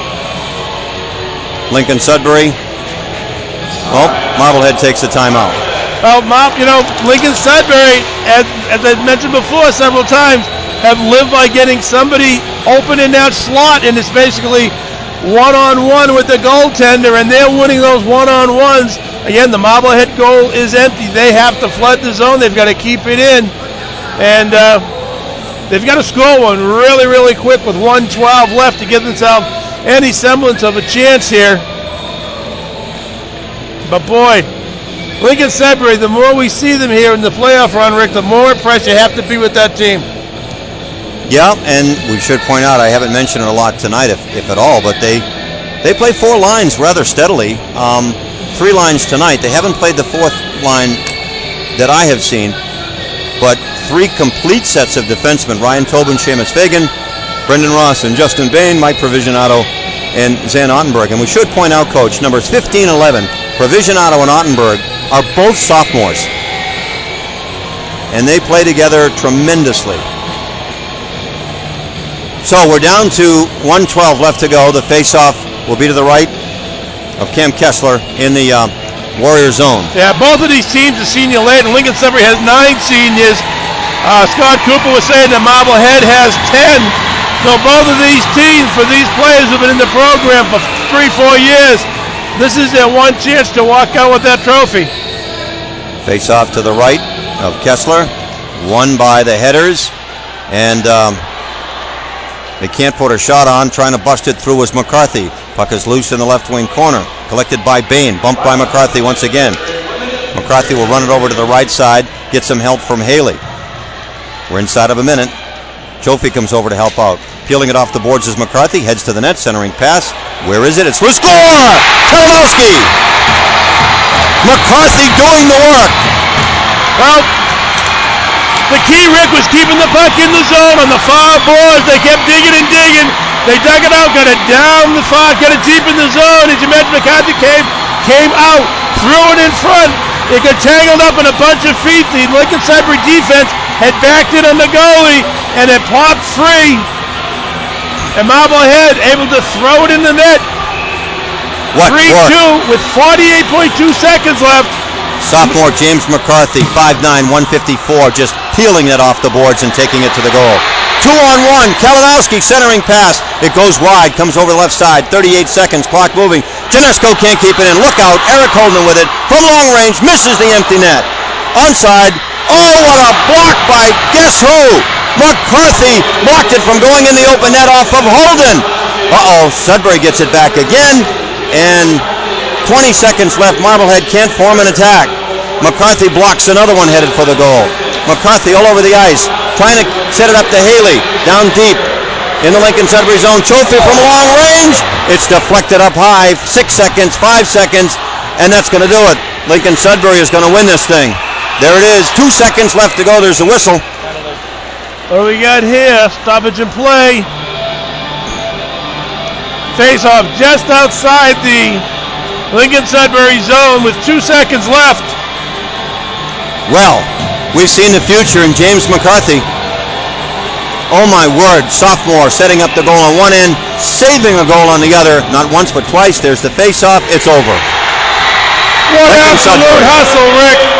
A: Lincoln Sudbury. Well, Marblehead takes a timeout.
B: Well, Lincoln Sudbury, as I mentioned before several times, have lived by getting somebody open in that slot, and it's basically one-on-one with the goaltender, and they're winning those one-on-ones. Again, the Marblehead goal is empty. They have to flood the zone. They've got to keep it in, and they've got to score one really, really quick with 1:12 left to give themselves any semblance of a chance here. But boy, Lincoln Sudbury, the more we see them here in the playoff run, Rick, the more impressed you have to be with that team.
A: Yeah, and we should point out, I haven't mentioned it a lot tonight, if at all, but they play 4 lines rather steadily. 3 lines tonight. They haven't played the 4th line that I have seen, but 3 complete sets of defensemen. Ryan Tobin, Seamus Fagan, Brendan Ross, and Justin Bain. Mike Provisionato and Zan Ottenberg. And we should point out, Coach, numbers 15 and 11, Provision Auto and Ottenberg, are both sophomores. And they play together tremendously. So we're down to 1:12 left to go. The face-off will be to the right of Cam Kessler in the Warrior zone.
B: Yeah, both of these teams are senior laden. Lincoln Sudbury has 9 seniors. Scott Cooper was saying that Marblehead has 10. So both of these teams, for these players who've been in the program for 3-4 years, this is their one chance to walk out with that trophy.
A: Face off to the right of Kessler, won by the Headers, and they can't put a shot on. Trying to bust it through was McCarthy. Puck is loose in the left wing corner, collected by Bain, bumped by McCarthy once again. McCarthy will run it over to the right side, get some help from Haley. We're inside of a minute. Jofi comes over to help out. Peeling it off the boards is McCarthy, heads to the net, centering pass. Where is it? It's loose. Score! Kalinowski! McCarthy doing the work.
B: Well, the key, Rick, was keeping the puck in the zone on the far boards. They kept digging and digging. They dug it out, got it down the far, got it deep in the zone. As you mentioned, McCarthy came out, threw it in front. It got tangled up in a bunch of feet. The Lincoln Sudbury defense had backed it on the goalie, and it popped free. And Marblehead able to throw it in the net. 3-2 with 48.2 seconds left.
A: Sophomore James McCarthy, 5'9", 154, just peeling it off the boards and taking it to the goal. 2-on-1, Kalinowski centering pass. It goes wide, comes over the left side, 38 seconds, clock moving. Janesko can't keep it in. Look out, Eric Holden with it. From long range, misses the empty net. Onside. Oh, what a block by guess who? McCarthy blocked it from going in the open net off of Holden. Uh-oh, Sudbury gets it back again, and 20 seconds left. Marblehead can't form an attack. McCarthy blocks another one headed for the goal. McCarthy all over the ice, trying to set it up to Haley, down deep in the Lincoln Sudbury zone. Jofi from long range. It's deflected up high. 6 seconds, 5 seconds, and that's going to do it. Lincoln Sudbury is going to win this thing. There it is. 2 seconds left to go. There's the whistle.
B: What do we got here? Stoppage in play. Face-off just outside the Lincoln Sudbury zone with 2 seconds left.
A: Well, we've seen the future in James McCarthy. Oh my word, sophomore setting up the goal on one end, saving a goal on the other. Not once but twice. There's the face-off. It's over.
B: What absolute hustle, Rick.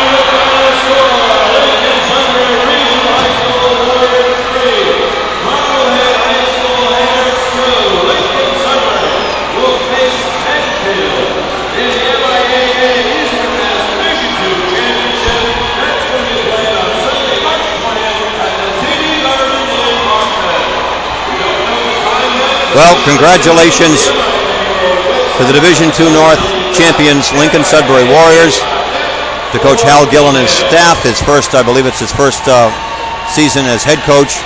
A: Well, congratulations to the Division II North champions, Lincoln Sudbury Warriors, to Coach Hal Gill and his staff. His first, I believe it's his first season as head coach.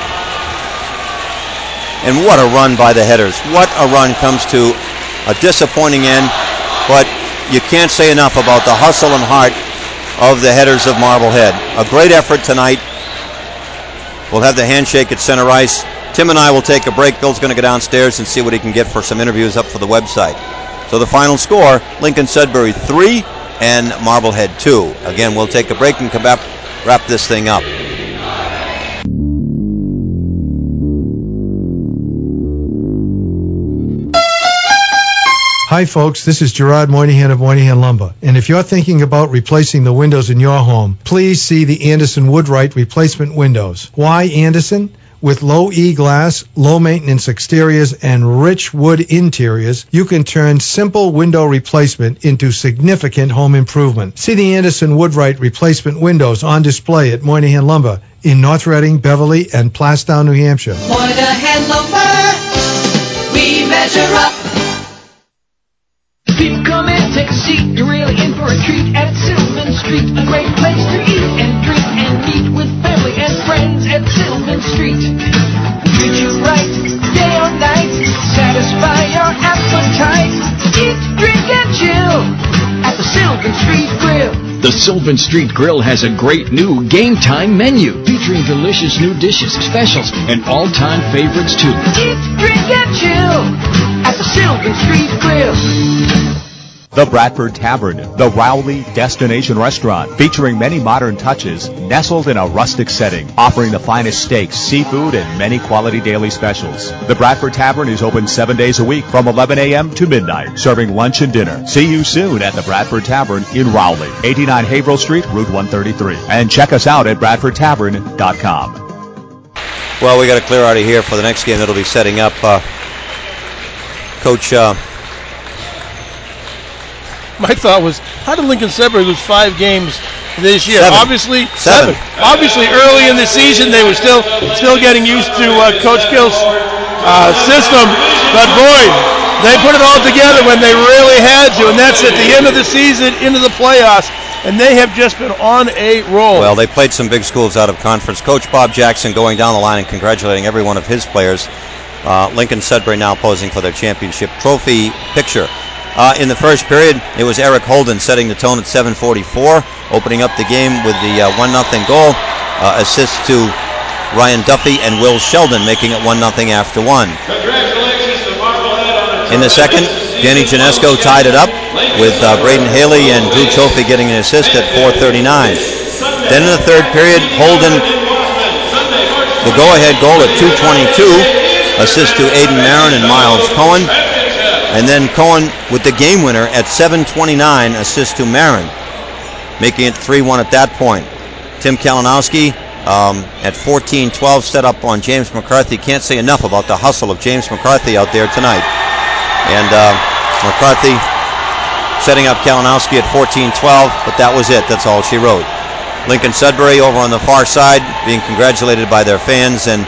A: And what a run by the Headers. What a run comes to a disappointing end, but you can't say enough about the hustle and heart of the Headers of Marblehead. A great effort tonight. We'll have the handshake at center ice. Tim and I will take a break. Bill's going to go downstairs and see what he can get for some interviews up for the website. So the final score, Lincoln Sudbury 3 and Marblehead 2. Again, we'll take a break and come back, wrap this thing up.
D: Hi folks, this is Gerard Moynihan of Moynihan Lumber. And if you're thinking about replacing the windows in your home, please see the Anderson Woodwright replacement windows. Why Anderson? With low E glass, low maintenance exteriors, and rich wood interiors, you can turn simple window replacement into significant home improvement. See the Anderson Woodwright replacement windows on display at Moynihan Lumber in North Reading, Beverly, and Plastown, New Hampshire.
E: Moynihan Lumber, we measure up. People come in, take a seat, you're really in for a treat at Sylvan Street. A great place to eat and drink and meet with family and friends at Sylvan Street. Treat you right, day or night, satisfy your appetite. Eat, drink, and chill at the Sylvan Street Grill.
G: The Sylvan Street Grill has a great new game time menu featuring delicious new dishes, specials, and all-time favorites too.
E: Eat, drink, and chill at the Sylvan Street Grill.
H: The Bradford Tavern, the Rowley Destination Restaurant, featuring many modern touches, nestled in a rustic setting, offering the finest steaks, seafood, and many quality daily specials. The Bradford Tavern is open 7 days a week from 11 a.m. to midnight, serving lunch and dinner. See you soon at the Bradford Tavern in Rowley, 89 Haverhill Street, Route 133. And check us out at bradfordtavern.com.
A: Well, we got to clear out of here for the next game that'll be setting up. Coach...
B: My thought was, how did Lincoln Sudbury lose 5 games this year?
A: Seven.
B: Obviously, 7. Obviously, early in the season, they were still getting used to Coach Gill's system. But boy, they put it all together when they really had to, and that's at the end of the season, into the playoffs. And they have just been on a roll.
A: Well, they played some big schools out of conference. Coach Bob Jackson going down the line and congratulating every one of his players. Lincoln Sudbury now posing for their championship trophy picture. In the first period, it was Eric Holden setting the tone at 7:44, opening up the game with the 1-0 goal. Assist to Ryan Duffy and Will Sheldon, making it 1-0 after 1. In the second, Danny Janesco tied it up with Braden Haley and Drew Trophy getting an assist at 4:39. Then in the third period, Holden, the go-ahead goal at 2:22, assist to Aiden Marin and Miles Cohen. And then Cohen with the game winner at 7:29, assist to Marin, making it 3-1 at that point. Tim Kalinowski at 14:12 set up on James McCarthy. Can't say enough about the hustle of James McCarthy out there tonight. And McCarthy setting up Kalinowski at 14:12, but that was it. That's all she wrote. Lincoln Sudbury over on the far side being congratulated by their fans, and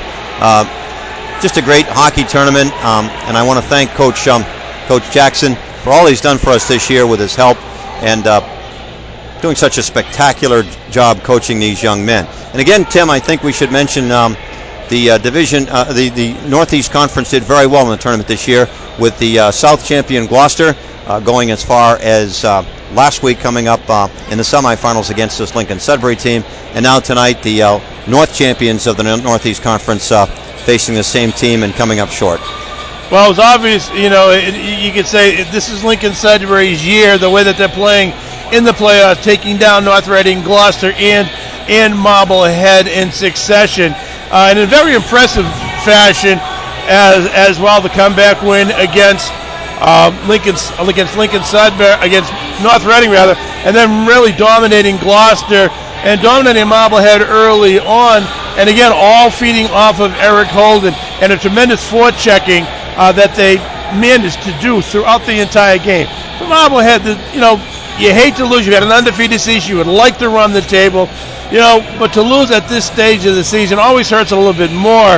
A: just a great hockey tournament. And I want to thank Coach Jackson for all he's done for us this year with his help and doing such a spectacular job coaching these young men. And again, Tim, I think we should mention the division, the Northeast Conference did very well in the tournament this year with the South champion Gloucester going as far as last week, coming up in the semifinals against this Lincoln Sudbury team. And now tonight, the North champions of the Northeast Conference facing the same team and coming up short.
B: Well, it's obvious, you could say this is Lincoln Sudbury's year, the way that they're playing in the playoffs, taking down North Reading, Gloucester, and Marblehead in succession. In a very impressive fashion as well, the comeback win against Lincoln Sudbury, against North Reading rather, and then really dominating Gloucester and dominating Marblehead early on, and again, all feeding off of Eric Holden and a tremendous forechecking that they managed to do throughout the entire game. For Marblehead, you hate to lose. You had an undefeated season. You would like to run the table, but to lose at this stage of the season always hurts a little bit more.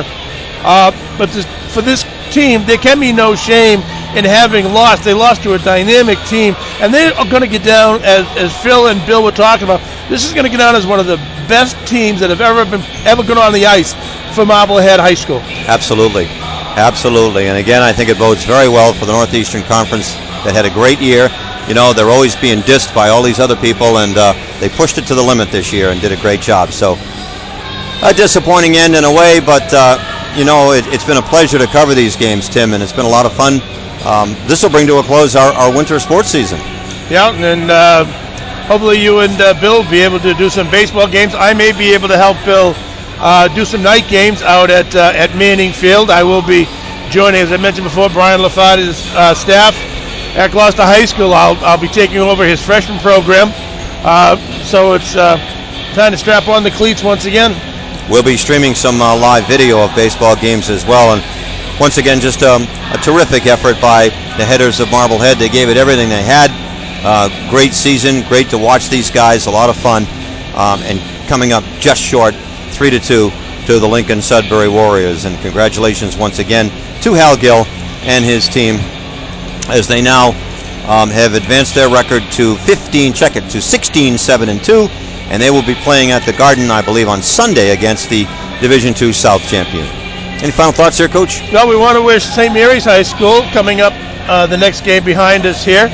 B: But for this team, there can be no shame in having lost. They lost to a dynamic team, and they are going to get down, as Phil and Bill were talking about, this is going to get down as one of the best teams that have ever gone on the ice for Marblehead High School.
A: Absolutely. And again, I think it bodes very well for the Northeastern Conference that had a great year. They're always being dissed by all these other people, and they pushed it to the limit this year and did a great job. So a disappointing end in a way, but it's been a pleasure to cover these games, Tim, and it's been a lot of fun. This will bring to a close our winter sports season.
B: Yeah, and hopefully you and Bill will be able to do some baseball games. I may be able to help Bill do some night games out at Manning Field. I will be joining, as I mentioned before, Brian LaFatta's staff at Gloucester High School. I'll be taking over his freshman program. So it's time to strap on the cleats once again.
A: We'll be streaming some live video of baseball games as well. And once again, just a terrific effort by the headers of Marblehead. They gave it everything they had. Great season. Great to watch these guys. A lot of fun. And coming up just short, 3-2 to the Lincoln Sudbury Warriors. And congratulations once again to Hal Gill and his team as they now have advanced their record to 16-7-2, and they will be playing at the Garden, I believe, on Sunday against the Division II South champion. Any final thoughts here, Coach?
B: No, we want to wish St. Mary's High School, coming up the next game behind us here,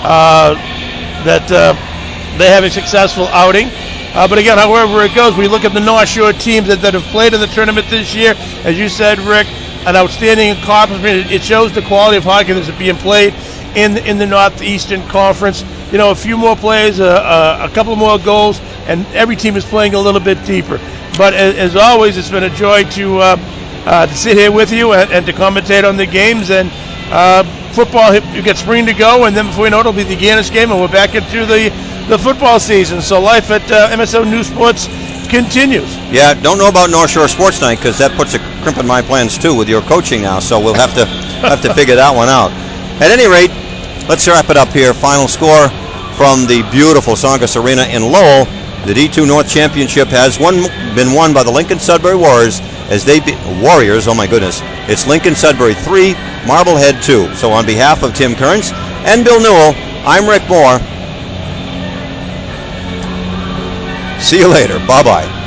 B: that they have a successful outing. But again, however it goes, we look at the North Shore teams that have played in the tournament this year. As you said, Rick, an outstanding accomplishment. It shows the quality of hockey that's being played in the Northeastern Conference. You know, a few more players, a couple more goals, and every team is playing a little bit deeper. But as always, it's been a joy to sit here with you and to commentate on the games. And football, you get spring to go, and then before you know it, it'll be the Ganis game, and we're back into the football season. So life at MSO News Sports continues.
A: Yeah, don't know about North Shore Sports Night because that puts a crimp in my plans too with your coaching now. So we'll have to figure that one out. At any rate, let's wrap it up here. Final score from the beautiful Tsongas Arena in Lowell. The D2 North Championship has been won by the Lincoln Sudbury Warriors as they Warriors. Oh my goodness! It's Lincoln Sudbury 3, Marblehead 2. So on behalf of Tim Kearns and Bill Newell, I'm Rick Moore. See you later. Bye-bye.